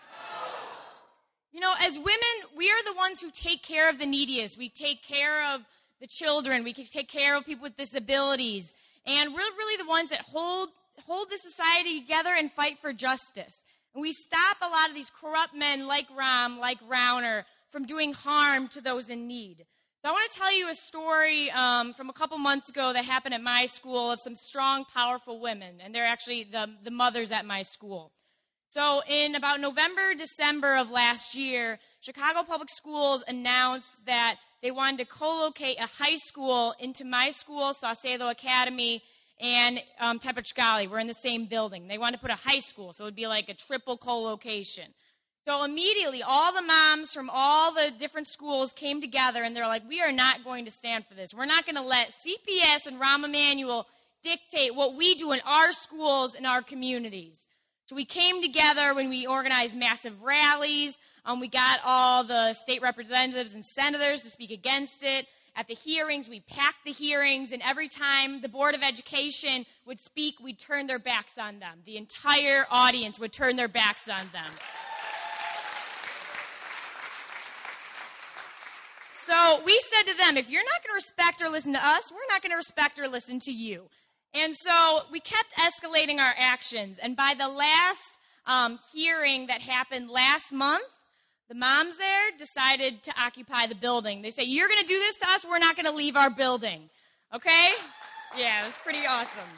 As women, we are the ones who take care of the neediest. We take care of the children. We can take care of people with disabilities. And we're really the ones that hold the society together and fight for justice. And we stop a lot of these corrupt men like Rahm, like Rauner, from doing harm to those in need. So I want to tell you a story from a couple months ago that happened at my school of some strong, powerful women. And they're actually the mothers at my school. So in about November, December of last year, Chicago Public Schools announced that they wanted to co-locate a high school into my school, Saucedo Academy, and Tepetzcali. We're in the same building. They wanted to put a high school, so it would be like a triple co-location. So immediately, all the moms from all the different schools came together, and they're like, we are not going to stand for this. We're not going to let CPS and Rahm Emanuel dictate what we do in our schools and our communities. So we came together when we organized massive rallies. We got all the state representatives and senators to speak against it. At the hearings, we packed the hearings, and every time the Board of Education would speak, we'd turn their backs on them. The entire audience would turn their backs on them. So we said to them, if you're not going to respect or listen to us, we're not going to respect or listen to you. And so we kept escalating our actions. And by the last hearing that happened last month, the moms there decided to occupy the building. They say, you're going to do this to us, we're not going to leave our building. Okay? Yeah, it was pretty awesome.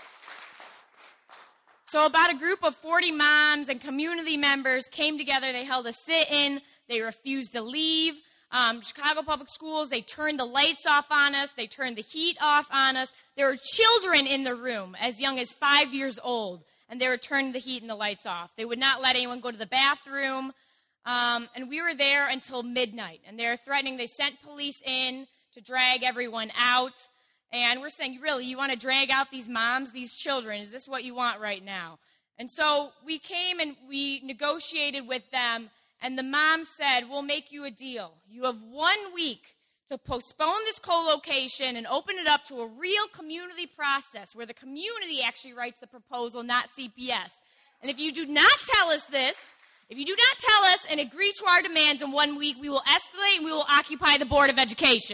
So about a group of 40 moms and community members came together. They held a sit-in. They refused to leave. Chicago Public Schools, they turned the lights off on us. They turned the heat off on us. There were children in the room as young as 5 years old, and they were turning the heat and the lights off. They would not let anyone go to the bathroom, and we were there until midnight. And they're threatening. They sent police in to drag everyone out. And we're saying, really, you want to drag out these moms, these children? Is this what you want right now? And so we came and we negotiated with them. And the mom said, we'll make you a deal. You have 1 week to postpone this co-location and open it up to a real community process where the community actually writes the proposal, not CPS. And if you do not tell us this, if you do not tell us and agree to our demands in 1 week, we will escalate and we will occupy the Board of Education.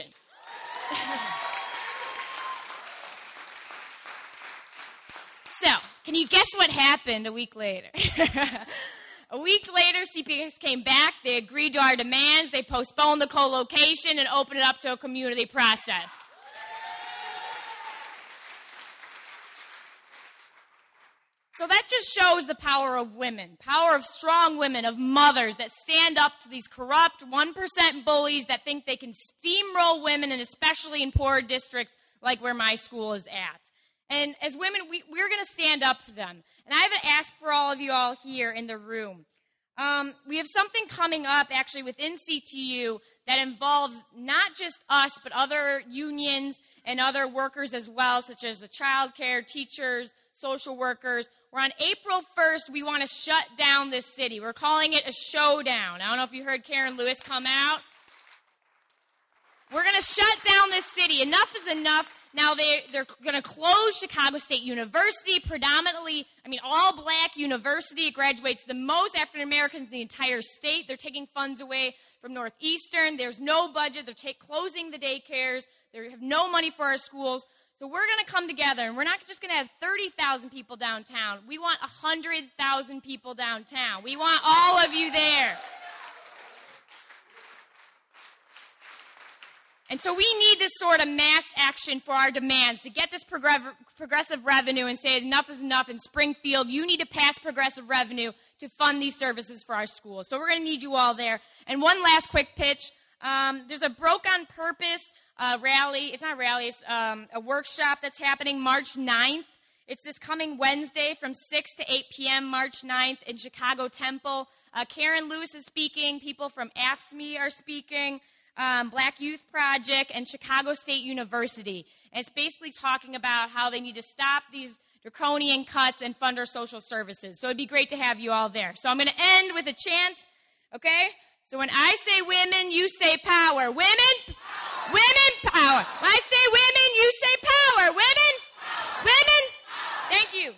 So, can you guess what happened a week later? A week later, CPS came back. They agreed to our demands. They postponed the co-location and opened it up to a community process. So that just shows the power of women, power of strong women, of mothers that stand up to these corrupt 1% bullies that think they can steamroll women, and especially in poor districts like where my school is at. And as women, we're going to stand up for them. And I have to ask for all of you all here in the room. We have something coming up, actually, within CTU that involves not just us, but other unions and other workers as well, such as the child care, teachers, social workers. Where on April 1st, we want to shut down this city. We're calling it a showdown. I don't know if you heard Karen Lewis come out. We're going to shut down this city. Enough is enough. Now, they're going to close Chicago State University, predominantly, all-black university. It graduates the most African-Americans in the entire state. They're taking funds away from Northeastern. There's no budget. They're closing the daycares. They have no money for our schools. So we're going to come together, and we're not just going to have 30,000 people downtown. We want 100,000 people downtown. We want all of you there. And so we need this sort of mass action for our demands to get this progressive revenue and say enough is enough. In Springfield, you need to pass progressive revenue to fund these services for our schools. So we're going to need you all there. And one last quick pitch. There's a Broke on Purpose rally. It's not a rally. It's a workshop that's happening March 9th. It's this coming Wednesday from 6 to 8 p.m., March 9th in Chicago Temple. Karen Lewis is speaking. People from AFSCME are speaking. Black Youth Project, and Chicago State University. And it's basically talking about how they need to stop these draconian cuts and fund our social services. So it'd be great to have you all there. So I'm going to end with a chant, okay? So when I say women, you say power. Women? Power. Women, power. When I say women, you say power. Women? Power. Women? Power. Thank you.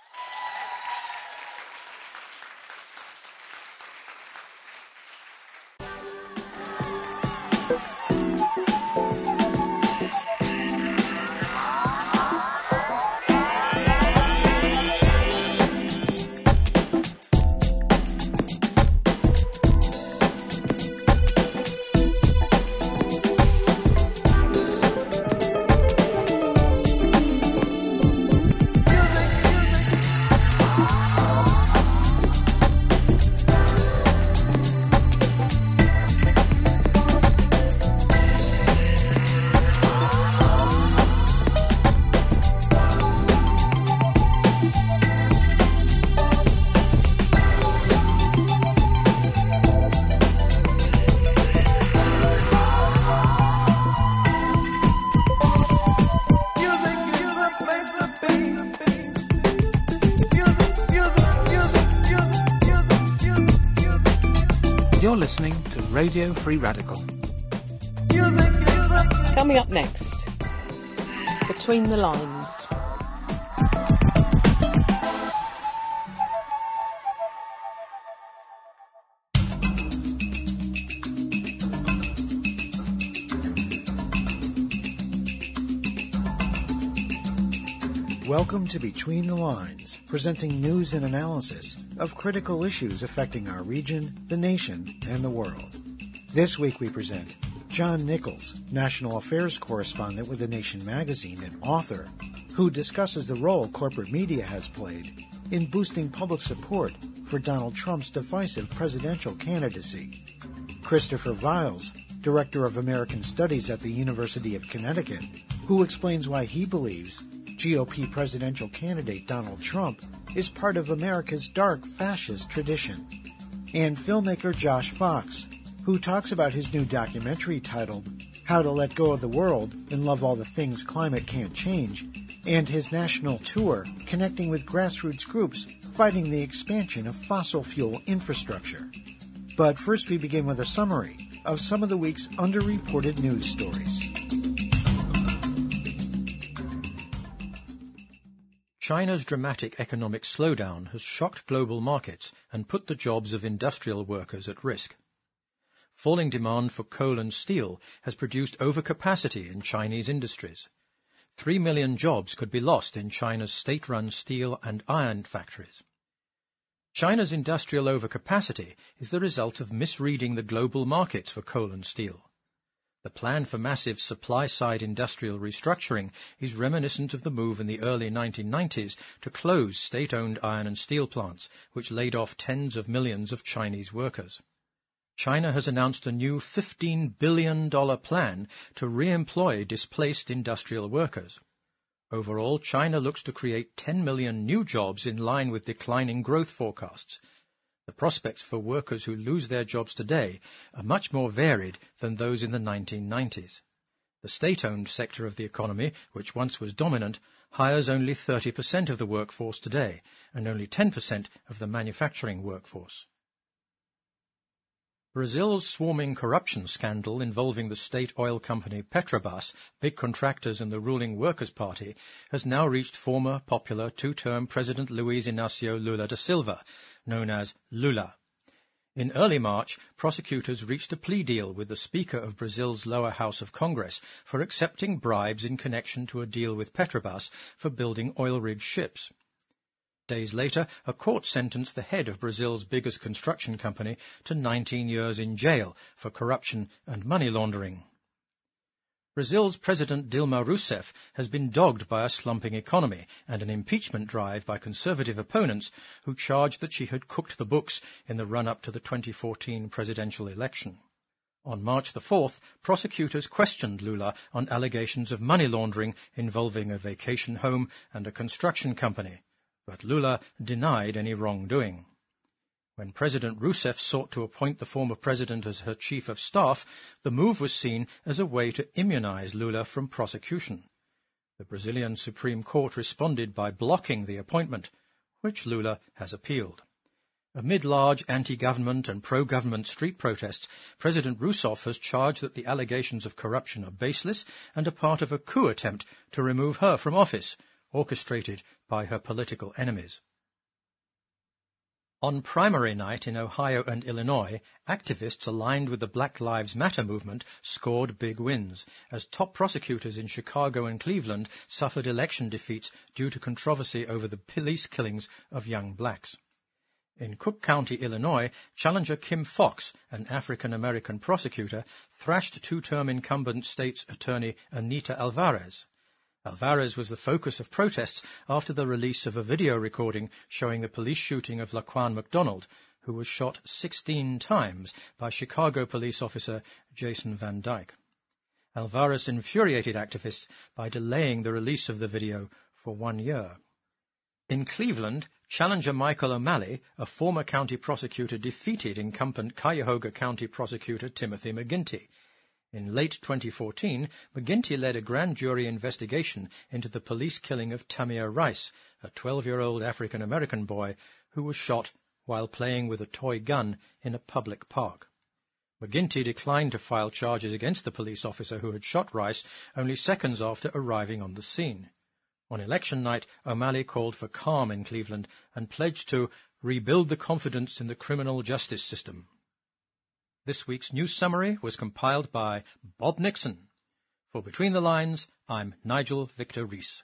You're listening to Radio Free Radical. Coming up next, Between the Lines. Welcome to Between the Lines, presenting news and analysis of critical issues affecting our region, the nation, and the world. This week we present John Nichols, National Affairs Correspondent with The Nation magazine and author, who discusses the role corporate media has played in boosting public support for Donald Trump's divisive presidential candidacy. Christopher Viles, Director of American Studies at the University of Connecticut, who explains why he believes GOP presidential candidate Donald Trump is part of America's dark fascist tradition. And filmmaker Josh Fox, who talks about his new documentary titled How to Let Go of the World and Love All the Things Climate Can't Change, and his national tour connecting with grassroots groups fighting the expansion of fossil fuel infrastructure. But first we begin with a summary of some of the week's underreported news stories. China's dramatic economic slowdown has shocked global markets and put the jobs of industrial workers at risk. Falling demand for coal and steel has produced overcapacity in Chinese industries. 3 million jobs could be lost in China's state-run steel and iron factories. China's industrial overcapacity is the result of misreading the global markets for coal and steel. The plan for massive supply-side industrial restructuring is reminiscent of the move in the early 1990s to close state-owned iron and steel plants, which laid off tens of millions of Chinese workers. China has announced a new $15 billion plan to re-employ displaced industrial workers. Overall, China looks to create 10 million new jobs in line with declining growth forecasts. The prospects for workers who lose their jobs today are much more varied than those in the 1990s. The state-owned sector of the economy, which once was dominant, hires only 30% of the workforce today, and only 10% of the manufacturing workforce. Brazil's swarming corruption scandal involving the state oil company Petrobras, big contractors and the ruling Workers' Party, has now reached former popular two-term President Luiz Inácio Lula da Silva, known as Lula. In early March, prosecutors reached a plea deal with the Speaker of Brazil's lower house of Congress for accepting bribes in connection to a deal with Petrobras for building oil-rig ships. Days later, a court sentenced the head of Brazil's biggest construction company to 19 years in jail for corruption and money laundering. Brazil's President Dilma Rousseff has been dogged by a slumping economy and an impeachment drive by conservative opponents who charged that she had cooked the books in the run-up to the 2014 presidential election. On March the 4th, prosecutors questioned Lula on allegations of money laundering involving a vacation home and a construction company, but Lula denied any wrongdoing. When President Rousseff sought to appoint the former president as her chief of staff, the move was seen as a way to immunize Lula from prosecution. The Brazilian Supreme Court responded by blocking the appointment, which Lula has appealed. Amid large anti-government and pro-government street protests, President Rousseff has charged that the allegations of corruption are baseless and are part of a coup attempt to remove her from office, orchestrated by her political enemies. On primary night in Ohio and Illinois, activists aligned with the Black Lives Matter movement scored big wins, as top prosecutors in Chicago and Cleveland suffered election defeats due to controversy over the police killings of young blacks. In Cook County, Illinois, challenger Kim Foxx, an African-American prosecutor, thrashed two-term incumbent state's attorney Anita Alvarez. Alvarez was the focus of protests after the release of a video recording showing the police shooting of Laquan McDonald, who was shot 16 times by Chicago police officer Jason Van Dyke. Alvarez infuriated activists by delaying the release of the video for 1 year. In Cleveland, challenger Michael O'Malley, a former county prosecutor, defeated incumbent Cuyahoga County prosecutor Timothy McGinty. In late 2014, McGinty led a grand jury investigation into the police killing of Tamir Rice, a 12-year-old African-American boy who was shot while playing with a toy gun in a public park. McGinty declined to file charges against the police officer who had shot Rice only seconds after arriving on the scene. On election night, O'Malley called for calm in Cleveland and pledged to rebuild the confidence in the criminal justice system. This week's news summary was compiled by Bob Nixon. For Between the Lines, I'm Nigel Victor Rees.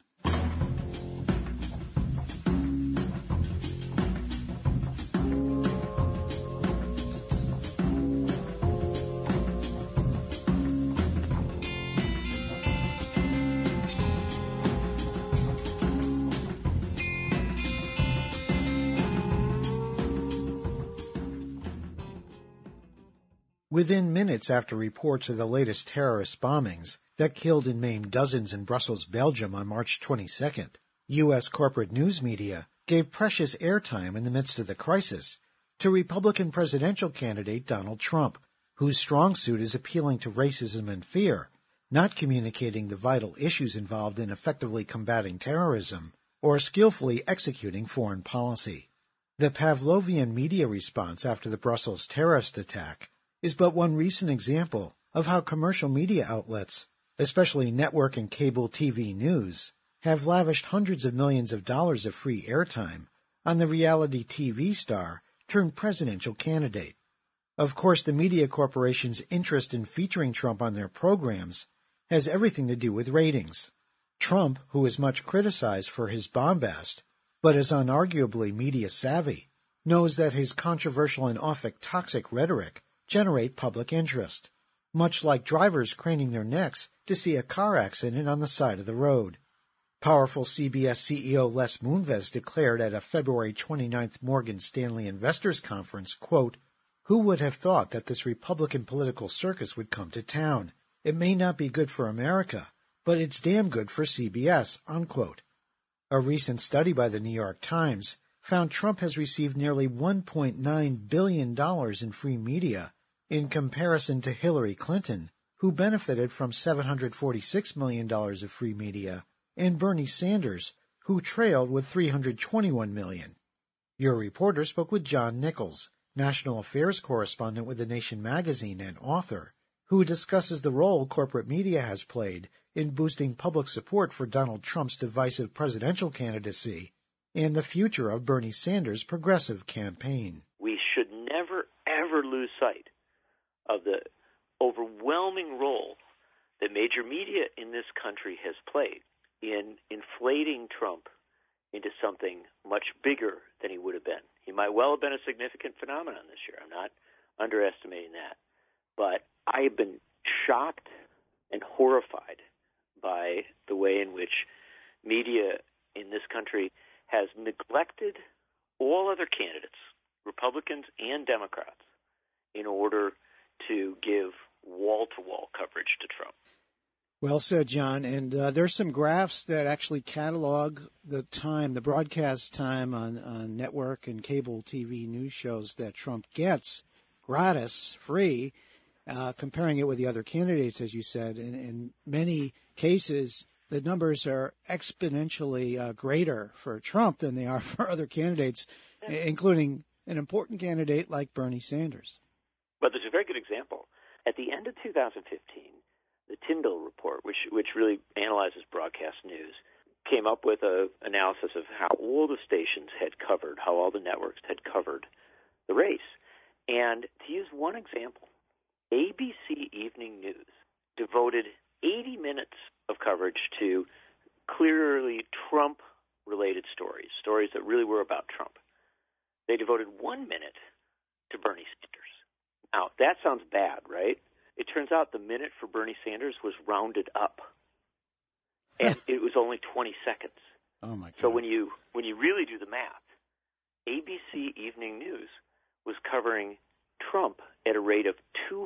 Within minutes after reports of the latest terrorist bombings that killed and maimed dozens in Brussels, Belgium on March 22nd, U.S. corporate news media gave precious airtime in the midst of the crisis to Republican presidential candidate Donald Trump, whose strong suit is appealing to racism and fear, not communicating the vital issues involved in effectively combating terrorism or skillfully executing foreign policy. The Pavlovian media response after the Brussels terrorist attack is but one recent example of how commercial media outlets, especially network and cable TV news, have lavished hundreds of millions of dollars of free airtime on the reality TV star turned presidential candidate. Of course, the media corporation's interest in featuring Trump on their programs has everything to do with ratings. Trump, who is much criticized for his bombast, but is unarguably media savvy, knows that his controversial and often toxic rhetoric generate public interest, much like drivers craning their necks to see a car accident on the side of the road. Powerful CBS CEO Les Moonves declared at a February 29th Morgan Stanley Investors Conference, quote, "Who would have thought that this Republican political circus would come to town? It may not be good for America, but it's damn good for CBS," unquote. A recent study by the New York Times found Trump has received nearly $1.9 billion in free media in comparison to Hillary Clinton, who benefited from $746 million of free media, and Bernie Sanders, who trailed with $321 million. Your reporter spoke with John Nichols, national affairs correspondent with The Nation magazine and author, who discusses the role corporate media has played in boosting public support for Donald Trump's divisive presidential candidacy and the future of Bernie Sanders' progressive campaign. We should never, ever lose sight of the overwhelming role that major media in this country has played in inflating Trump into something much bigger than he would have been. He might well have been a significant phenomenon this year. I'm not underestimating that. But I have been shocked and horrified by the way in which media in this country has neglected all other candidates, Republicans and Democrats, in order to give wall-to-wall coverage to Trump. Well said, John. And there's some graphs that actually catalog the time, the broadcast time on network and cable TV news shows that Trump gets gratis, free, comparing it with the other candidates, as you said. In many cases, the numbers are exponentially greater for Trump than they are for other candidates, including an important candidate like Bernie Sanders. But there's a very good example. At the end of 2015, the Tyndall report, which really analyzes broadcast news, came up with an analysis of how all the stations had covered, how all the networks had covered the race. And to use one example, ABC Evening News devoted 80 minutes of coverage to clearly Trump-related stories that really were about Trump. They devoted 1 minute to Bernie Sanders. Now, that sounds bad, right? It turns out the minute for Bernie Sanders was rounded up, and it was only 20 seconds. Oh my God! So when you really do the math, ABC Evening News was covering Trump at a rate of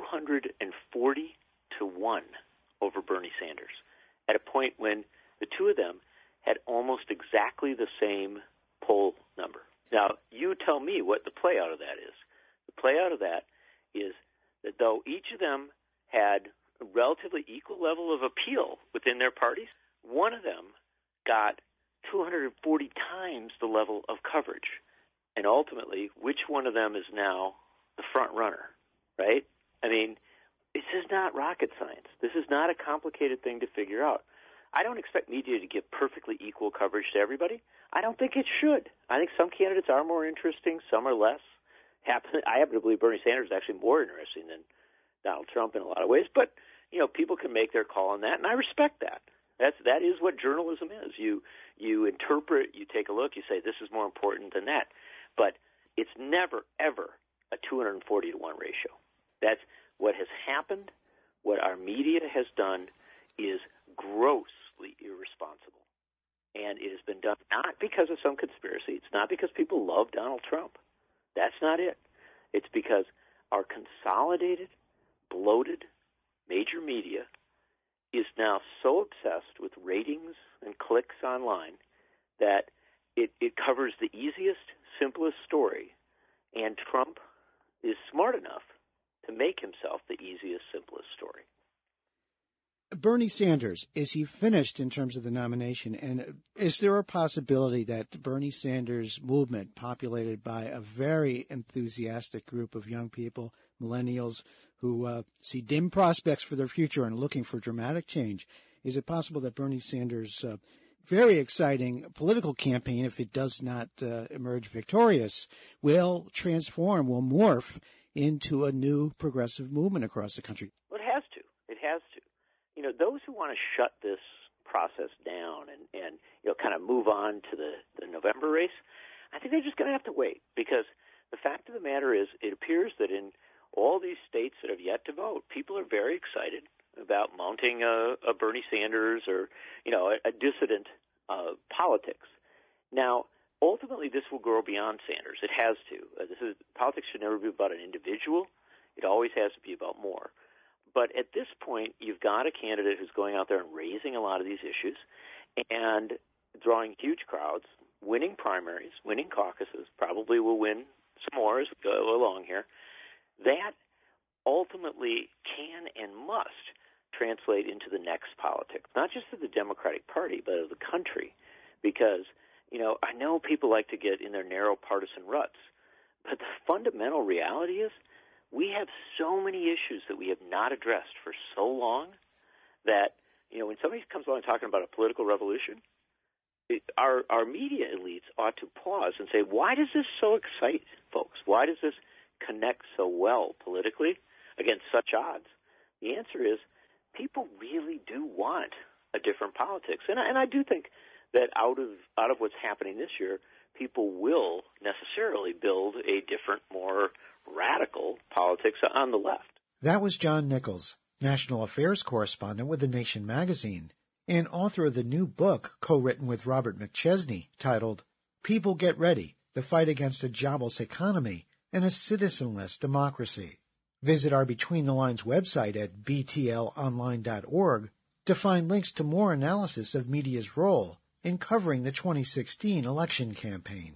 240 to 1 over Bernie Sanders, at a point when the two of them had almost exactly the same poll number. Now, you tell me what the play out of that is. The play out of that is that though each of them had a relatively equal level of appeal within their parties, one of them got 240 times the level of coverage. And ultimately, which one of them is now the front runner, right? I mean, this is not rocket science. This is not a complicated thing to figure out. I don't expect media to give perfectly equal coverage to everybody. I don't think it should. I think some candidates are more interesting, some are less. I happen to believe Bernie Sanders is actually more interesting than Donald Trump in a lot of ways, but people can make their call on that, and I respect that. That is what journalism is. You interpret, you take a look, you say this is more important than that, but it's never ever a 240 to 1 ratio. That's what has happened. What our media has done is grossly irresponsible, and it has been done not because of some conspiracy. It's not because people love Donald Trump. That's not it. It's because our consolidated, bloated major media is now so obsessed with ratings and clicks online that it covers the easiest, simplest story, and Trump is smart enough to make himself the easiest, simplest story. Bernie Sanders, is he finished in terms of the nomination? And is there a possibility that Bernie Sanders' movement, populated by a very enthusiastic group of young people, millennials, who see dim prospects for their future and looking for dramatic change, is it possible that Bernie Sanders' very exciting political campaign, if it does not emerge victorious, will transform, will morph into a new progressive movement across the country? Well, it has to. It has to. Those who want to shut this process down and kind of move on to the November race, I think they're just going to have to wait, because the fact of the matter is it appears that in all these states that have yet to vote, people are very excited about mounting a Bernie Sanders or, a dissident politics. Now, ultimately, this will grow beyond Sanders. It has to. Politics should never be about an individual. It always has to be about more. But at this point, you've got a candidate who's going out there and raising a lot of these issues and drawing huge crowds, winning primaries, winning caucuses, probably will win some more as we go along here. That ultimately can and must translate into the next politics, not just of the Democratic Party, but of the country. Because, I know people like to get in their narrow partisan ruts, but the fundamental reality is we have so many issues that we have not addressed for so long that, when somebody comes along talking about a political revolution, our media elites ought to pause and say, why does this so excite folks? Why does this connect so well politically against such odds? The answer is people really do want a different politics. And I do think that out of what's happening this year, people will necessarily build a different, more radical politics on the left. That was John Nichols, national affairs correspondent with The Nation magazine, and author of the new book co-written with Robert McChesney titled People Get Ready, The Fight Against a Jobless Economy and a Citizenless Democracy. Visit our Between the Lines website at btlonline.org to find links to more analysis of media's role in covering the 2016 election campaign.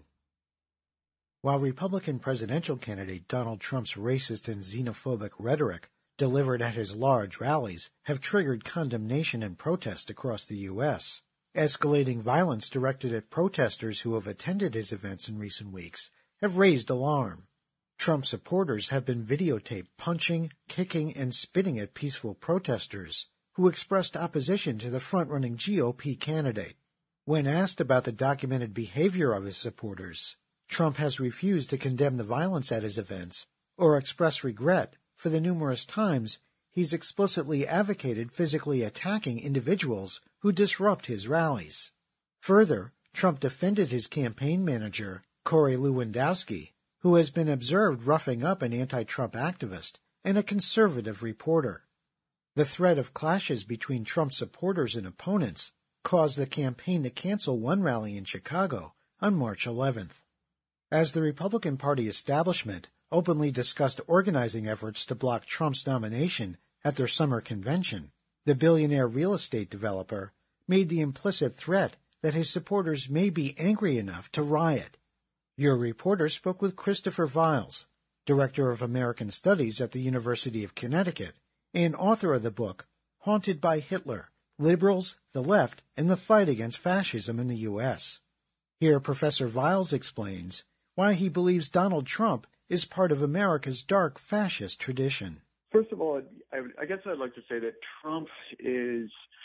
While Republican presidential candidate Donald Trump's racist and xenophobic rhetoric delivered at his large rallies have triggered condemnation and protest across the U.S., escalating violence directed at protesters who have attended his events in recent weeks have raised alarm. Trump supporters have been videotaped punching, kicking, and spitting at peaceful protesters who expressed opposition to the front-running GOP candidate. When asked about the documented behavior of his supporters, Trump has refused to condemn the violence at his events or express regret for the numerous times he's explicitly advocated physically attacking individuals who disrupt his rallies. Further, Trump defended his campaign manager, Corey Lewandowski, who has been observed roughing up an anti-Trump activist and a conservative reporter. The threat of clashes between Trump supporters and opponents caused the campaign to cancel one rally in Chicago on March 11th. As the Republican Party establishment openly discussed organizing efforts to block Trump's nomination at their summer convention, the billionaire real estate developer made the implicit threat that his supporters may be angry enough to riot. Your reporter spoke with Christopher Viles, Director of American Studies at the University of Connecticut, and author of the book Haunted by Hitler, Liberals, the Left, and the Fight Against Fascism in the U.S. Here Professor Viles explains why he believes Donald Trump is part of America's dark fascist tradition. First of all, I guess I'd like to say that Trump is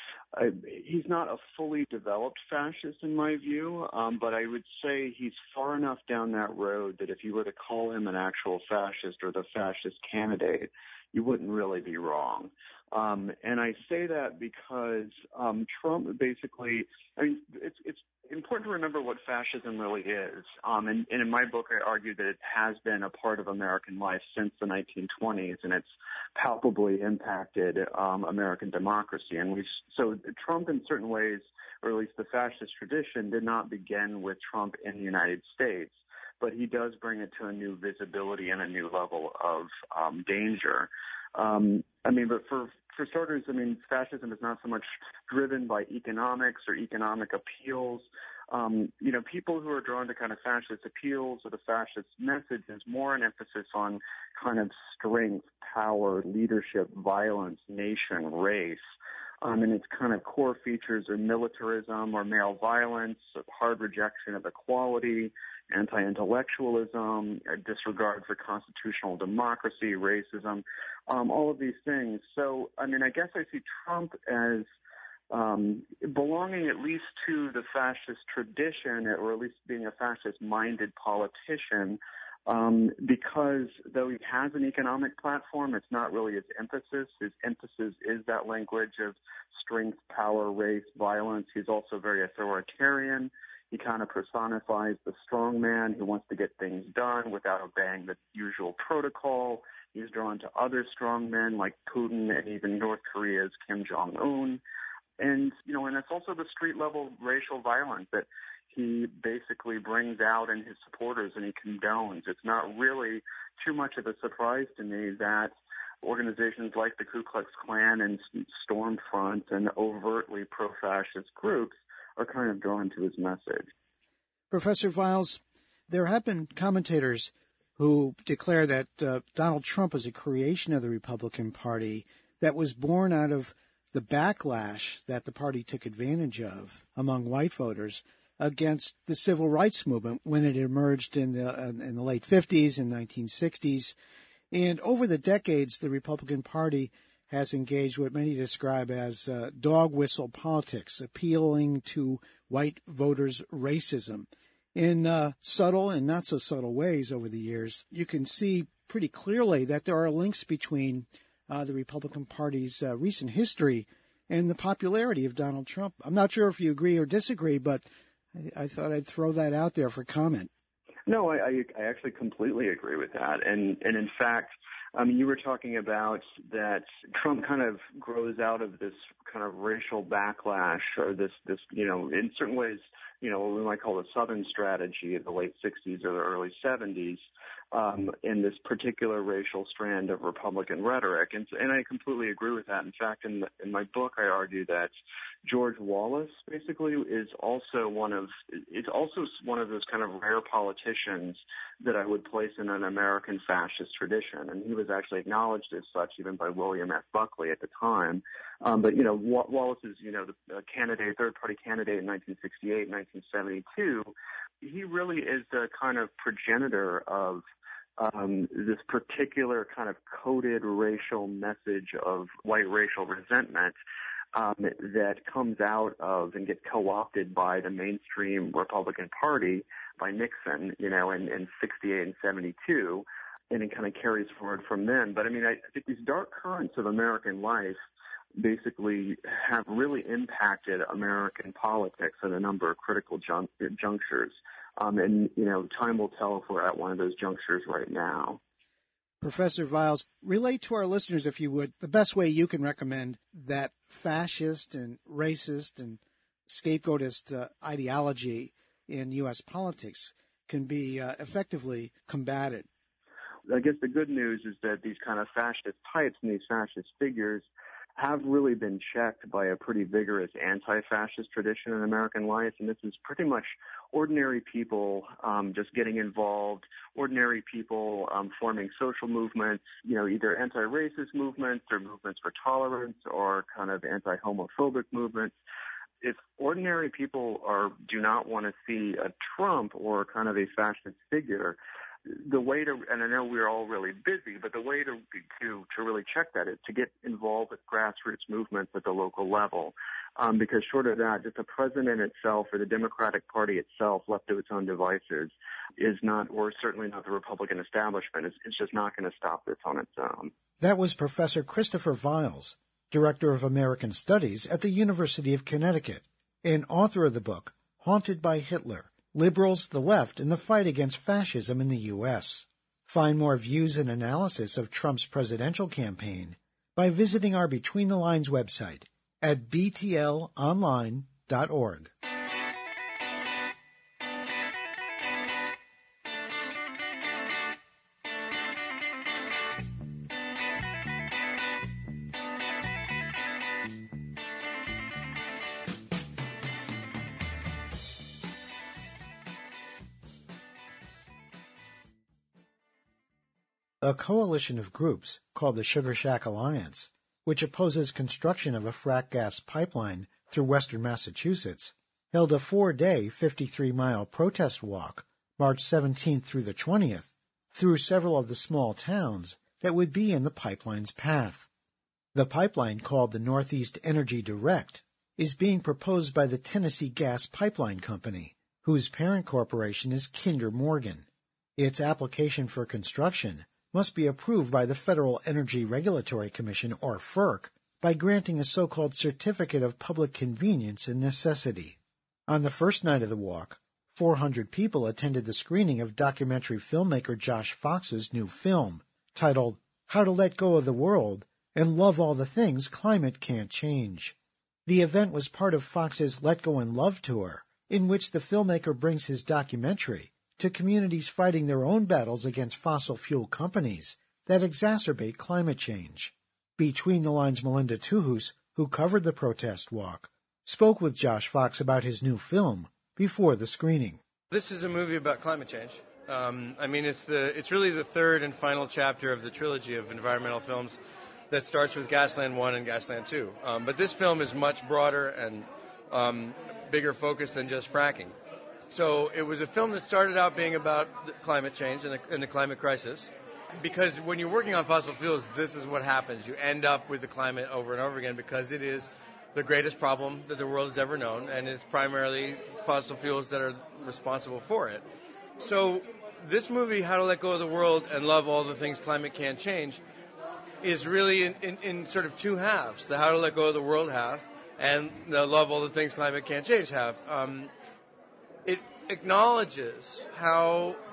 he's not a fully developed fascist in my view, but I would say he's far enough down that road that if you were to call him an actual fascist or the fascist candidate, you wouldn't really be wrong. And I say that because Trump basically, I mean, it's important to remember what fascism really is. And in my book, I argue that it has been a part of American life since the 1920s, and it's palpably impacted American democracy. And so Trump, in certain ways, or at least the fascist tradition, did not begin with Trump in the United States, but he does bring it to a new visibility and a new level of danger. But for starters, fascism is not so much driven by economics or economic appeals. People who are drawn to kind of fascist appeals or the fascist message is more an emphasis on kind of strength, power, leadership, violence, nation, race. And its kind of core features are militarism or male violence, hard rejection of equality, anti-intellectualism, disregard for constitutional democracy, racism, all of these things. So, I guess I see Trump as belonging at least to the fascist tradition, or at least being a fascist-minded politician, because though he has an economic platform, it's not really his emphasis. His emphasis is that language of strength, power, race, violence. He's also very authoritarian. He kind of personifies the strong man who wants to get things done without obeying the usual protocol. He's drawn to other strong men like Putin and even North Korea's Kim Jong-un. And it's also the street-level racial violence that he basically brings out in his supporters and he condones. It's not really too much of a surprise to me that organizations like the Ku Klux Klan and Stormfront and overtly pro-fascist groups are kind of drawn to his message. Professor Viles, there have been commentators who declare that Donald Trump is a creation of the Republican Party that was born out of the backlash that the party took advantage of among white voters against the civil rights movement when it emerged in the late 50s and 1960s. And over the decades, the Republican Party has engaged what many describe as dog whistle politics, appealing to white voters' racism. In subtle and not so subtle ways over the years, you can see pretty clearly that there are links between the Republican Party's recent history and the popularity of Donald Trump. I'm not sure if you agree or disagree, but I thought I'd throw that out there for comment. No, I actually completely agree with that. And in fact, you were talking about that Trump kind of grows out of this kind of racial backlash, or this, in certain ways, what we might call the Southern strategy of the late 60s or the early 70s, in this particular racial strand of Republican rhetoric. And I completely agree with that. In fact, in my book, I argue that George Wallace basically is also one of those kind of rare politicians that I would place in an American fascist tradition. And he was actually acknowledged as such even by William F. Buckley at the time. But Wallace is, the third-party candidate in 1968, 1972. He really is the kind of progenitor of this particular kind of coded racial message of white racial resentment that comes out of and gets co-opted by the mainstream Republican Party, by Nixon, in 68 and 72, and it kind of carries forward from then. But I think these dark currents of American life basically have really impacted American politics at a number of critical junctures. And time will tell if we're at one of those junctures right now. Professor Viles, relate to our listeners, if you would, the best way you can recommend that fascist and racist and scapegoatist ideology in U.S. politics can be effectively combated. I guess the good news is that these kind of fascist types and these fascist figures have really been checked by a pretty vigorous anti-fascist tradition in American life. And this is pretty much ordinary people just getting involved, ordinary people forming social movements, either anti-racist movements or movements for tolerance or kind of anti-homophobic movements. If ordinary people do not want to see a Trump or kind of a fascist figure, the way to, and I know we're all really busy, but the way to really check that is to get involved with grassroots movements at the local level. Because short of that, just the president itself or the Democratic Party itself, left to its own devices, is not, or certainly not the Republican establishment, it's just not going to stop this on its own. That was Professor Christopher Viles, Director of American Studies at the University of Connecticut, and author of the book, Haunted by Hitler: Liberals, the Left, and the Fight Against Fascism in the U.S. Find more views and analysis of Trump's presidential campaign by visiting our Between the Lines website at btlonline.org. A coalition of groups called the Sugar Shack Alliance, which opposes construction of a frack gas pipeline through western Massachusetts, held a 4-day, 53-mile protest walk, March 17th through the 20th, through several of the small towns that would be in the pipeline's path. The pipeline, called the Northeast Energy Direct, is being proposed by the Tennessee Gas Pipeline Company, whose parent corporation is Kinder Morgan. Its application for construction must be approved by the Federal Energy Regulatory Commission, or FERC, by granting a so-called Certificate of Public Convenience and Necessity. On the first night of the walk, 400 people attended the screening of documentary filmmaker Josh Fox's new film, titled How to Let Go of the World and Love All the Things Climate Can't Change. The event was part of Fox's Let Go and Love tour, in which the filmmaker brings his documentary to communities fighting their own battles against fossil fuel companies that exacerbate climate change. Between the Lines' Melinda Tuhus, who covered the protest walk, spoke with Josh Fox about his new film before the screening. This is a movie about climate change. It's really the third and final chapter of the trilogy of environmental films that starts with Gasland 1 and Gasland 2. But this film is much broader and bigger focus than just fracking. So it was a film that started out being about climate change and the climate crisis. Because when you're working on fossil fuels, this is what happens. You end up with the climate over and over again because it is the greatest problem that the world has ever known, and it's primarily fossil fuels that are responsible for it. So this movie, How to Let Go of the World and Love All the Things Climate Can't Change, is really in sort of two halves. The How to Let Go of the World half and the Love All the Things Climate Can't Change half. It acknowledges how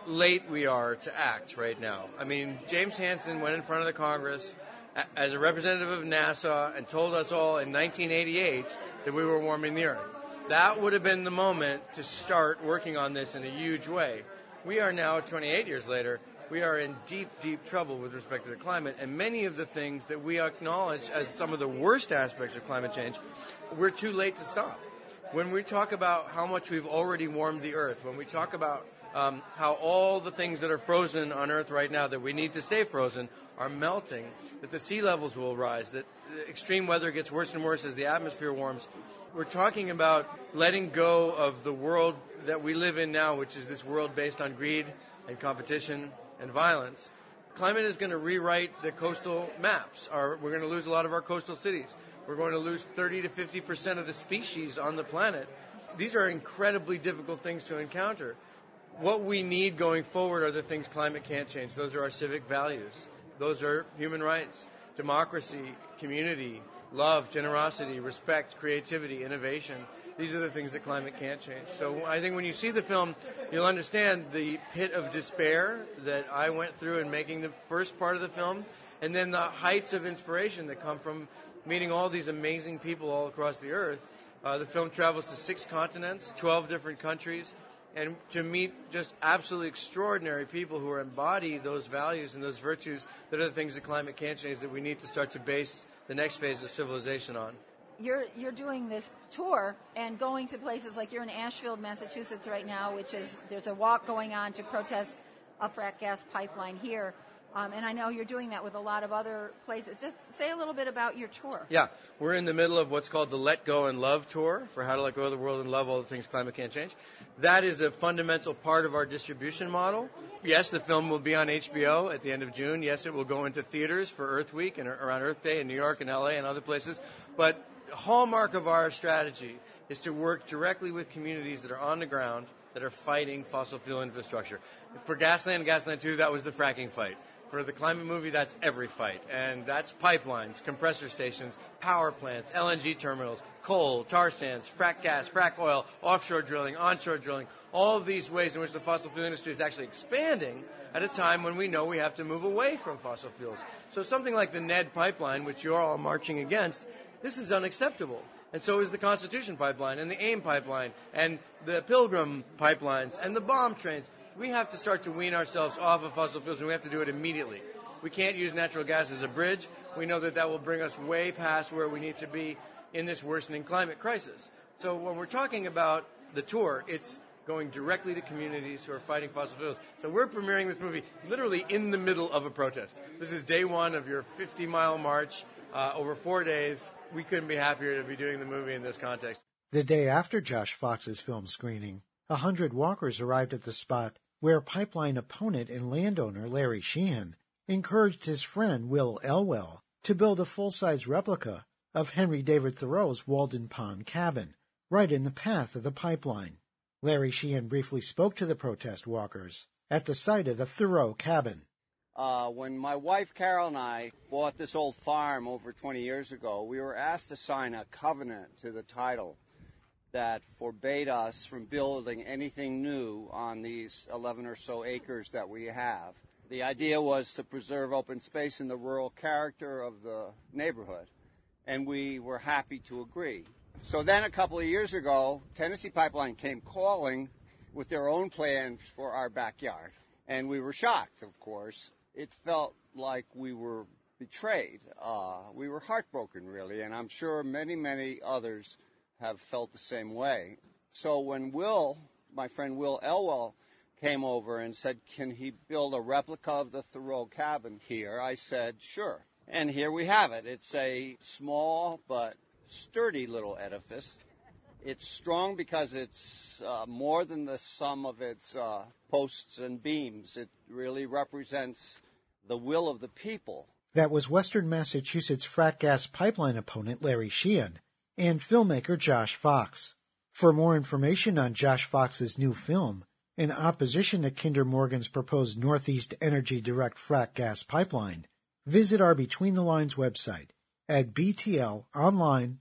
late we are to act right now. I mean, James Hansen went in front of the Congress as a representative of NASA and told us all in 1988 that we were warming the Earth. That would have been the moment to start working on this in a huge way. We are now, 28 years later, we are in deep, deep trouble with respect to the climate, and many of the things that we acknowledge as some of the worst aspects of climate change, we're too late to stop. When we talk about how much we've already warmed the Earth, when we talk about how all the things that are frozen on Earth right now that we need to stay frozen are melting, that the sea levels will rise, that extreme weather gets worse and worse as the atmosphere warms, we're talking about letting go of the world that we live in now, which is this world based on greed and competition and violence. Climate is going to rewrite the coastal maps. We're going to lose a lot of our coastal cities. We're going to lose 30 to 50% of the species on the planet. These are incredibly difficult things to encounter. What we need going forward are the things climate can't change. Those are our civic values. Those are human rights, democracy, community, love, generosity, respect, creativity, innovation. These are the things that climate can't change. So I think when you see the film, you'll understand the pit of despair that I went through in making the first part of the film, and then the heights of inspiration that come from meeting all these amazing people all across the earth. The film travels to 6 continents, 12 different countries, and to meet just absolutely extraordinary people who embody those values and those virtues that are the things that climate can't change, that we need to start to base the next phase of civilization on. You're doing this tour and going to places like you're in Ashfield, Massachusetts right now, there's a walk going on to protest a frack gas pipeline here. And I know you're doing that with a lot of other places. Just say a little bit about your tour. Yeah, we're in the middle of what's called the Let Go and Love tour for how to let go of the world and love all the things climate can't change. That is a fundamental part of our distribution model. Yes, the film will be on HBO at the end of June. Yes, it will go into theaters for Earth Week and around Earth Day in New York and LA and other places. But the hallmark of our strategy is to work directly with communities that are on the ground that are fighting fossil fuel infrastructure. For Gasland and Gasland 2, that was the fracking fight. For the climate movie, that's every fight. And that's pipelines, compressor stations, power plants, LNG terminals, coal, tar sands, frack gas, frack oil, offshore drilling, onshore drilling, all of these ways in which the fossil fuel industry is actually expanding at a time when we know we have to move away from fossil fuels. So something like the NED pipeline, which you're all marching against, this is unacceptable. And so is the Constitution pipeline and the AIM pipeline and the Pilgrim pipelines and the bomb trains. We have to start to wean ourselves off of fossil fuels, and we have to do it immediately. We can't use natural gas as a bridge. We know that will bring us way past where we need to be in this worsening climate crisis. So when we're talking about the tour, it's going directly to communities who are fighting fossil fuels. So we're premiering this movie literally in the middle of a protest. This is day one of your 50-mile march over 4 days. We couldn't be happier to be doing the movie in this context. The day after Josh Fox's film screening, 100 walkers arrived at the spot where pipeline opponent and landowner Larry Sheehan encouraged his friend Will Elwell to build a full-size replica of Henry David Thoreau's Walden Pond cabin, right in the path of the pipeline. Larry Sheehan briefly spoke to the protest walkers at the site of the Thoreau cabin. When my wife Carol and I bought this old farm over 20 years ago, we were asked to sign a covenant to the title that forbade us from building anything new on these 11 or so acres that we have. The idea was to preserve open space and the rural character of the neighborhood, and we were happy to agree. So then a couple of years ago, Tennessee Pipeline came calling with their own plans for our backyard, and we were shocked, of course. It felt like we were betrayed. We were heartbroken, really, and I'm sure many, many others have felt the same way. So when my friend Will Elwell, came over and said, can he build a replica of the Thoreau cabin here, I said, sure. And here we have it. It's a small but sturdy little edifice. It's strong because it's more than the sum of its posts and beams. It really represents the will of the people. That was Western Massachusetts frack gas pipeline opponent Larry Sheehan and filmmaker Josh Fox. For more information on Josh Fox's new film, in opposition to Kinder Morgan's proposed Northeast Energy Direct frack gas pipeline, visit our Between the Lines website at btlonline.org.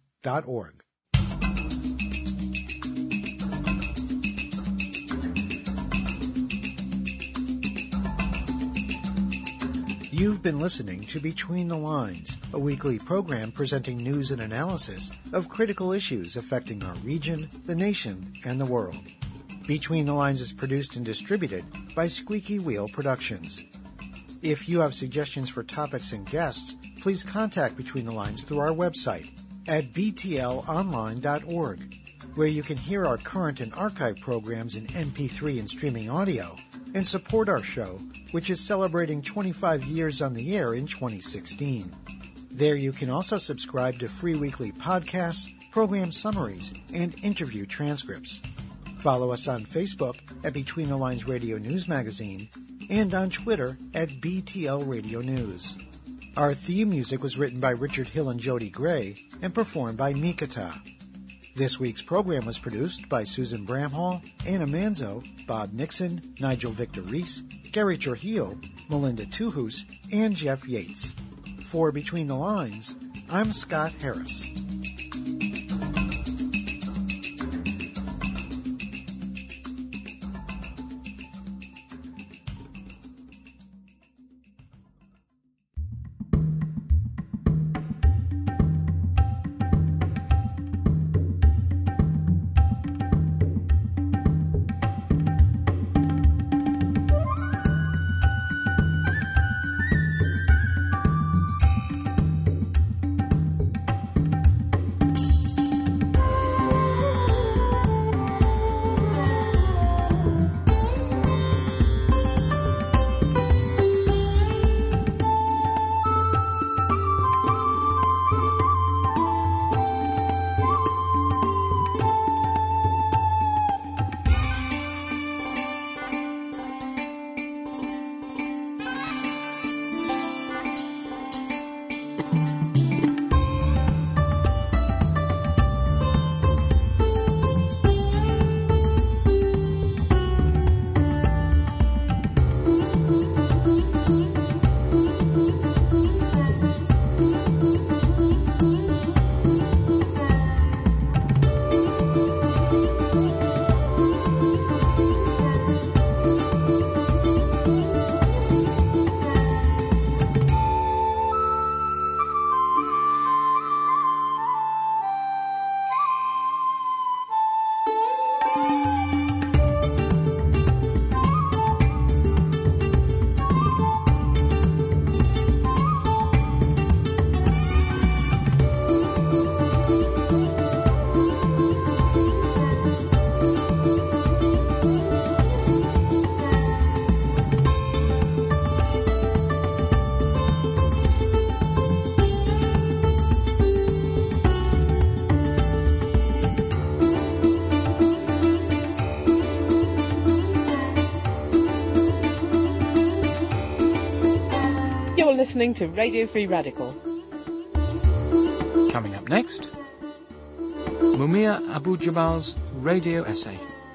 You've been listening to Between the Lines, a weekly program presenting news and analysis of critical issues affecting our region, the nation, and the world. Between the Lines is produced and distributed by Squeaky Wheel Productions. If you have suggestions for topics and guests, please contact Between the Lines through our website at btlonline.org, where you can hear our current and archive programs in MP3 and streaming audio, and support our show, which is celebrating 25 years on the air in 2016. There you can also subscribe to free weekly podcasts, program summaries, and interview transcripts. Follow us on Facebook at Between the Lines Radio News Magazine and on Twitter at BTL Radio News. Our theme music was written by Richard Hill and Jody Gray and performed by Mikata. This week's program was produced by Susan Bramhall, Anna Manzo, Bob Nixon, Nigel Victor Reese, Gary Trujillo, Melinda Tuhus, and Jeff Yates. For Between the Lines, I'm Scott Harris. Listening to Radio Free Radical. Coming up next, Mumia Abu-Jamal's radio essay.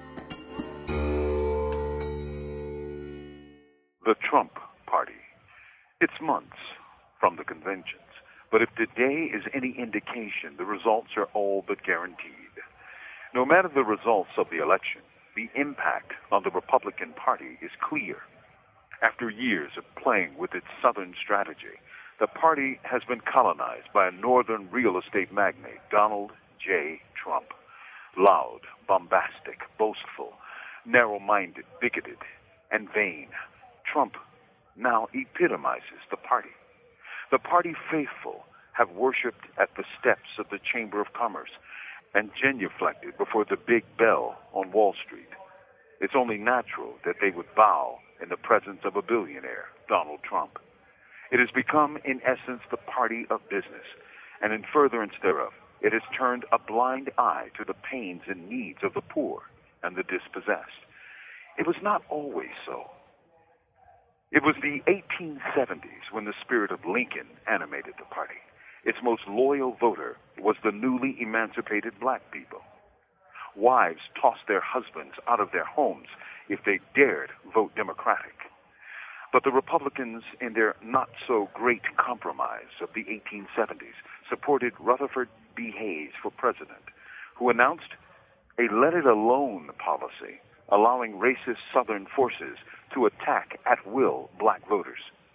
The Trump Party. It's months from the conventions, but if today is any indication, the results are all but guaranteed. No matter the results of the election, the impact on the Republican Party is clear. After years of playing with its Southern strategy, the party has been colonized by a Northern real estate magnate, Donald J. Trump. Loud, bombastic, boastful, narrow-minded, bigoted, and vain, Trump now epitomizes the party. The party faithful have worshipped at the steps of the Chamber of Commerce and genuflected before the big bell on Wall Street. It's only natural that they would bow in the presence of a billionaire, Donald Trump. It has become, in essence, the party of business, and in furtherance thereof, it has turned a blind eye to the pains and needs of the poor and the dispossessed. It was not always so. It was the 1870s when the spirit of Lincoln animated the party. Its most loyal voter was the newly emancipated black people. Wives tossed their husbands out of their homes if they dared vote Democratic. But the Republicans, in their not-so-great compromise of the 1870s, supported Rutherford B. Hayes for president, who announced a let-it-alone policy, allowing racist Southern forces to attack at will black voters.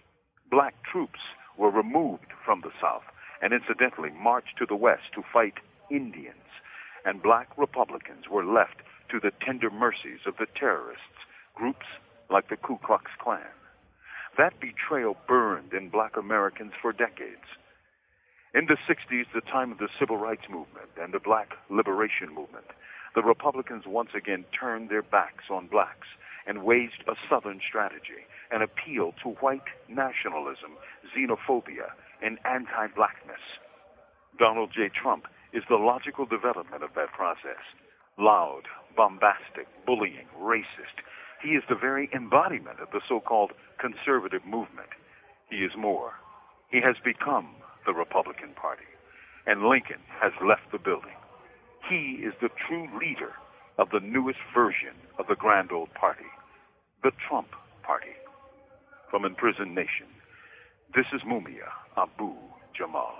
black troops were removed from the South and incidentally marched to the West to fight Indians, and black Republicans were left to the tender mercies of the terrorists, groups like the Ku Klux Klan. That betrayal burned in black Americans for decades. In the 60s, the time of the Civil Rights Movement and the Black Liberation Movement, the Republicans once again turned their backs on blacks and waged a Southern strategy, an appeal to white nationalism, xenophobia, and anti-blackness. Donald J. Trump is the logical development of that process. Loud, bombastic, bullying, racist. He is the very embodiment of the so-called conservative movement. He is more. He has become the Republican Party, and Lincoln has left the building. He is the true leader of the newest version of the grand old party, the Trump Party. From Imprisoned Nation, this is Mumia Abu-Jamal.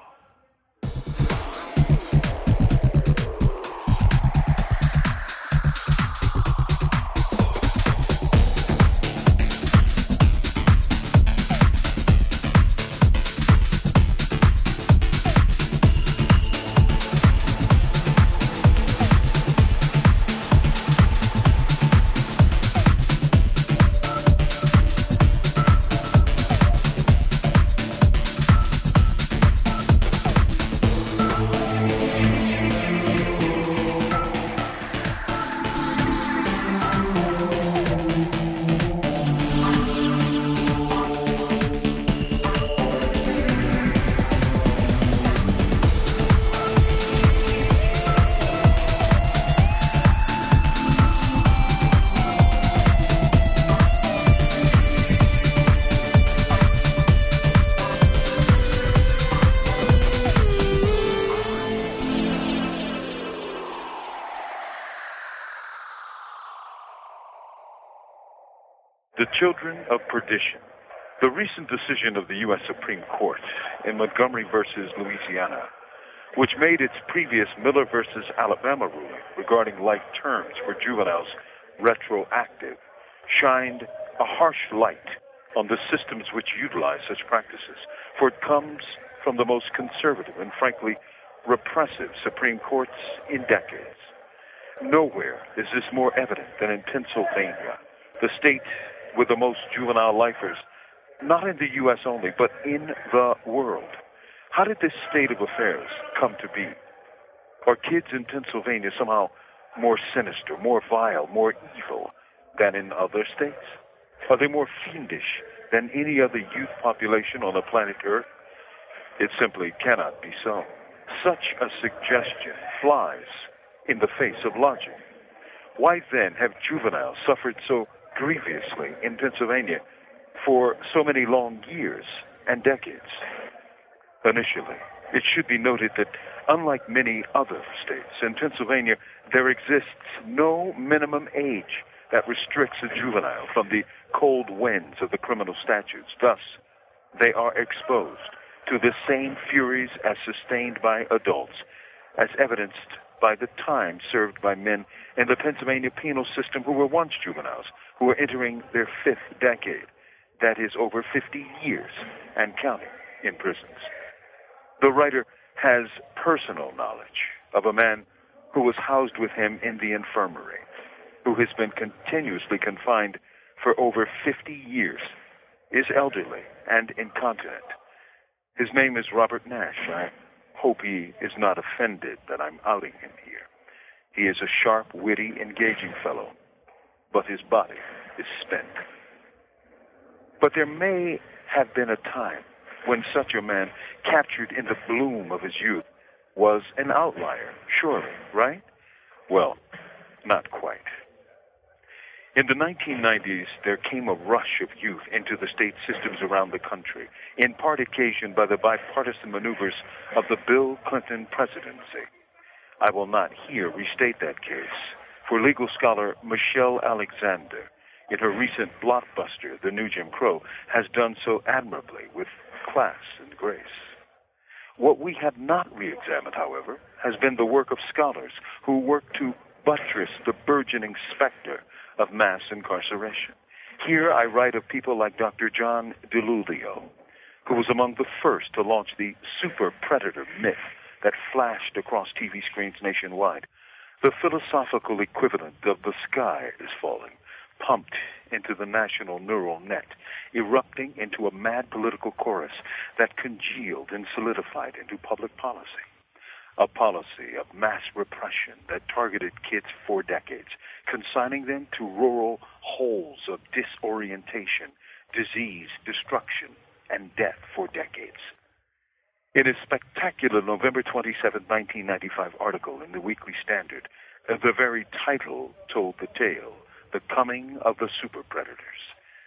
The Children of Perdition. The recent decision of the U.S. Supreme Court in Montgomery versus Louisiana, which made its previous Miller versus Alabama ruling regarding life terms for juveniles retroactive, shined a harsh light on the systems which utilize such practices, for it comes from the most conservative and frankly repressive Supreme Courts in decades. Nowhere is this more evident than in Pennsylvania, the state with the most juvenile lifers, not in the U.S. only, but in the world. How did this state of affairs come to be? Are kids in Pennsylvania somehow more sinister, more vile, more evil than in other states? Are they more fiendish than any other youth population on the planet Earth? It simply cannot be so. Such a suggestion flies in the face of logic. Why then have juveniles suffered so grievously in Pennsylvania for so many long years and decades? Initially, it should be noted that unlike many other states, in Pennsylvania there exists no minimum age that restricts a juvenile from the cold winds of the criminal statutes. Thus, they are exposed to the same furies as sustained by adults, as evidenced by the time served by men in the Pennsylvania penal system who were once juveniles, who are entering their fifth decade, that is over 50 years and counting, in prisons. The writer has personal knowledge of a man who was housed with him in the infirmary, who has been continuously confined for over 50 years, is elderly and incontinent. His name is Robert Nash. I hope he is not offended that I'm outing him here. He is a sharp, witty, engaging fellow, but his body is spent. But there may have been a time when such a man, captured in the bloom of his youth, was an outlier, surely, right? Well, not quite. In the 1990s, there came a rush of youth into the state systems around the country, in part occasioned by the bipartisan maneuvers of the Bill Clinton presidency. I will not here restate that case, for legal scholar Michelle Alexander, in her recent blockbuster, The New Jim Crow, has done so admirably with class and grace. What we have not re-examined, however, has been the work of scholars who work to buttress the burgeoning specter of mass incarceration. Here I write of people like Dr. John DiLulio, who was among the first to launch the super predator myth that flashed across TV screens nationwide. The philosophical equivalent of the sky is falling, pumped into the national neural net, erupting into a mad political chorus that congealed and solidified into public policy. A policy of mass repression that targeted kids for decades, consigning them to rural holes of disorientation, disease, destruction, and death for decades. In a spectacular November 27, 1995 article in the Weekly Standard, the very title told the tale, The Coming of the Super Predators.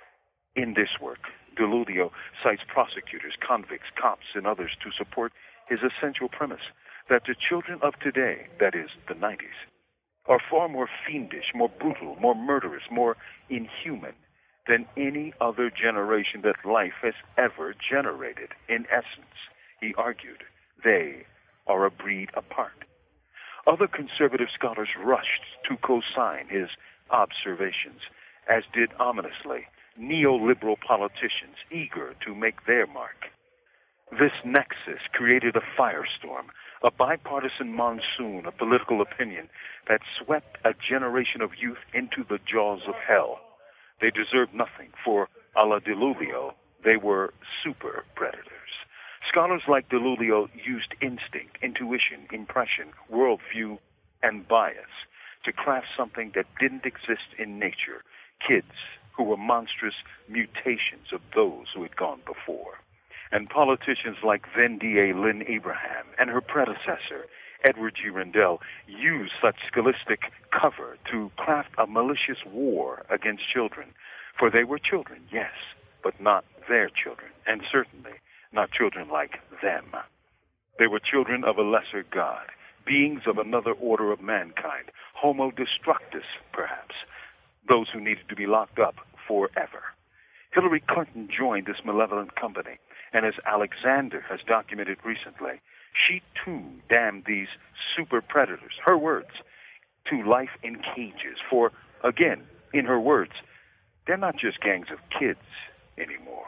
In this work, DeLulio cites prosecutors, convicts, cops, and others to support his essential premise that the children of today, that is, the 90s, are far more fiendish, more brutal, more murderous, more inhuman than any other generation that life has ever generated. In essence, he argued, they are a breed apart. Other conservative scholars rushed to co-sign his observations, as did ominously neoliberal politicians eager to make their mark. This nexus created a firestorm, a bipartisan monsoon of political opinion that swept a generation of youth into the jaws of hell. They deserved nothing, for, a la DeLulio, they were super predators. Scholars like DeLulio used instinct, intuition, impression, worldview, and bias to craft something that didn't exist in nature, kids who were monstrous mutations of those who had gone before. And politicians like then DA Lynn Abraham and her predecessor, Edward G. Rendell, used such scholastic cover to craft a malicious war against children. For they were children, yes, but not their children, and certainly not children like them. They were children of a lesser God, beings of another order of mankind, homo destructus, perhaps, those who needed to be locked up forever. Hillary Clinton joined this malevolent company, and as Alexander has documented recently, she too damned these super predators, her words, to life in cages. For, again, in her words, they're not just gangs of kids anymore.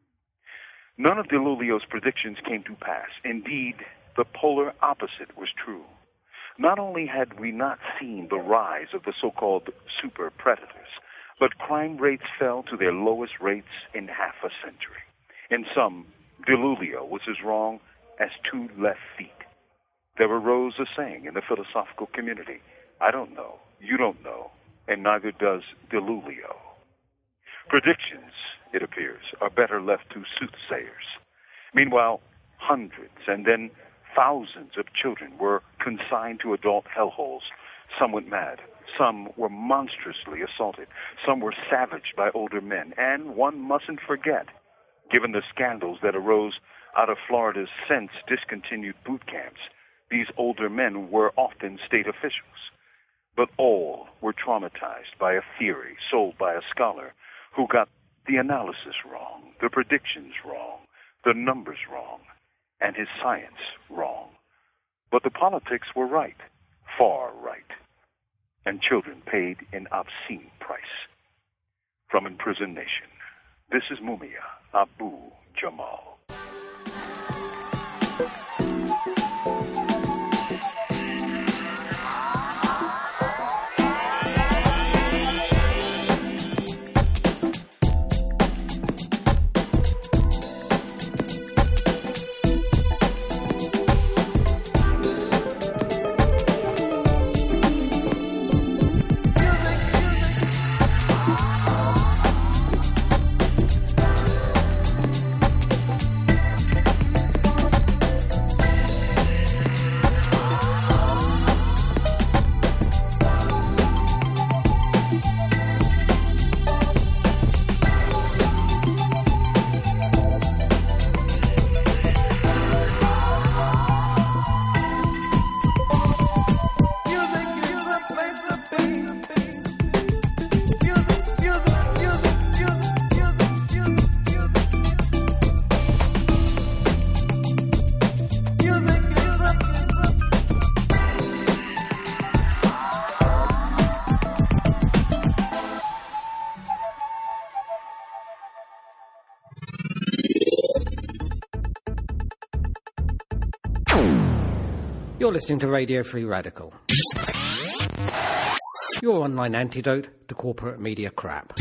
None of DeLulio's predictions came to pass. Indeed, the polar opposite was true. Not only had we not seen the rise of the so-called super predators, but crime rates fell to their lowest rates in half a century. In sum, DeLulio was as wrong as 2 left feet. There arose a saying in the philosophical community, I don't know, you don't know, and neither does DeLulio. Predictions, it appears, are better left to soothsayers. Meanwhile, hundreds and then thousands of children were consigned to adult hellholes. Some went mad. Some were monstrously assaulted. Some were savaged by older men. And one mustn't forget, given the scandals that arose out of Florida's since discontinued boot camps, these older men were often state officials. But all were traumatized by a theory sold by a scholar who got the analysis wrong, the predictions wrong, the numbers wrong, and his science wrong. But the politics were right, far right, and children paid an obscene price. From Imprisoned Nation, this is Mumia Abu-Jamal. You're listening to Radio Free Radical, your online antidote to corporate media crap.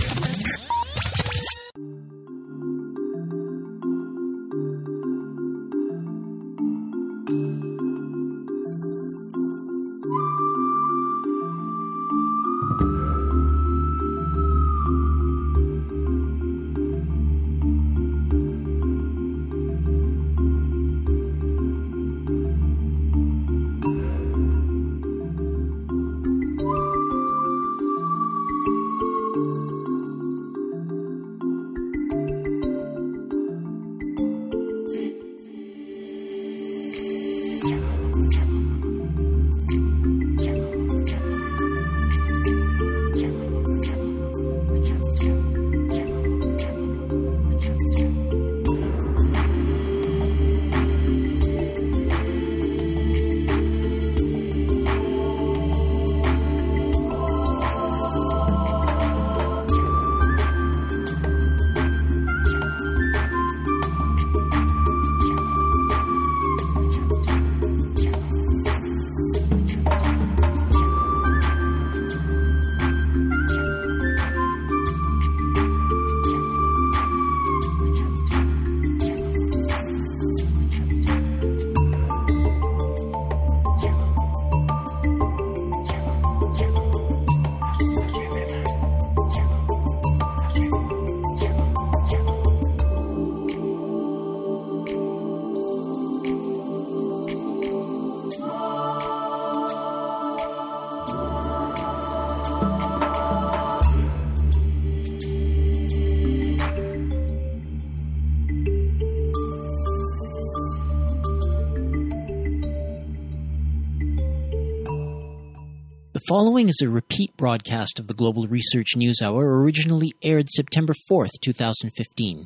The following is a repeat broadcast of the Global Research News Hour, originally aired September 4th, 2015.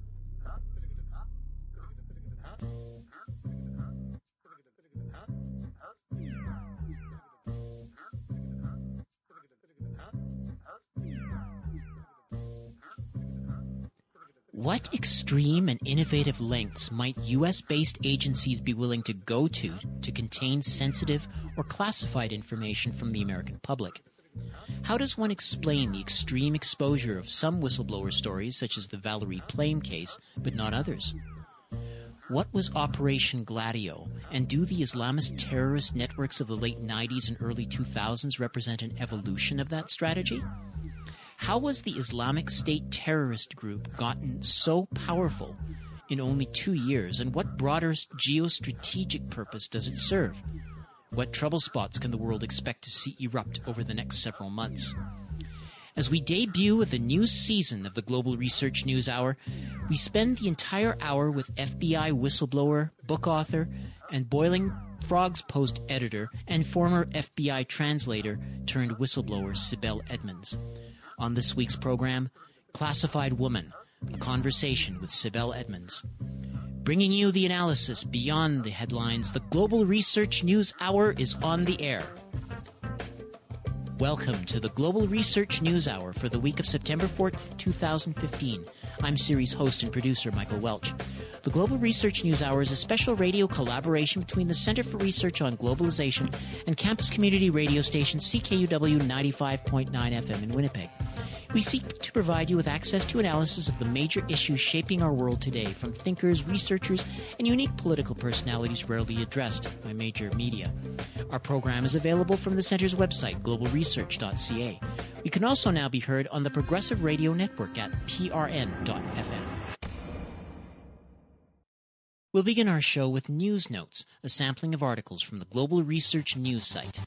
What extreme and innovative lengths might U.S.-based agencies be willing to go to contain sensitive or classified information from the American public? How does one explain the extreme exposure of some whistleblower stories, such as the Valerie Plame case, but not others? What was Operation Gladio, and do the Islamist terrorist networks of the late 90s and early 2000s represent an evolution of that strategy? How was the Islamic State terrorist group gotten so powerful in only 2 years, and what broader geostrategic purpose does it serve? What trouble spots can the world expect to see erupt over the next several months? As we debut with a new season of the Global Research News Hour, we spend the entire hour with FBI whistleblower, book author, and Boiling Frogs Post editor and former FBI translator turned whistleblower Sibel Edmonds. On this week's program, Classified Woman, a conversation with Sibel Edmonds. Bringing you the analysis beyond the headlines, the Global Research News Hour is on the air. Welcome to the Global Research News Hour for the week of September 4th, 2015. I'm series host and producer Michael Welch. The Global Research News Hour is a special radio collaboration between the Center for Research on Globalization and campus community radio station CKUW 95.9 FM in Winnipeg. We seek to provide you with access to analysis of the major issues shaping our world today from thinkers, researchers, and unique political personalities rarely addressed by major media. Our program is available from the Center's website, globalresearch.ca. We can also now be heard on the Progressive Radio Network at prn.fm. We'll begin our show with News Notes, a sampling of articles from the Global Research News site.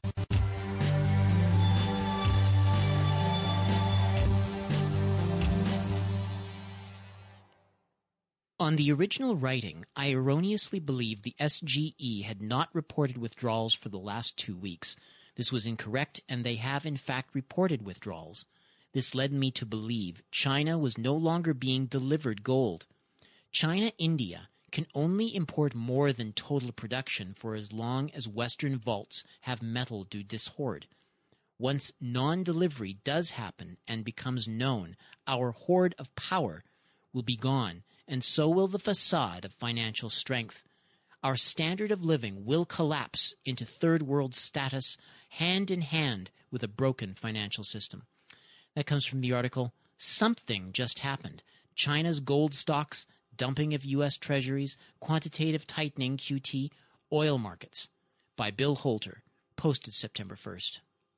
On the original writing, I erroneously believed the SGE had not reported withdrawals for the last 2 weeks. This was incorrect, and they have in fact reported withdrawals. This led me to believe China was no longer being delivered gold. China-India can only import more than total production for as long as Western vaults have metal to dishoard. Once non-delivery does happen and becomes known, our hoard of power will be gone, and so will the facade of financial strength. our standard of living will collapse into third world status hand in hand with a broken financial system. That comes from the article, Something Just Happened. China's gold stocks, dumping of U.S. treasuries, quantitative tightening, QT, oil markets, by Bill Holter, posted September 1st.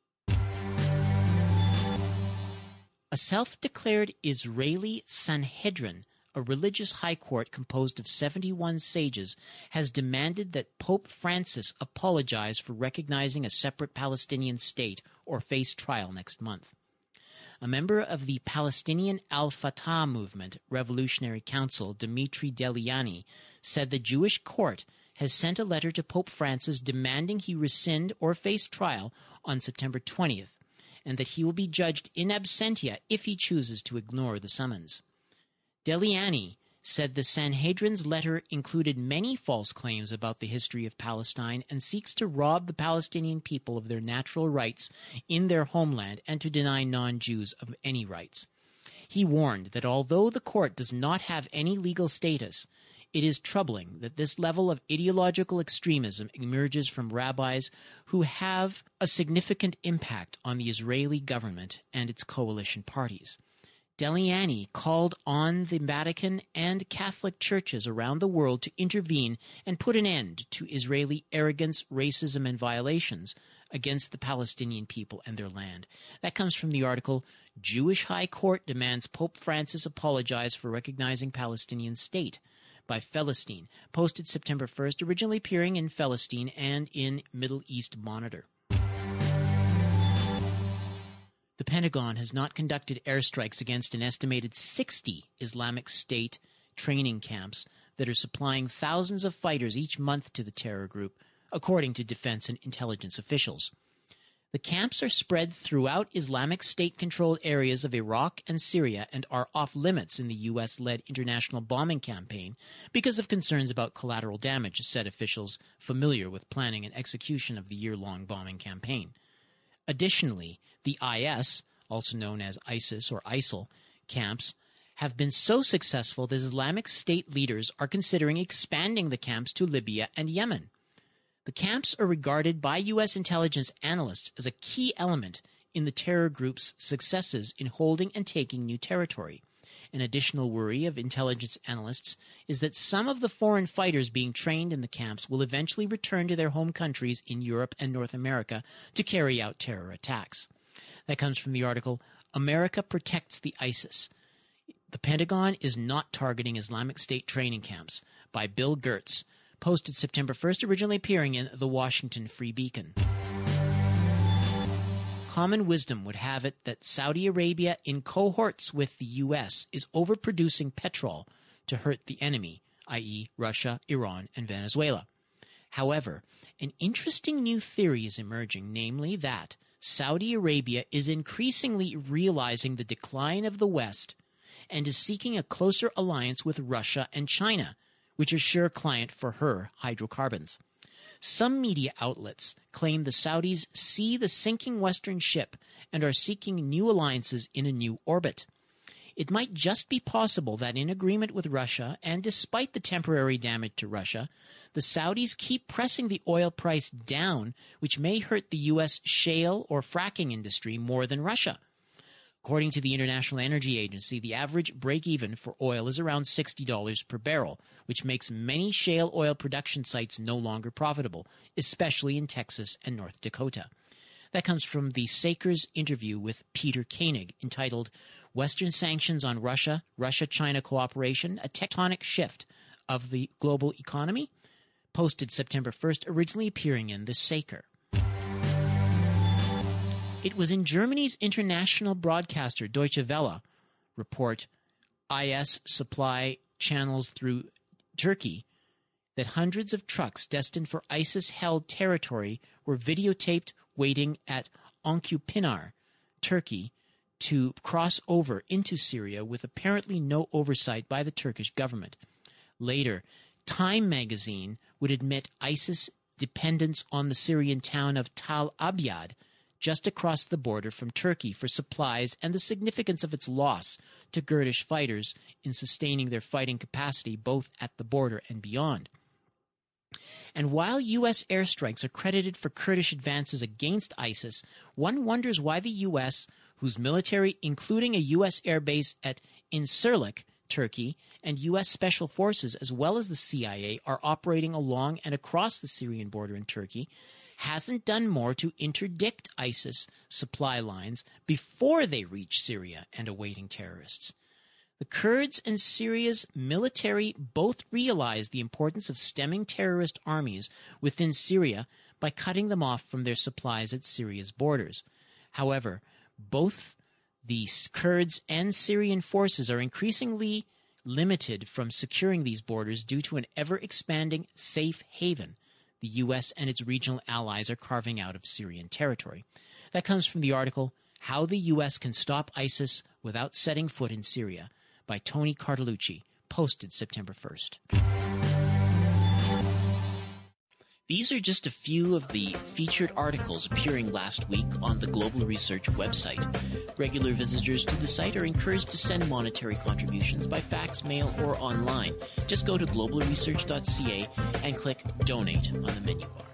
A self-declared Israeli Sanhedrin, a religious high court composed of 71 sages, has demanded that Pope Francis apologize for recognizing a separate Palestinian state or face trial next month. A member of the Palestinian Al-Fatah movement Revolutionary Council, Dimitri Deliani, said the Jewish court has sent a letter to Pope Francis demanding he rescind or face trial on September 20th, and that he will be judged in absentia if he chooses to ignore the summons. Deliani said the Sanhedrin's letter included many false claims about the history of Palestine and seeks to rob the Palestinian people of their natural rights in their homeland and to deny non-Jews of any rights. He warned that although the court does not have any legal status, it is troubling that this level of ideological extremism emerges from rabbis who have a significant impact on the Israeli government and its coalition parties. Deliani called on the Vatican and Catholic churches around the world to intervene and put an end to Israeli arrogance, racism, and violations against the Palestinian people and their land. That comes from the article, Jewish High Court Demands Pope Francis Apologize for Recognizing Palestinian State, by Philistine, posted September 1st, originally appearing in Philistine and in Middle East Monitor. The Pentagon has not conducted airstrikes against an estimated 60 Islamic State training camps that are supplying thousands of fighters each month to the terror group, according to defense and intelligence officials. The camps are spread throughout Islamic State-controlled areas of Iraq and Syria and are off-limits in the U.S.-led international bombing campaign because of concerns about collateral damage, said officials familiar with planning and execution of the year-long bombing campaign. Additionally, the IS, also known as ISIS or ISIL, camps have been so successful that Islamic State leaders are considering expanding the camps to Libya and Yemen. The camps are regarded by U.S. intelligence analysts as a key element in the terror group's successes in holding and taking new territory. An additional worry of intelligence analysts is that some of the foreign fighters being trained in the camps will eventually return to their home countries in Europe and North America to carry out terror attacks. That comes from the article, America Protects the ISIS. The Pentagon is not targeting Islamic State training camps, by Bill Gertz, posted September 1st, originally appearing in The Washington Free Beacon. Common wisdom would have it that Saudi Arabia, in cohorts with the U.S., is overproducing petrol to hurt the enemy, i.e. Russia, Iran, and Venezuela. However, an interesting new theory is emerging, namely that Saudi Arabia is increasingly realizing the decline of the West and is seeking a closer alliance with Russia and China, which are sure client for her hydrocarbons. Some media outlets claim the Saudis see the sinking Western ship and are seeking new alliances in a new orbit. It might just be possible that in agreement with Russia, and despite the temporary damage to Russia, the Saudis keep pressing the oil price down, which may hurt the U.S. shale or fracking industry more than Russia. According to the International Energy Agency, the average break-even for oil is around $60 per barrel, which makes many shale oil production sites no longer profitable, especially in Texas and North Dakota. That comes from the Sakers interview with Peter Koenig, entitled Western Sanctions on Russia, Russia-China Cooperation, a Tectonic Shift of the Global Economy, posted September 1st, originally appearing in The Saker. It was in Germany's international broadcaster Deutsche Welle report IS supply channels through Turkey that hundreds of trucks destined for ISIS-held territory were videotaped waiting at Onkupinar, Turkey, to cross over into Syria with apparently no oversight by the Turkish government. Later, Time magazine would admit ISIS dependence on the Syrian town of Tal Abyad, just across the border from Turkey, for supplies and the significance of its loss to Kurdish fighters in sustaining their fighting capacity both at the border and beyond. And while U.S. airstrikes are credited for Kurdish advances against ISIS, one wonders why the U.S., whose military, including a U.S. airbase at Incirlik, Turkey, and U.S. Special Forces, as well as the CIA, are operating along and across the Syrian border in Turkey, hasn't done more to interdict ISIS supply lines before they reach Syria and awaiting terrorists. The Kurds and Syria's military both realize the importance of stemming terrorist armies within Syria by cutting them off from their supplies at Syria's borders. However, both the Kurds and Syrian forces are increasingly limited from securing these borders due to an ever-expanding safe haven the U.S. and its regional allies are carving out of Syrian territory. That comes from the article, How the U.S. Can Stop ISIS Without Setting Foot in Syria, by Tony Cartolucci, posted September 1st. These are just a few of the featured articles appearing last week on the Global Research website. Regular visitors to the site are encouraged to send monetary contributions by fax, mail, or online. Just go to globalresearch.ca and click Donate on the menu bar.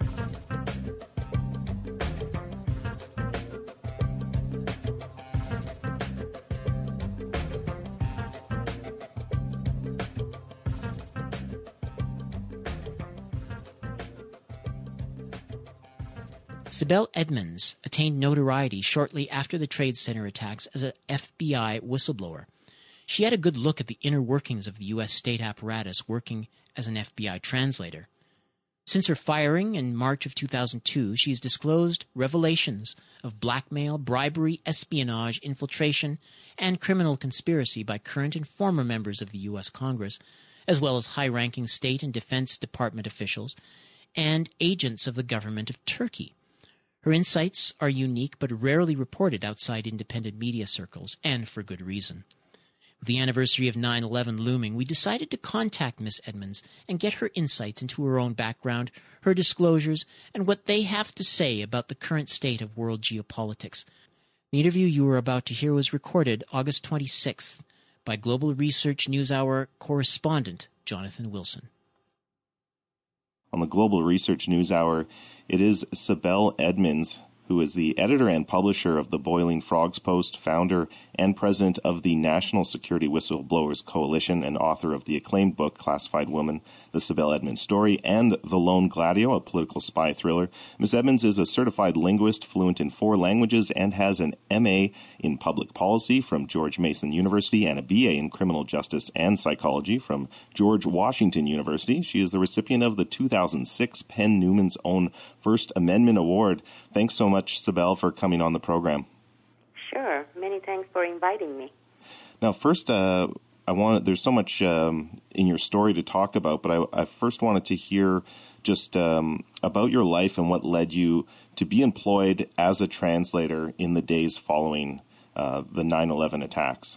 Sibel Edmonds attained notoriety shortly after the Trade Center attacks as an FBI whistleblower. She had a good look at the inner workings of the U.S. state apparatus working as an FBI translator. Since her firing in March of 2002, she has disclosed revelations of blackmail, bribery, espionage, infiltration, and criminal conspiracy by current and former members of the U.S. Congress, as well as high-ranking State and Defense Department officials and agents of the government of Turkey. Her insights are unique but rarely reported outside independent media circles, and for good reason. With the anniversary of 9/11 looming, we decided to contact Miss Edmonds and get her insights into her own background, her disclosures, and what they have to say about the current state of world geopolitics. The interview you are about to hear was recorded August 26th by Global Research NewsHour correspondent Jonathan Wilson. On the Global Research NewsHour, it is Sibel Edmonds, who is the editor and publisher of the Boiling Frogs Post, founder and president of the National Security Whistleblowers Coalition, and author of the acclaimed book Classified Woman, The Sibel Edmonds Story, and The Lone Gladio, a political spy thriller. Ms. Edmonds is a certified linguist, fluent in 4 languages, and has an M.A. in public policy from George Mason University and a B.A. in criminal justice and psychology from George Washington University. She is the recipient of the 2006 Penn Newman's Own First Amendment Award. Thanks so much, Sibel, for coming on the program. Sure. Many thanks for inviting me. Now, first, there's so much in your story to talk about, but I first wanted to hear just about your life and what led you to be employed as a translator in the days following the 9/11 attacks.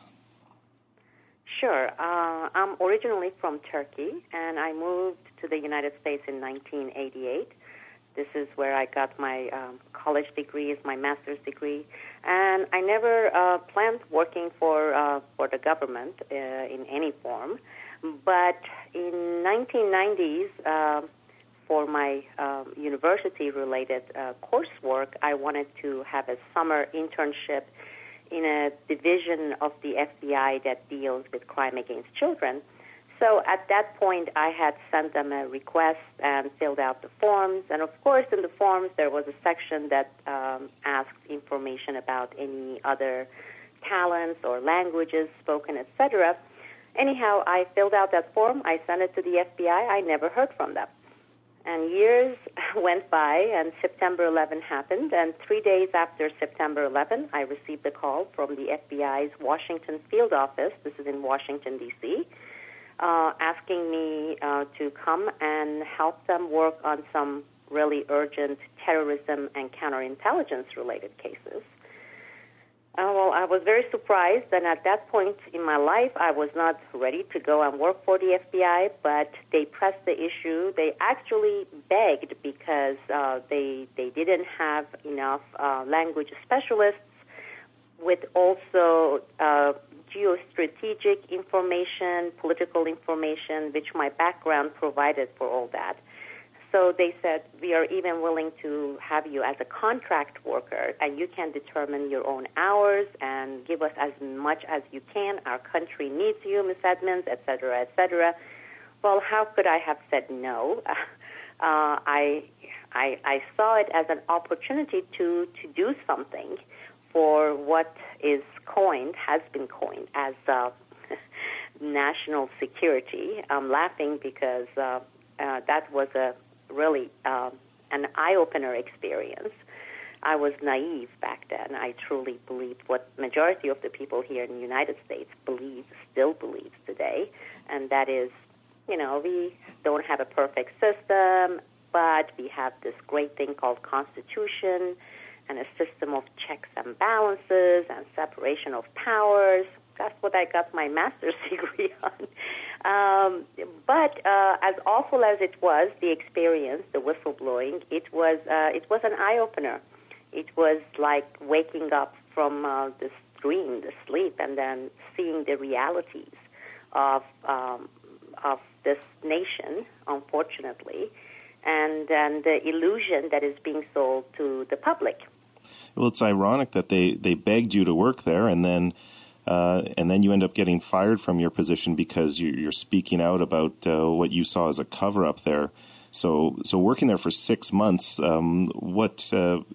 Sure. I'm originally from Turkey, and I moved to the United States in 1988. This is where I got my college degree, is my master's degree, and I never planned working for the government in any form. But in 1990s, for my university-related coursework, I wanted to have a summer internship in a division of the FBI that deals with crime against children. So at that point, I had sent them a request and filled out the forms. And of course, in the forms, there was a section that asked information about any other talents or languages spoken, etc. Anyhow, I filled out that form. I sent it to the FBI. I never heard from them. And years went by, and September 11 happened. And 3 days after September 11, I received a call from the FBI's Washington field office. This is in Washington, D.C., asking me to come and help them work on some really urgent terrorism and counterintelligence-related cases. Well, I was very surprised, and at that point in my life, I was not ready to go and work for the FBI, but they pressed the issue. They actually begged because they didn't have enough language specialists with also geostrategic information, political information, which my background provided for all that. So they said, we are even willing to have you as a contract worker, and you can determine your own hours and give us as much as you can. Our country needs you, Ms. Edmonds, et cetera, et cetera. Well, how could I have said no? I saw it as an opportunity to do something for what has been coined as national security. I'm laughing because that was a really an eye-opener experience. I was naive back then. I truly believed what majority of the people here in the United States still believes today, and that is, we don't have a perfect system, but we have this great thing called Constitution and a system of checks and balances and separation of powers. That's what I got my master's degree on. But as awful as it was, the experience, the whistleblowing, it was an eye-opener. It was like waking up from the dream, the sleep, and then seeing the realities of this nation, unfortunately, and the illusion that is being sold to the public. Well, it's ironic that they begged you to work there, and then you end up getting fired from your position because you're speaking out about what you saw as a cover-up there. So working there for 6 months, what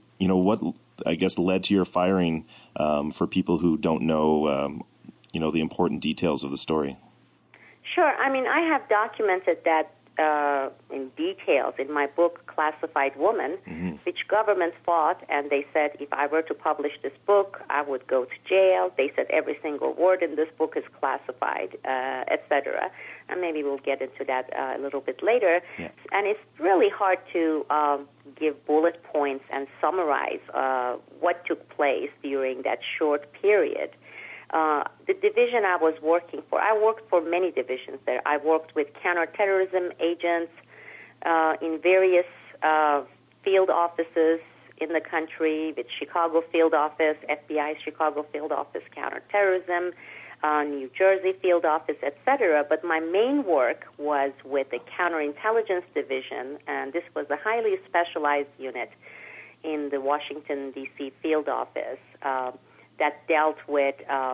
I guess led to your firing for people who don't know, the important details of the story? Sure. I mean, I have documented that in details in my book, Classified Woman, mm-hmm. which government fought, and they said if I were to publish this book, I would go to jail. They said every single word in this book is classified, etc. And maybe we'll get into that a little bit later. Yeah. And it's really hard to give bullet points and summarize what took place during that short period. The division I was working for, I worked for many divisions there. I worked with counterterrorism agents in various field offices in the country, with Chicago field office, FBI's Chicago field office, counterterrorism, New Jersey field office, etc. But my main work was with the counterintelligence division, and this was a highly specialized unit in the Washington, D.C. field office that dealt with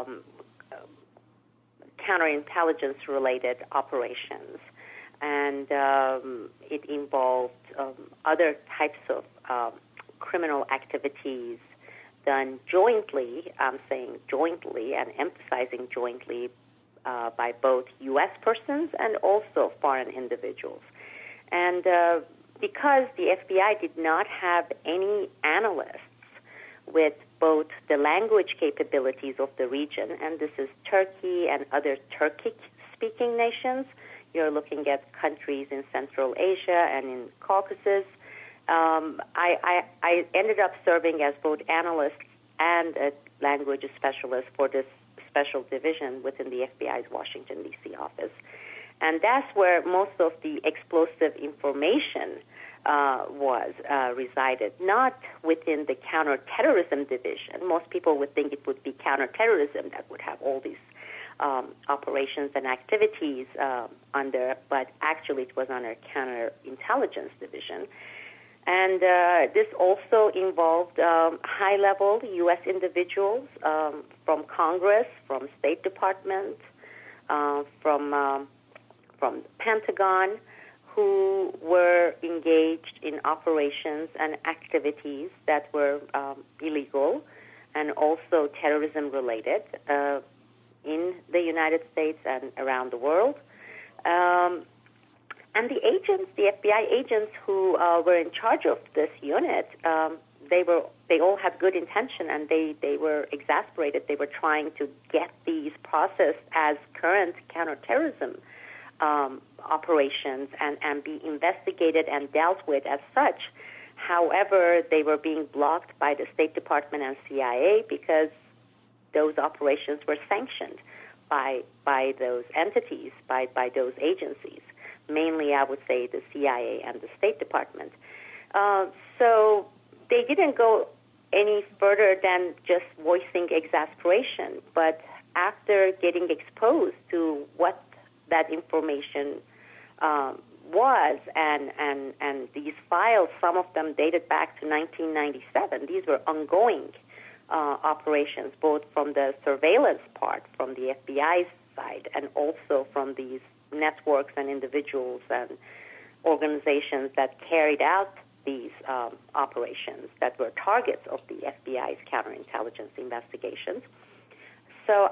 counterintelligence-related operations. And it involved other types of criminal activities done jointly, I'm saying jointly and emphasizing jointly, by both U.S. persons and also foreign individuals. And because the FBI did not have any analysts with both the language capabilities of the region, and this is Turkey and other Turkic-speaking nations. You're looking at countries in Central Asia and in Caucasus. I ended up serving as both analyst and a language specialist for this special division within the FBI's Washington, D.C. office. And that's where most of the explosive information resided, not within the counterterrorism division. Most people would think it would be counterterrorism that would have all these operations and activities under, but actually it was under counterintelligence division. And this also involved high-level U.S. individuals from Congress, from State Department, from the Pentagon, who were engaged in operations and activities that were illegal and also terrorism-related in the United States and around the world. And the agents, the FBI agents who were in charge of this unit, they all had good intention, and they were exasperated. They were trying to get these processed as current counterterrorism operations and be investigated and dealt with as such. However, they were being blocked by the State Department and CIA because those operations were sanctioned by those entities, by those agencies. Mainly, I would say, the CIA and the State Department. So they didn't go any further than just voicing exasperation. But after getting exposed to what that information was, and these files, some of them dated back to 1997. These were ongoing operations, both from the surveillance part, from the FBI's side, and also from these networks and individuals and organizations that carried out these operations that were targets of the FBI's counterintelligence investigations. So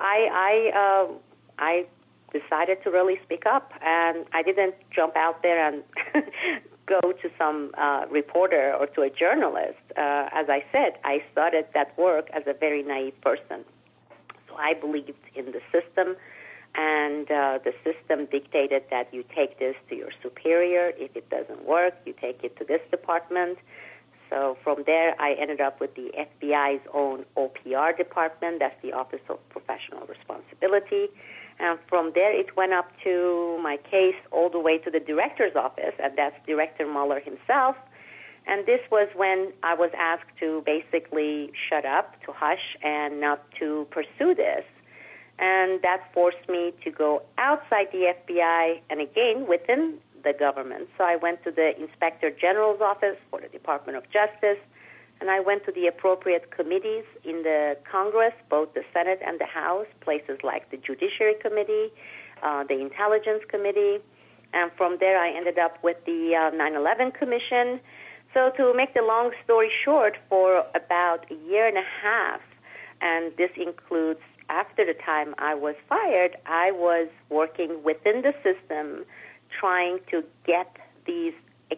I decided to really speak up, and I didn't jump out there and go to some reporter or to a journalist. As I said, I started that work as a very naive person. So I believed in the system, and the system dictated that you take this to your superior. If it doesn't work, you take it to this department. So from there, I ended up with the FBI's own OPR department. That's the Office of Professional Responsibility. And from there, it went up to my case all the way to the director's office, and that's Director Mueller himself. And this was when I was asked to basically shut up, to hush, and not to pursue this. And that forced me to go outside the FBI and, again, within the government. So I went to the Inspector General's office for the Department of Justice, and I went to the appropriate committees in the Congress, both the Senate and the House, places like the Judiciary Committee, the Intelligence Committee, and from there I ended up with the 9/11 Commission. So to make the long story short, for about a year and a half, and this includes after the time I was fired, I was working within the system trying to get these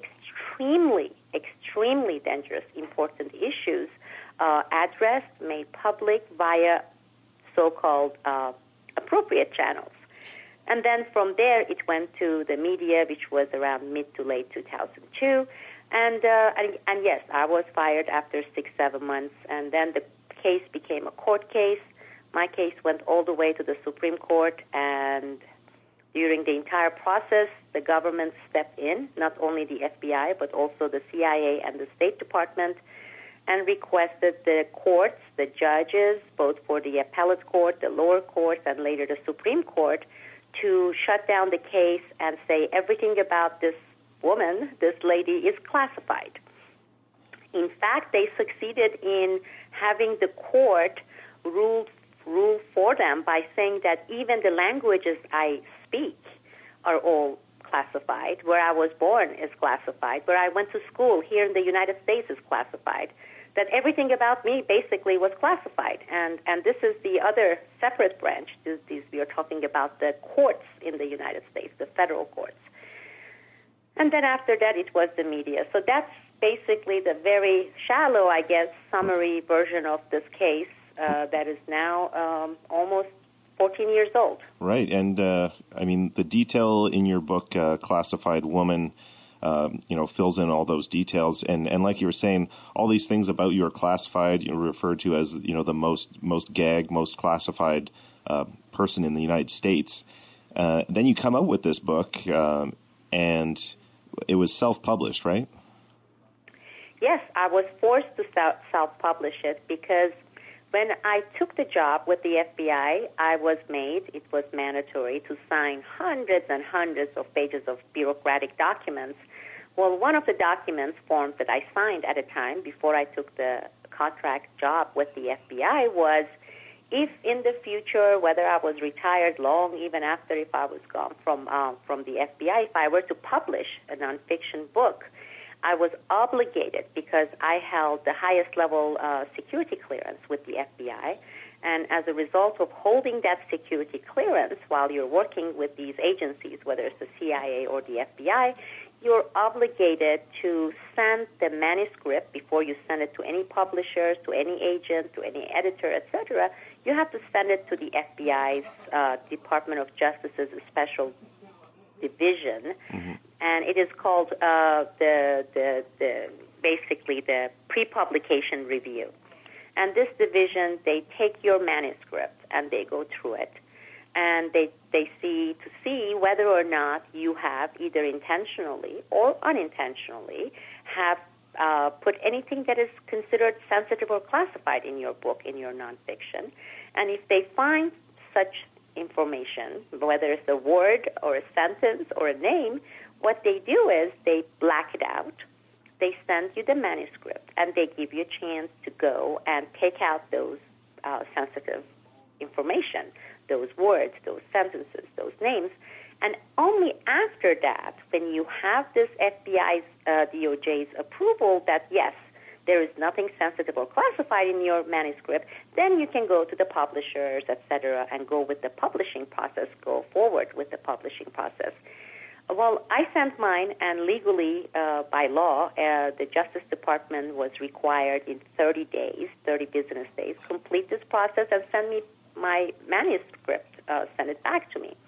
extremely dangerous, important issues addressed, made public via so-called appropriate channels. And then from there, it went to the media, which was around mid to late 2002. And yes, I was fired after 6-7 months, and then the case became a court case. My case went all the way to the Supreme Court, and during the entire process, the government stepped in, not only the FBI, but also the CIA and the State Department, and requested the courts, the judges, both for the appellate court, the lower court, and later the Supreme Court, to shut down the case and say everything about this woman, this lady, is classified. In fact, they succeeded in having the court rule for them by saying that even the languages I speak are all classified. Where I was born is classified. Where I went to school here in the United States is classified. That everything about me basically was classified. And this is the other separate branch. We are talking about the courts in the United States, the federal courts. And then after that, it was the media. So that's basically the very shallow, I guess, summary version of this case that is now almost 14 years old. Right. And, I mean, the detail in your book, Classified Woman, fills in all those details. And like you were saying, all these things about you are classified, you referred to as, the most gagged, most classified person in the United States. Then you come out with this book, and it was self-published, right? Yes, I was forced to self-publish it because when I took the job with the FBI, it was mandatory to sign hundreds and hundreds of pages of bureaucratic documents. Well, one of the forms that I signed at a time before I took the contract job with the FBI was if in the future, whether I was retired long, even after if I was gone from the FBI, if I were to publish a nonfiction book, I was obligated because I held the highest level security clearance with the FBI. And as a result of holding that security clearance while you're working with these agencies, whether it's the CIA or the FBI, you're obligated to send the manuscript before you send it to any publishers, to any agent, to any editor, etc. You have to send it to the FBI's Department of Justice's Special Division, and it is called basically the pre-publication review. And this division, they take your manuscript and they go through it, and they see whether or not you have either intentionally or unintentionally have put anything that is considered sensitive or classified in your book, in your nonfiction. And if they find such information, whether it's a word or a sentence or a name, what they do is they black it out. They send you the manuscript, and they give you a chance to go and take out those sensitive information, those words, those sentences, those names. And only after that, when you have this FBI's, DOJ's approval that, yes, there is nothing sensitive or classified in your manuscript, then you can go to the publishers, etc., and go with the publishing process, go forward with the publishing process. Well, I sent mine, and legally, by law, the Justice Department was required in 30 days, 30 business days, complete this process and send me my manuscript, send it back to me.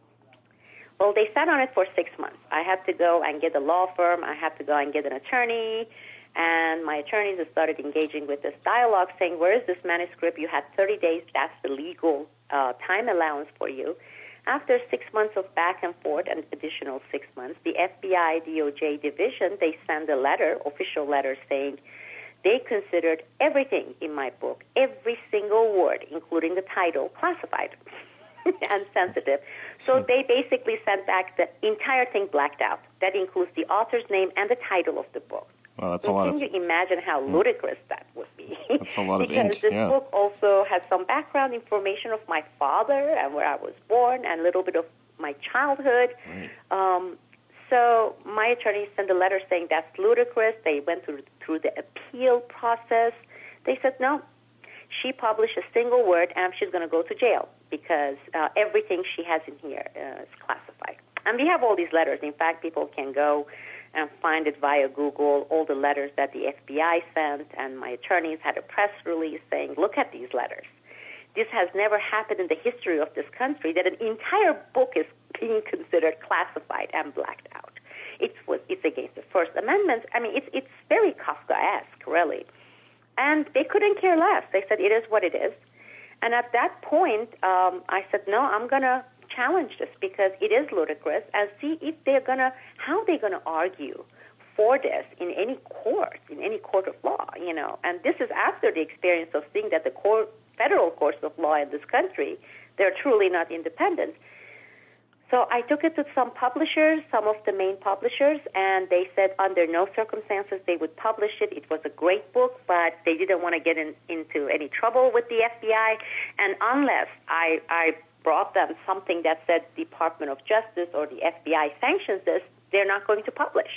Well, they sat on it for 6 months. I had to go and get a law firm. I had to go and get an attorney. And my attorneys started engaging with this dialogue, saying, where is this manuscript? You had 30 days. That's the legal time allowance for you. After 6 months of back and forth, an additional 6 months, the FBI DOJ division, they sent a letter, official letter, saying they considered everything in my book, every single word, including the title, classified and sensitive. So they basically sent back the entire thing blacked out. That includes the author's name and the title of the book. Well, that's so a lot can you imagine how ludicrous that would be? That's a lot of because ink, this yeah. book also has some background information of my father and where I was born and a little bit of my childhood. Right. So my attorney sent a letter saying that's ludicrous. They went through the appeal process. They said, no, she published a single word and she's going to go to jail because everything she has in here is classified. And we have all these letters. In fact, people can go and find it via Google, all the letters that the FBI sent, and my attorneys had a press release saying, look at these letters. This has never happened in the history of this country that an entire book is being considered classified and blacked out. It's against the First Amendment. I mean, it's very Kafkaesque, really. And they couldn't care less. They said, it is what it is. And at that point, I said, no, I'm going to challenge this because it is ludicrous and see if how they're going to argue for this in any court of law, you know. And this is after the experience of seeing that the federal courts of law in this country, they're truly not independent. So I took it to some publishers, some of the main publishers, and they said under no circumstances they would publish it. It was a great book, but they didn't want to get into any trouble with the FBI. And unless I brought them something that said Department of Justice or the FBI sanctions this, they're not going to publish.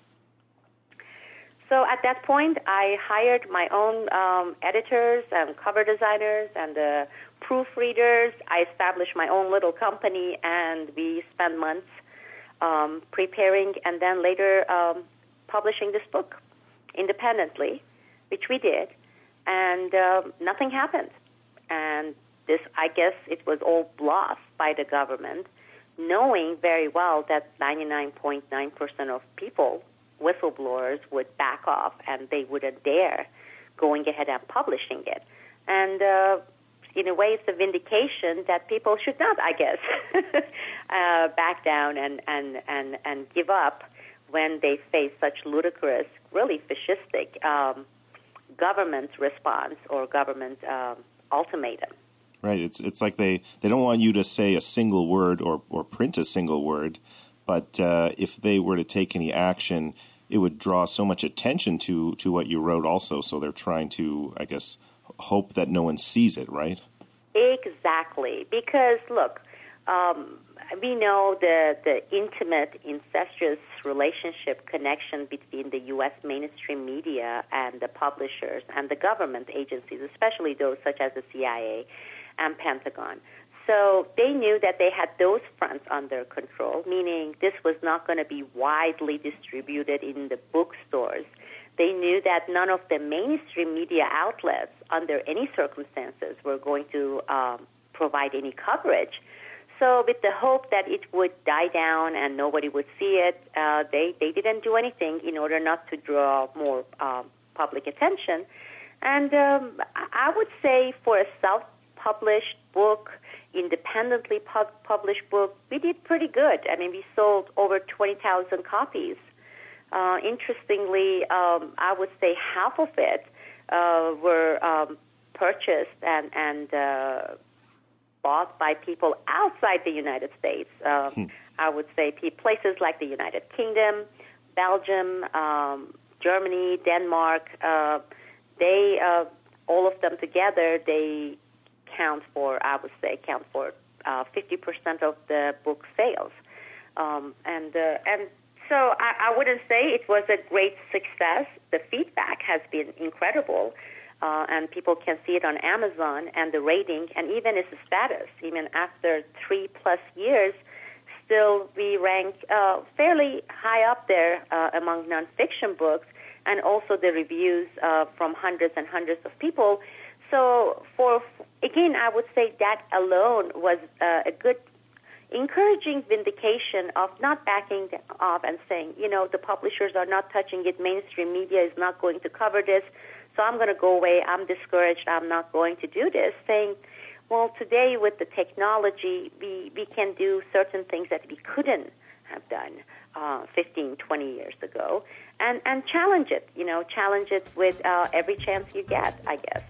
So at that point, I hired my own editors and cover designers and proofreaders. I established my own little company, and we spent months preparing and then later publishing this book independently, which we did, and nothing happened. And this, I guess it was all bluff by the government, knowing very well that 99.9% of people, whistleblowers, would back off and they wouldn't dare going ahead and publishing it. And in a way, it's a vindication that people should not, I guess, back down and give up when they face such ludicrous, really fascistic government response or government ultimatum. Right. It's like they don't want you to say a single word or print a single word, but if they were to take any action, it would draw so much attention to what you wrote also. So they're trying to, I guess, hope that no one sees it, right? Exactly. Because, look, we know the intimate, incestuous relationship connection between the U.S. mainstream media and the publishers and the government agencies, especially those such as the CIA and Pentagon. So they knew that they had those fronts under control, meaning this was not going to be widely distributed in the bookstores. They knew that none of the mainstream media outlets, under any circumstances, were going to provide any coverage. So with the hope that it would die down and nobody would see it, they didn't do anything in order not to draw more public attention. And I would say for a self-published book, independently published book, we did pretty good. I mean, we sold over 20,000 copies. Interestingly, I would say half of it were purchased and bought by people outside the United States. I would say places like the United Kingdom, Belgium, Germany, Denmark, they all of them together, they count for 50% of the book sales. And so I wouldn't say it was a great success. The feedback has been incredible, and people can see it on Amazon and the rating, and even its status. Even after 3+ years, still we rank fairly high up there among nonfiction books, and also the reviews from hundreds and hundreds of people. So again, I would say that alone was a good, encouraging vindication of not backing off and saying, the publishers are not touching it, mainstream media is not going to cover this, so I'm going to go away, I'm discouraged, I'm not going to do this, saying, well, today with the technology, we can do certain things that we couldn't have done 15, 20 years ago, and challenge it, challenge it with every chance you get, I guess.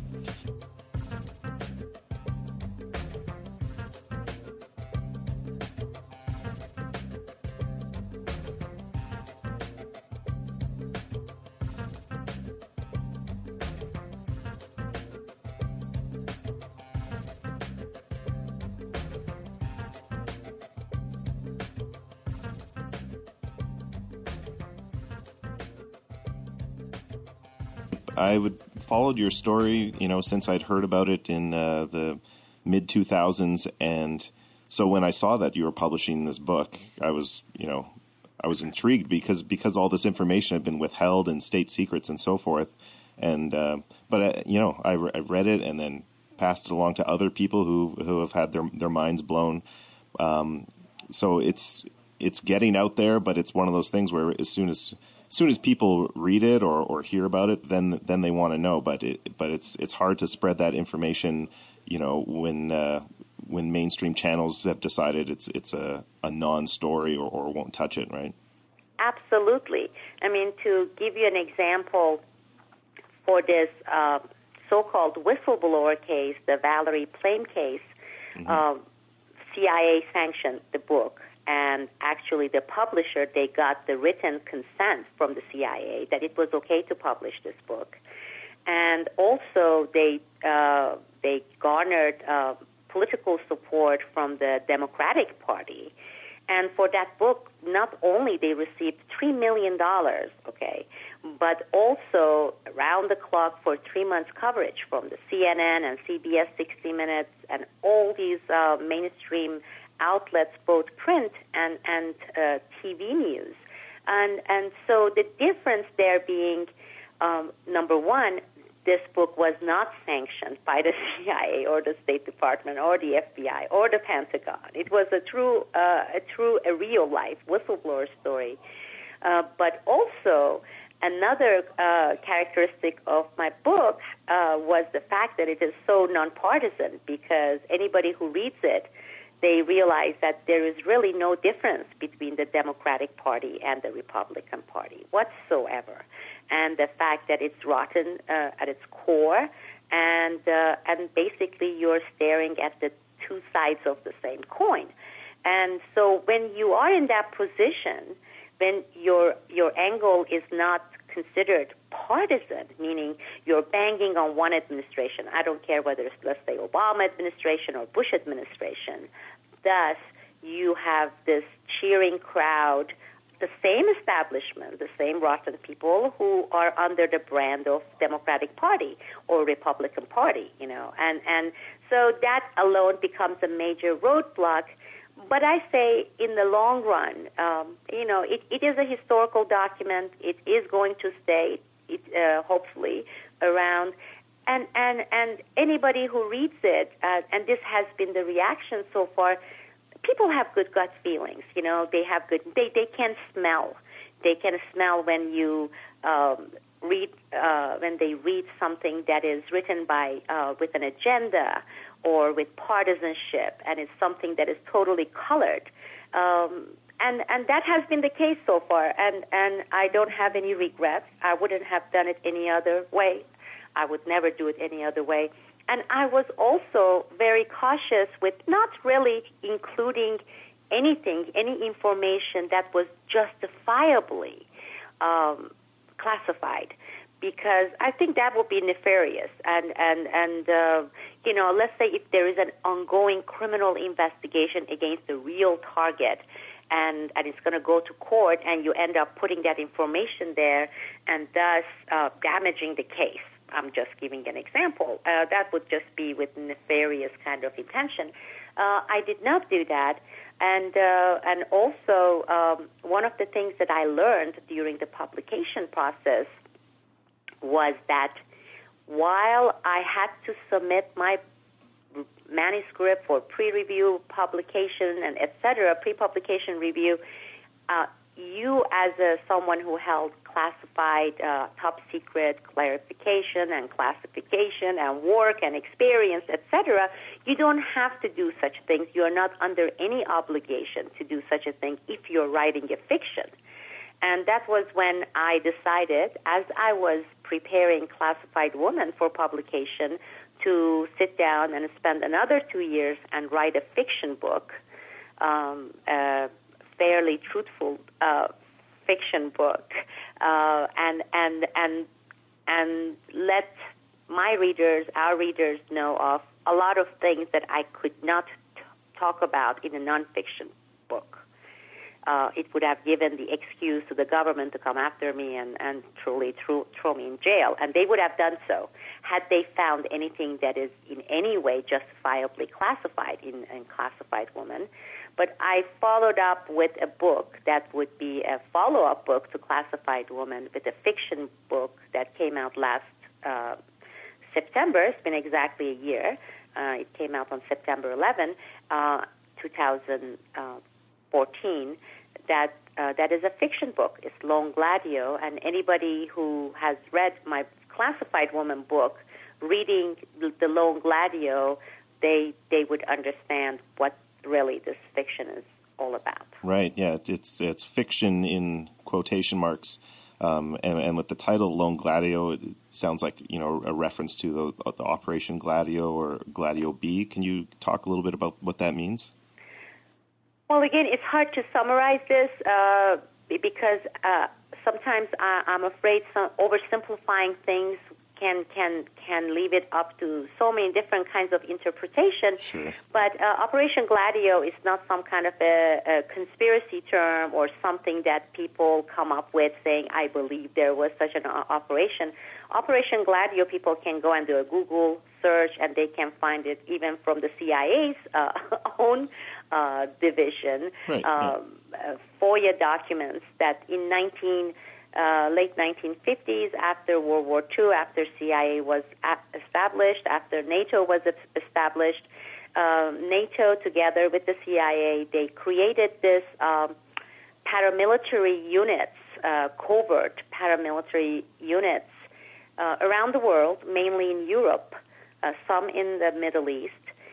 I would followed your story, since I'd heard about it in the mid-2000s, and so when I saw that you were publishing this book, I was intrigued because all this information had been withheld and state secrets and so forth, and but I read it and then passed it along to other people who have had their minds blown. So it's getting out there, but it's one of those things where as soon as people read it or hear about it, then they want to know. But it's hard to spread that information, when mainstream channels have decided it's a non-story or won't touch it, right? Absolutely. I mean, to give you an example, for this so-called whistleblower case, the Valerie Plame case, CIA sanctioned the book. And actually, the publisher, they got the written consent from the CIA that it was okay to publish this book. And also, they garnered political support from the Democratic Party. And for that book, not only they received $3 million, but also around the clock for 3 months coverage from the CNN and CBS 60 Minutes and all these mainstream outlets, both print and TV news. And so the difference there being, number one, this book was not sanctioned by the CIA or the State Department or the FBI or the Pentagon. It was a real-life whistleblower story. But also, another characteristic of my book was the fact that it is so nonpartisan, because anybody who reads it, they realize that there is really no difference between the Democratic Party and the Republican Party whatsoever. And the fact that it's rotten at its core, and basically you're staring at the two sides of the same coin. And so when you are in that position, when your angle is not considered partisan, meaning you're banging on one administration, I don't care whether it's, let's say, Obama administration or Bush administration, thus you have this cheering crowd, the same establishment, the same rotten people who are under the brand of Democratic Party or Republican Party, and so that alone becomes a major roadblock. But I say in the long run, it is a historical document. It is going to stay, hopefully, around. And anybody who reads it, and this has been the reaction so far, people have good gut feelings. They have good. They can smell. They can smell when you read when they read something that is written by with an agenda or with partisanship, and it's something that is totally colored. And that has been the case so far, and I don't have any regrets. I wouldn't have done it any other way. I would never do it any other way. And I was also very cautious with not really including anything, any information that was justifiably classified, because I think that would be nefarious. And let's say if there is an ongoing criminal investigation against the real target, and it's going to go to court, and you end up putting that information there and thus damaging the case. I'm just giving an example. That would just be with nefarious kind of intention. I did not do that. And also, one of the things that I learned during the publication process was that while I had to submit my manuscript for pre-review publication and pre-publication review, you as someone who held classified, top secret clarification and classification and work and experience, etc., you don't have to do such things. You are not under any obligation to do such a thing if you're writing a fiction. And that was when I decided, as I was preparing Classified Woman for publication, to sit down and spend another 2 years and write a fiction book, a fairly truthful fiction book, and let my readers, our readers, know of a lot of things that I could not talk about in a nonfiction book. It would have given the excuse to the government to come after me and truly throw me in jail. And they would have done so had they found anything that is in any way justifiably classified in Classified Woman. But I followed up with a book that would be a follow-up book to Classified Woman, with a fiction book that came out last September. It's been exactly a year. It came out on September 11, 2014. That is a fiction book. It's Lone Gladio, and anybody who has read my Classified Woman book, reading the Lone Gladio, they would understand what really this fiction is all about. Right. Yeah. It's fiction in quotation marks, and with the title Lone Gladio, it sounds like a reference to the Operation Gladio or Gladio B. Can you talk a little bit about what that means? Well, again, it's hard to summarize this because sometimes I'm afraid some oversimplifying things can leave it up to so many different kinds of interpretation. Sure. But Operation Gladio is not some kind of a conspiracy term or something that people come up with saying, I believe there was such an operation. Operation Gladio, people can go and do a Google search, and they can find it even from the CIA's own division, right, FOIA documents that in late 1950s, after World War II, after CIA was established, after NATO was established, NATO together with the CIA, they created this paramilitary units, covert paramilitary units around the world, mainly in Europe, some in the Middle East,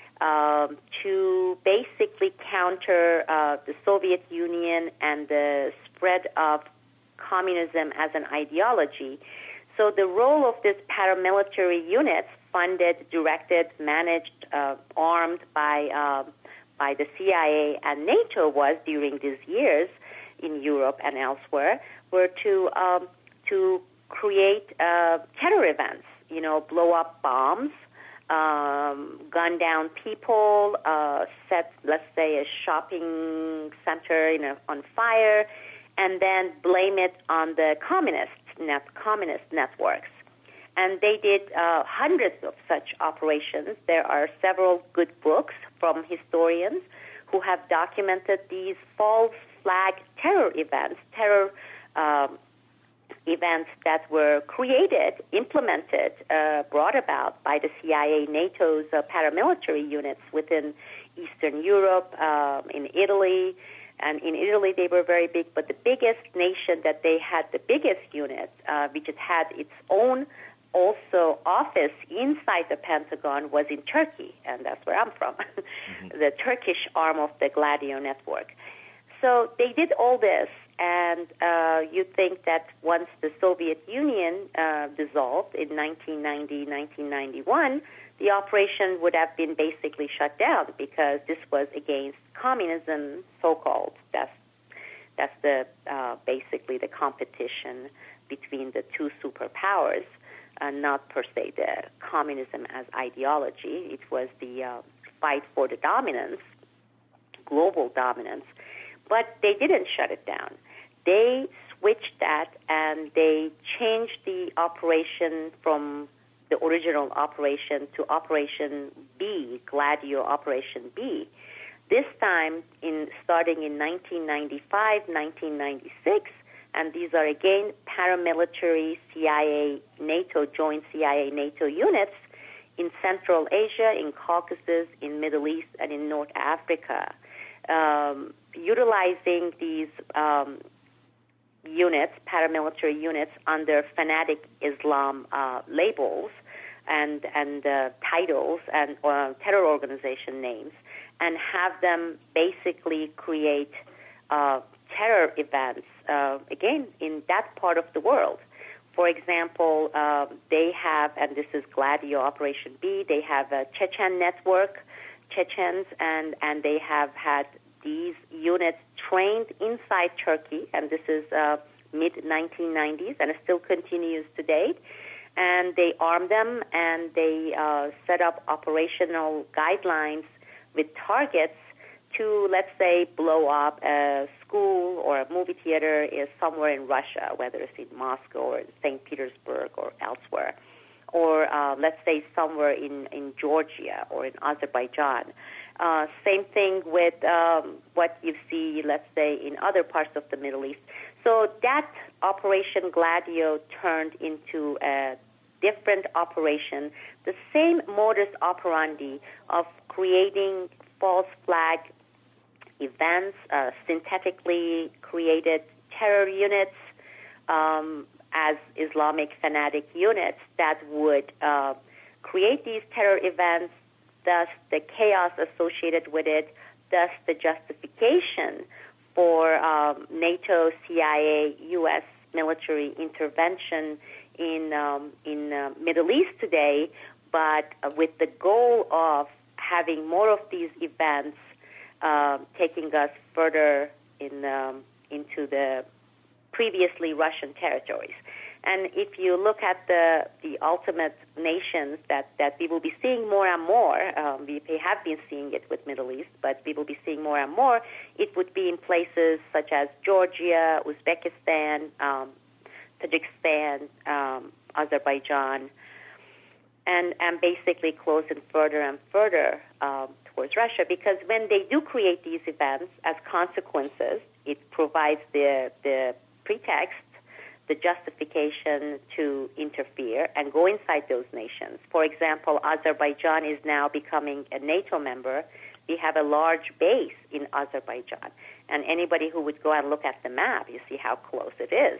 to basically counter the Soviet Union and the spread of communism as an ideology. So the role of these paramilitary units, funded, directed, managed, armed by the CIA and NATO, was during these years in Europe and elsewhere, were to create terror events. Blow up bombs, gun down people, set, let's say, a shopping center on fire, and then blame it on the communist networks. And they did hundreds of such operations. There are several good books from historians who have documented these false flag terror events, events that were created, implemented, brought about by the CIA, NATO's paramilitary units within Eastern Europe, in Italy. And in Italy, they were very big, but the biggest nation that they had the biggest unit, which it had its own also office inside the Pentagon, was in Turkey, and that's where I'm from, the Turkish arm of the Gladio network. So they did all this, and you'd think that once the Soviet Union dissolved in 1990, 1991, the operation would have been basically shut down because this was against communism, so-called. That's the basically the competition between the two superpowers, not per se the communism as ideology. It was the fight for the dominance, global dominance. But they didn't shut it down. They switched that and they changed the operation from the original operation to Operation B, Gladio Operation B. This time, starting in 1995, 1996, and these are again paramilitary CIA, NATO, joint CIA, NATO units in Central Asia, in Caucasus, in Middle East, and in North Africa, utilizing these units, paramilitary units, under fanatic Islam labels and titles and terror organization names, and have them basically create terror events, again, in that part of the world. For example, they have, and this is Gladio Operation B, they have a Chechen network, Chechens, and they have had these units trained inside Turkey, and this is mid-1990s, and it still continues to date. And they arm them, and they set up operational guidelines with targets to, let's say, blow up a school or a movie theater is somewhere in Russia, whether it's in Moscow or in St. Petersburg or elsewhere, or let's say somewhere in Georgia or in Azerbaijan. Same thing with what you see, let's say, in other parts of the Middle East. So that Operation Gladio turned into a different operation, the same modus operandi of creating false flag events, synthetically created terror units as Islamic fanatic units that would create these terror events, thus the chaos associated with it, thus the justification for NATO, CIA, U.S. military intervention in Middle East today, but with the goal of having more of these events taking us further into the previously Russian territories. And if you look at the ultimate nations that we will be seeing more and more, we have been seeing it with Middle East, but we will be seeing more and more, it would be in places such as Georgia, Uzbekistan, Tajikistan, Azerbaijan, and basically closing further and further towards Russia, because when they do create these events as consequences, it provides the pretext, the justification to interfere and go inside those nations. For example, Azerbaijan is now becoming a NATO member. We have a large base in Azerbaijan, and anybody who would go and look at the map, you see how close it is,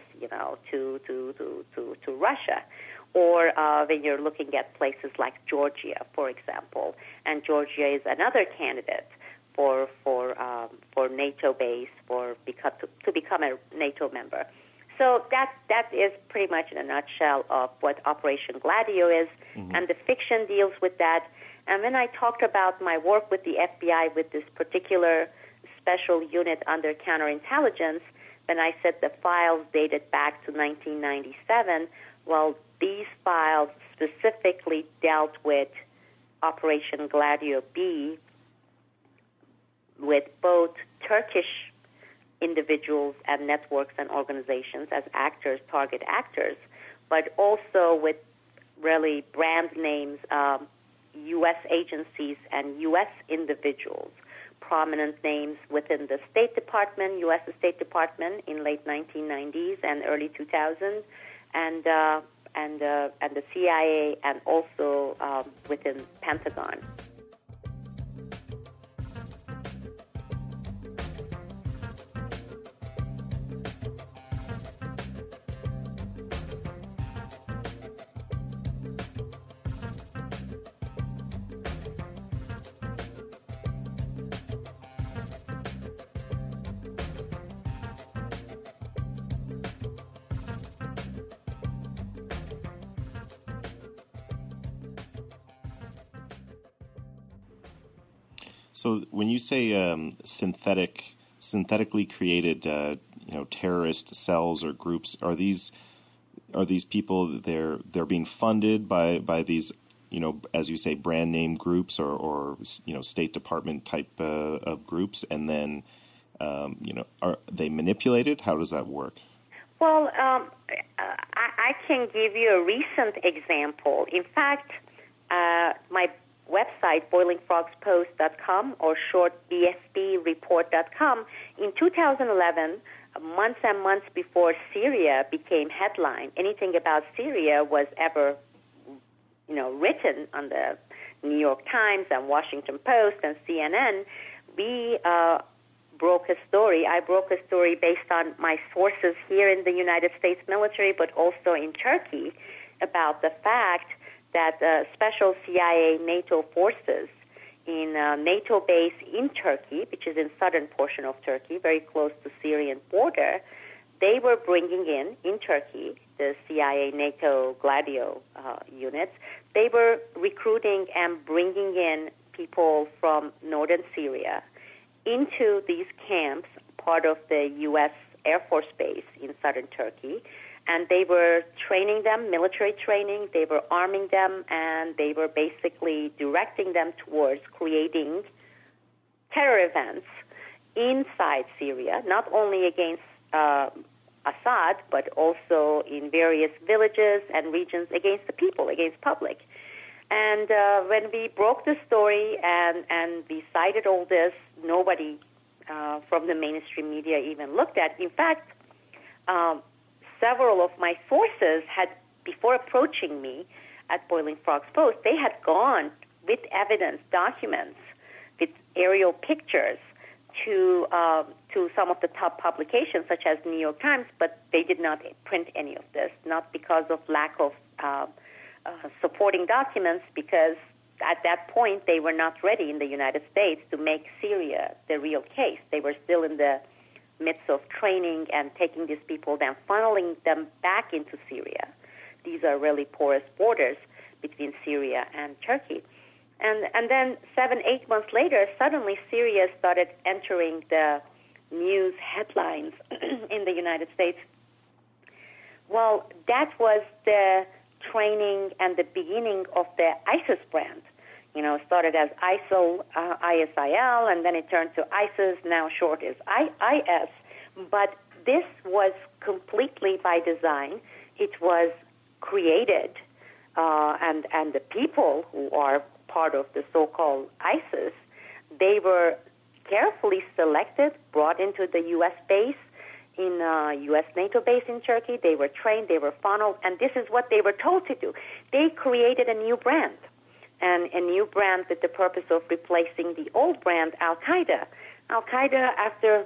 to Russia. Or when you're looking at places like Georgia, for example, and Georgia is another candidate for NATO base to become a NATO member. So that is pretty much in a nutshell of what Operation Gladio is, and the fiction deals with that. And when I talked about my work with the FBI with this particular special unit under counterintelligence, when I said the files dated back to 1997, well, these files specifically dealt with Operation Gladio B with both Turkish individuals and networks and organizations as actors, target actors, but also with really brand names, U.S. agencies and U.S. individuals, prominent names within the State Department, U.S. State Department in late 1990s and early 2000s, and the CIA, and also within Pentagon. So when you say synthetically created, terrorist cells or groups, are these people they're being funded by these, as you say, brand name groups or State Department type of groups, and then are they manipulated? How does that work? Well, I can give you a recent example. In fact, my website, boilingfrogspost.com, or short bfbreport.com, in 2011, months and months before Syria became headline, anything about Syria was ever, written on the New York Times and Washington Post and CNN, we broke a story. I broke a story based on my sources here in the United States military, but also in Turkey, about the fact that special CIA NATO forces in a NATO base in Turkey, which is in southern portion of Turkey, very close to Syrian border, they were bringing in Turkey, the CIA NATO Gladio units, they were recruiting and bringing in people from northern Syria into these camps, part of the U.S. Air Force Base in southern Turkey, and they were training them, military training, they were arming them, and they were basically directing them towards creating terror events inside Syria, not only against Assad, but also in various villages and regions against the people, against public. And when we broke the story and we cited all this, nobody from the mainstream media even looked at. In fact, several of my sources had, before approaching me at Boiling Frogs Post, they had gone with evidence, documents, with aerial pictures to some of the top publications, such as New York Times, but they did not print any of this, not because of lack of supporting documents, because at that point they were not ready in the United States to make Syria the real case. They were still in the midst of training and taking these people, then funneling them back into Syria. These are really porous borders between Syria and Turkey. And then 7-8 months later, suddenly Syria started entering the news headlines in the United States. Well, that was the training and the beginning of the ISIS brand. Started as ISIL, ISIL, and then it turned to ISIS, now short is IS. But this was completely by design. It was created, and the people who are part of the so-called ISIS, they were carefully selected, brought into the U.S. base, in U.S. NATO base in Turkey. They were trained, they were funneled, and this is what they were told to do. They created a new brand, and a new brand with the purpose of replacing the old brand, Al-Qaeda. Al-Qaeda, after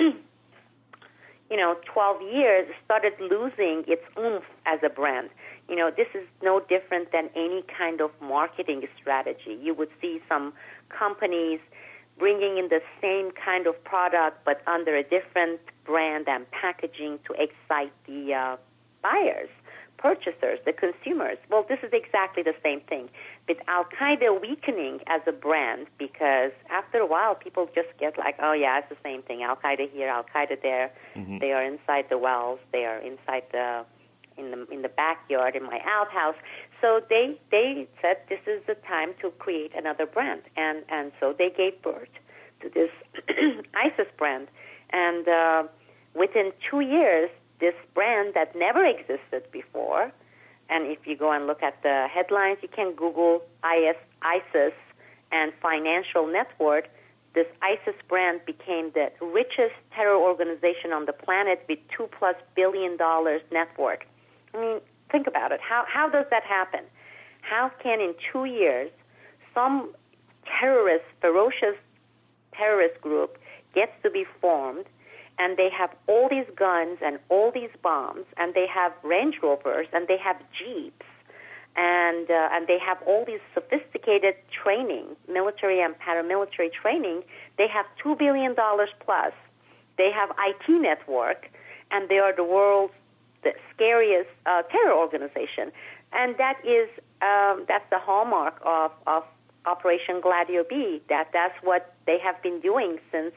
12 years, started losing its oomph as a brand. This is no different than any kind of marketing strategy. You would see some companies bringing in the same kind of product but under a different brand and packaging to excite the buyers, purchasers, the consumers. Well, this is exactly the same thing, with Al-Qaeda weakening as a brand, because after a while people just get like, oh yeah, it's the same thing, Al-Qaeda here, Al-Qaeda there. Mm-hmm. They are inside the wells, they are inside in the backyard in my outhouse. So they said this is the time to create another brand, and so they gave birth to this ISIS brand. And within 2 years, this brand that never existed before, and if you go and look at the headlines, you can Google ISIS and financial network. This ISIS brand became the richest terror organization on the planet with $2+ billion net worth. I mean, think about it. How does that happen? How can in 2 years some ferocious terrorist group gets to be formed, and they have all these guns and all these bombs, and they have Range Rovers, and they have Jeeps, and they have all these sophisticated training, military and paramilitary training. They have $2 billion plus. They have IT network, and they are the world's scariest terror organization. And that is that's the hallmark of Operation Gladio B. That's what they have been doing since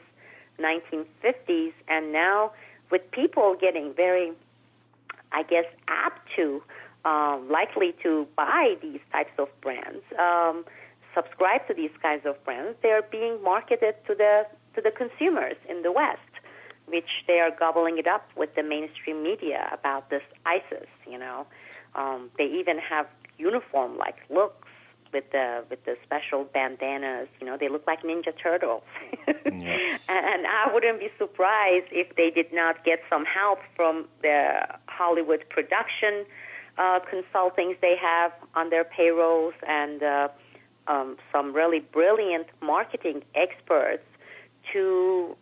1950s, and now with people getting very, I guess, apt to, likely to buy these types of brands, subscribe to these kinds of brands, they're being marketed to the consumers in the West, which they are gobbling it up with the mainstream media about this ISIS. They even have uniform-like looks with the special bandanas. They look like Ninja Turtles. Yeah. And I wouldn't be surprised if they did not get some help from the Hollywood production consultings they have on their payrolls and some really brilliant marketing experts to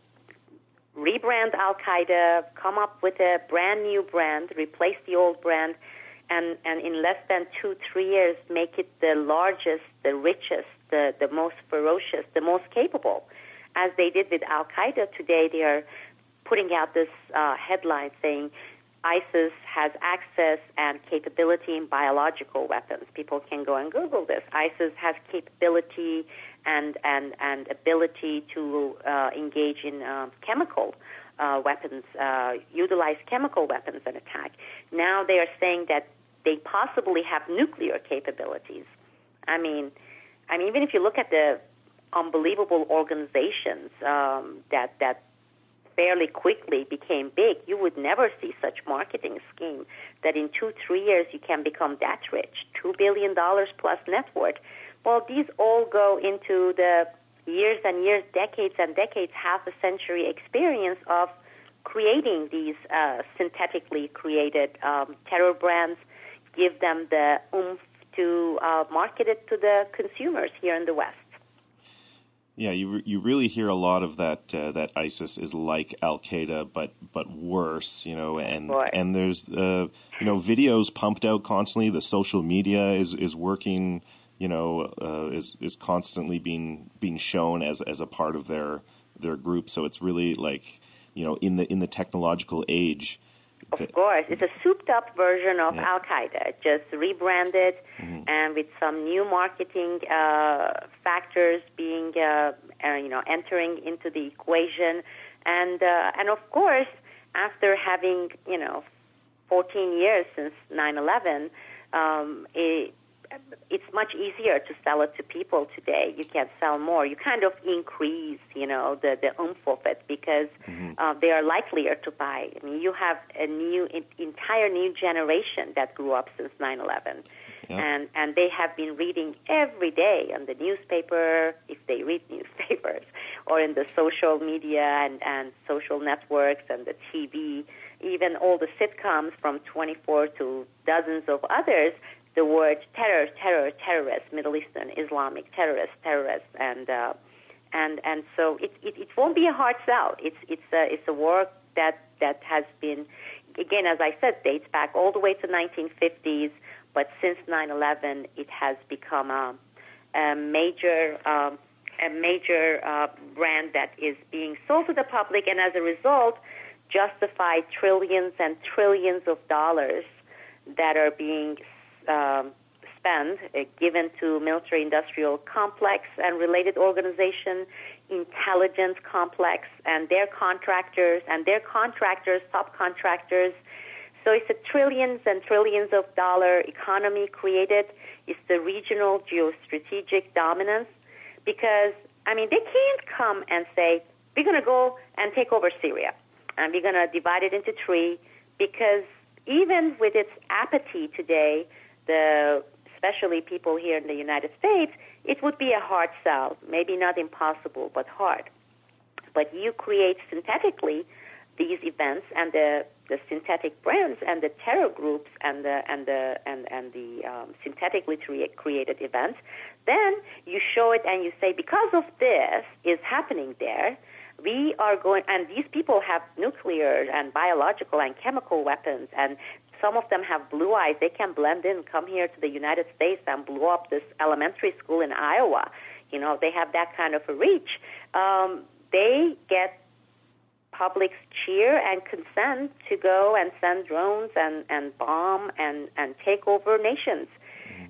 rebrand Al-Qaeda, come up with a brand new brand, replace the old brand, and in less than 2-3 years make it the largest, the richest, the most ferocious, the most capable. As they did with Al-Qaeda today, they are putting out this headline saying ISIS has access and capability in biological weapons. People can go and Google this. ISIS has capability and ability to engage in chemical weapons, utilize chemical weapons and attack. Now they are saying that they possibly have nuclear capabilities. I mean, even if you look at the unbelievable organizations that fairly quickly became big, you would never see such marketing scheme that in 2-3 years you can become that rich, $2 billion plus net worth. Well, these all go into the years and years, decades and decades, half a century experience of creating these synthetically created terror brands, give them the oomph to market it to the consumers here in the West. Yeah, you really hear a lot of that ISIS is like Al-Qaeda, but worse, and there's videos pumped out constantly. The social media is working, is constantly being shown as a part of their group. So it's really like, in the technological age. Of course, it's a souped-up version of Al-Qaeda, just rebranded and with some new marketing factors being, entering into the equation, and of course, after having 14 years since 9/11, it's much easier to sell it to people today. You can sell more. You kind of increase, the oomph of it because they are likelier to buy. I mean, you have entire new generation that grew up since 9/11, and they have been reading every day on the newspaper, if they read newspapers, or in the social media and social networks and the TV, even all the sitcoms from 24 to dozens of others. The word terrorist, Middle Eastern, Islamic terrorist, and so it won't be a hard sell. It's a work that has been, again, as I said, dates back all the way to 1950s, but since 9/11, it has become a major brand that is being sold to the public, and as a result, justify trillions and trillions of dollars that are being spend given to military-industrial complex and related organization, intelligence complex, and their contractors, subcontractors. So it's a trillions and trillions of dollar economy created. It's the regional geostrategic dominance because, they can't come and say, we're going to go and take over Syria, and we're going to divide it into three, because even with its apathy today, especially people here in the United States, it would be a hard sell. Maybe not impossible, but hard. But you create synthetically these events and the synthetic brands and the terror groups and the synthetically created events. Then you show it and you say, because of this is happening there, we are going, and these people have nuclear and biological and chemical weapons, and some of them have blue eyes. They can blend in, come here to the United States and blow up this elementary school in Iowa. They have that kind of a reach. They get public's cheer and consent to go and send drones and bomb and take over nations.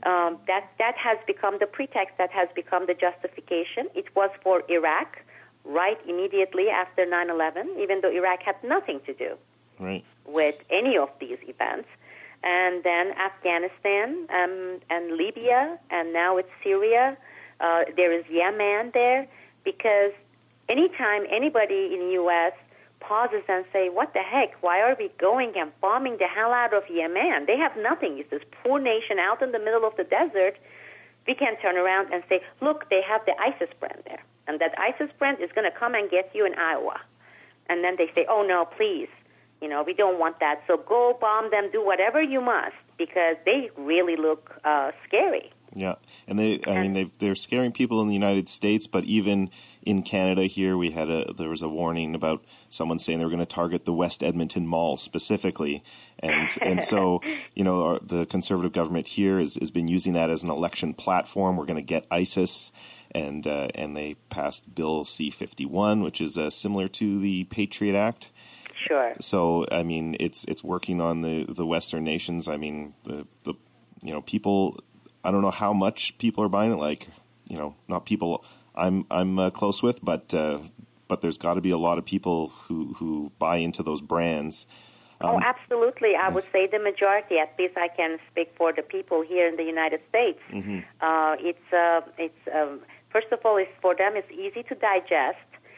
That has become the pretext, that has become the justification. It was for Iraq right immediately after 9/11, even though Iraq had nothing to do with any of these events. And then Afghanistan and Libya, and now it's Syria. There is Yemen there, because anytime anybody in the U.S. pauses and say, what the heck, why are we going and bombing the hell out of Yemen? They have nothing. It's this poor nation out in the middle of the desert. We can turn around and say, look, they have the ISIS brand there, and that ISIS brand is going to come and get you in Iowa. And then they say, oh, no, please, we don't want that. So go bomb them, do whatever you must, because they really look scary. Yeah, and they're scaring people in the United States, but even in Canada here, there was a warning about someone saying they were going to target the West Edmonton Mall specifically, and so the Conservative government here has been using that as an election platform. We're going to get ISIS, and they passed Bill C-51, which is similar to the Patriot Act. Sure. So it's working on the Western nations. The people. I don't know how much people are buying it. Not people I'm close with, but there's got to be a lot of people who buy into those brands. Absolutely. I would say the majority. At least I can speak for the people here in the United States. Mm-hmm. It's first of all, for them it's easy to digest,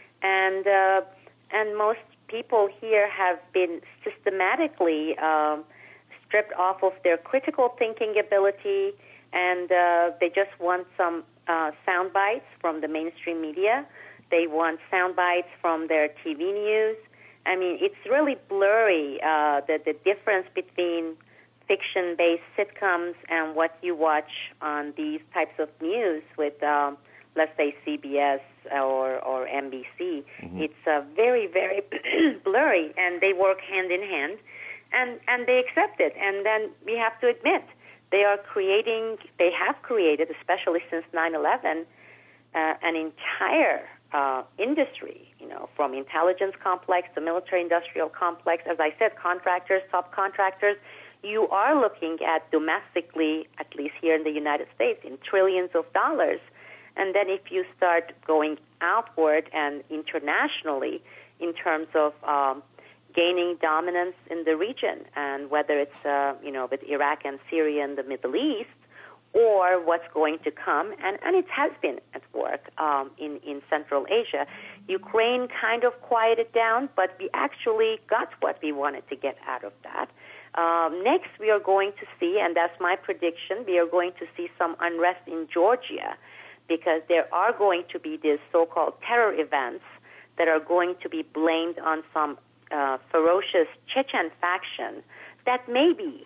and most people here have been systematically stripped off of their critical thinking ability. And they just want some sound bites from the mainstream media. They want sound bites from their TV news. It's really blurry, the difference between fiction-based sitcoms and what you watch on these types of news with, let's say, CBS or NBC. Mm-hmm. It's very, very blurry, and they work hand in hand, and they accept it. And then we have to admit, they have created, especially since 9/11, an entire industry, from intelligence complex to military-industrial complex. As I said, contractors, subcontractors. You are looking at domestically, at least here in the United States, in trillions of dollars. And then if you start going outward and internationally in terms of gaining dominance in the region, and whether it's with Iraq and Syria and the Middle East, or what's going to come, and it has been at work in Central Asia. Ukraine kind of quieted down, but we actually got what we wanted to get out of that. Next, we are going to see, and that's my prediction, we are going to see some unrest in Georgia, because there are going to be these so-called terror events that are going to be blamed on some ferocious Chechen faction that may be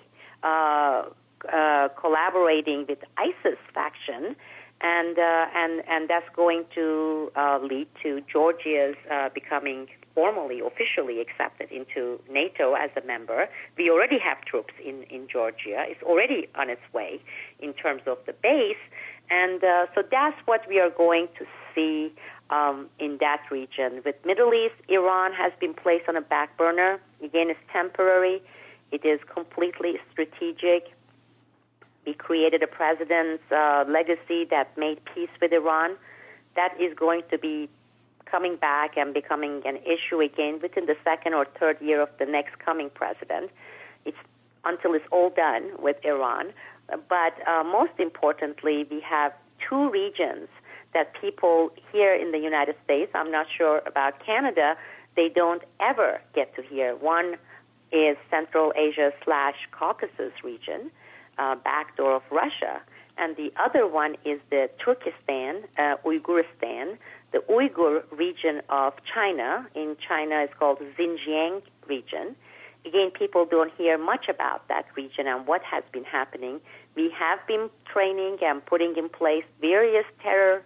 collaborating with ISIS faction, and that's going to lead to Georgia's becoming formally, officially accepted into NATO as a member. We already have troops in Georgia. It's already on its way in terms of the base, and so that's what we are going to see in that region. With Middle East, Iran has been placed on a back burner. Again, it's temporary. It is completely strategic. We created a president's legacy that made peace with Iran. That is going to be coming back and becoming an issue again within the second or third year of the next coming president. Until it's all done with Iran. But most importantly, we have two regions that people here in the United States, I'm not sure about Canada, they don't ever get to hear. One is Central Asia / Caucasus region, backdoor of Russia. And the other one is the Turkestan, Uyghuristan, the Uyghur region of China. In China, it's called Xinjiang region. Again, people don't hear much about that region and what has been happening. We have been training and putting in place various terrorist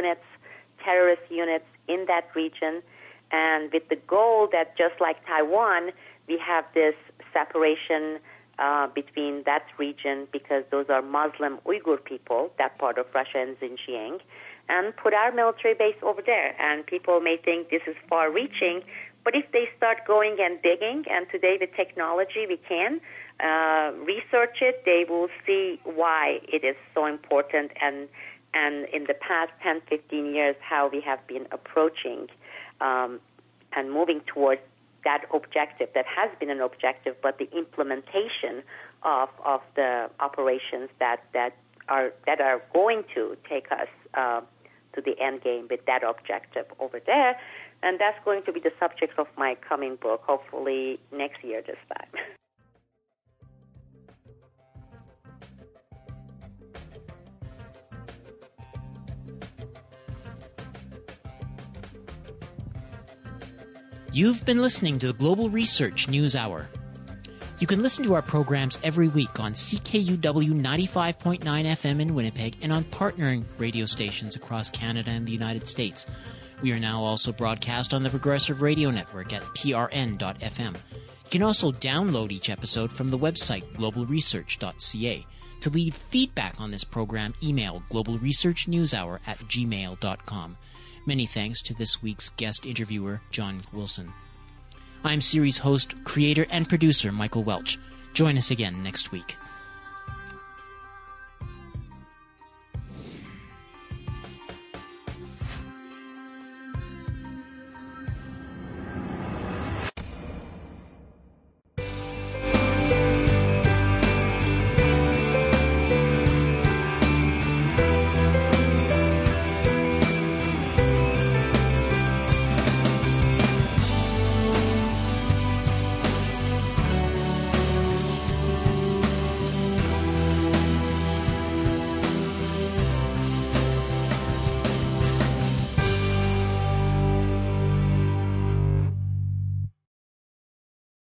units in that region, and with the goal that just like Taiwan, we have this separation between that region, because those are Muslim Uyghur people, that part of Russia and Xinjiang, and put our military base over there. And people may think this is far-reaching, But if they start going and digging, and today with technology we can research it, they will see why it is so important, and in the past 10, 15 years, how we have been approaching and moving towards that objective that has been an objective, but the implementation of the operations that are going to take us to the end game with that objective over there. And that's going to be the subject of my coming book, hopefully next year this time. You've been listening to the Global Research News Hour. You can listen to our programs every week on CKUW 95.9 FM in Winnipeg and on partnering radio stations across Canada and the United States. We are now also broadcast on the Progressive Radio Network at prn.fm. You can also download each episode from the website globalresearch.ca. To leave feedback on this program, email globalresearchnewshour@gmail.com. Many thanks to this week's guest interviewer, John Wilson. I'm series host, creator, and producer Michael Welch. Join us again next week.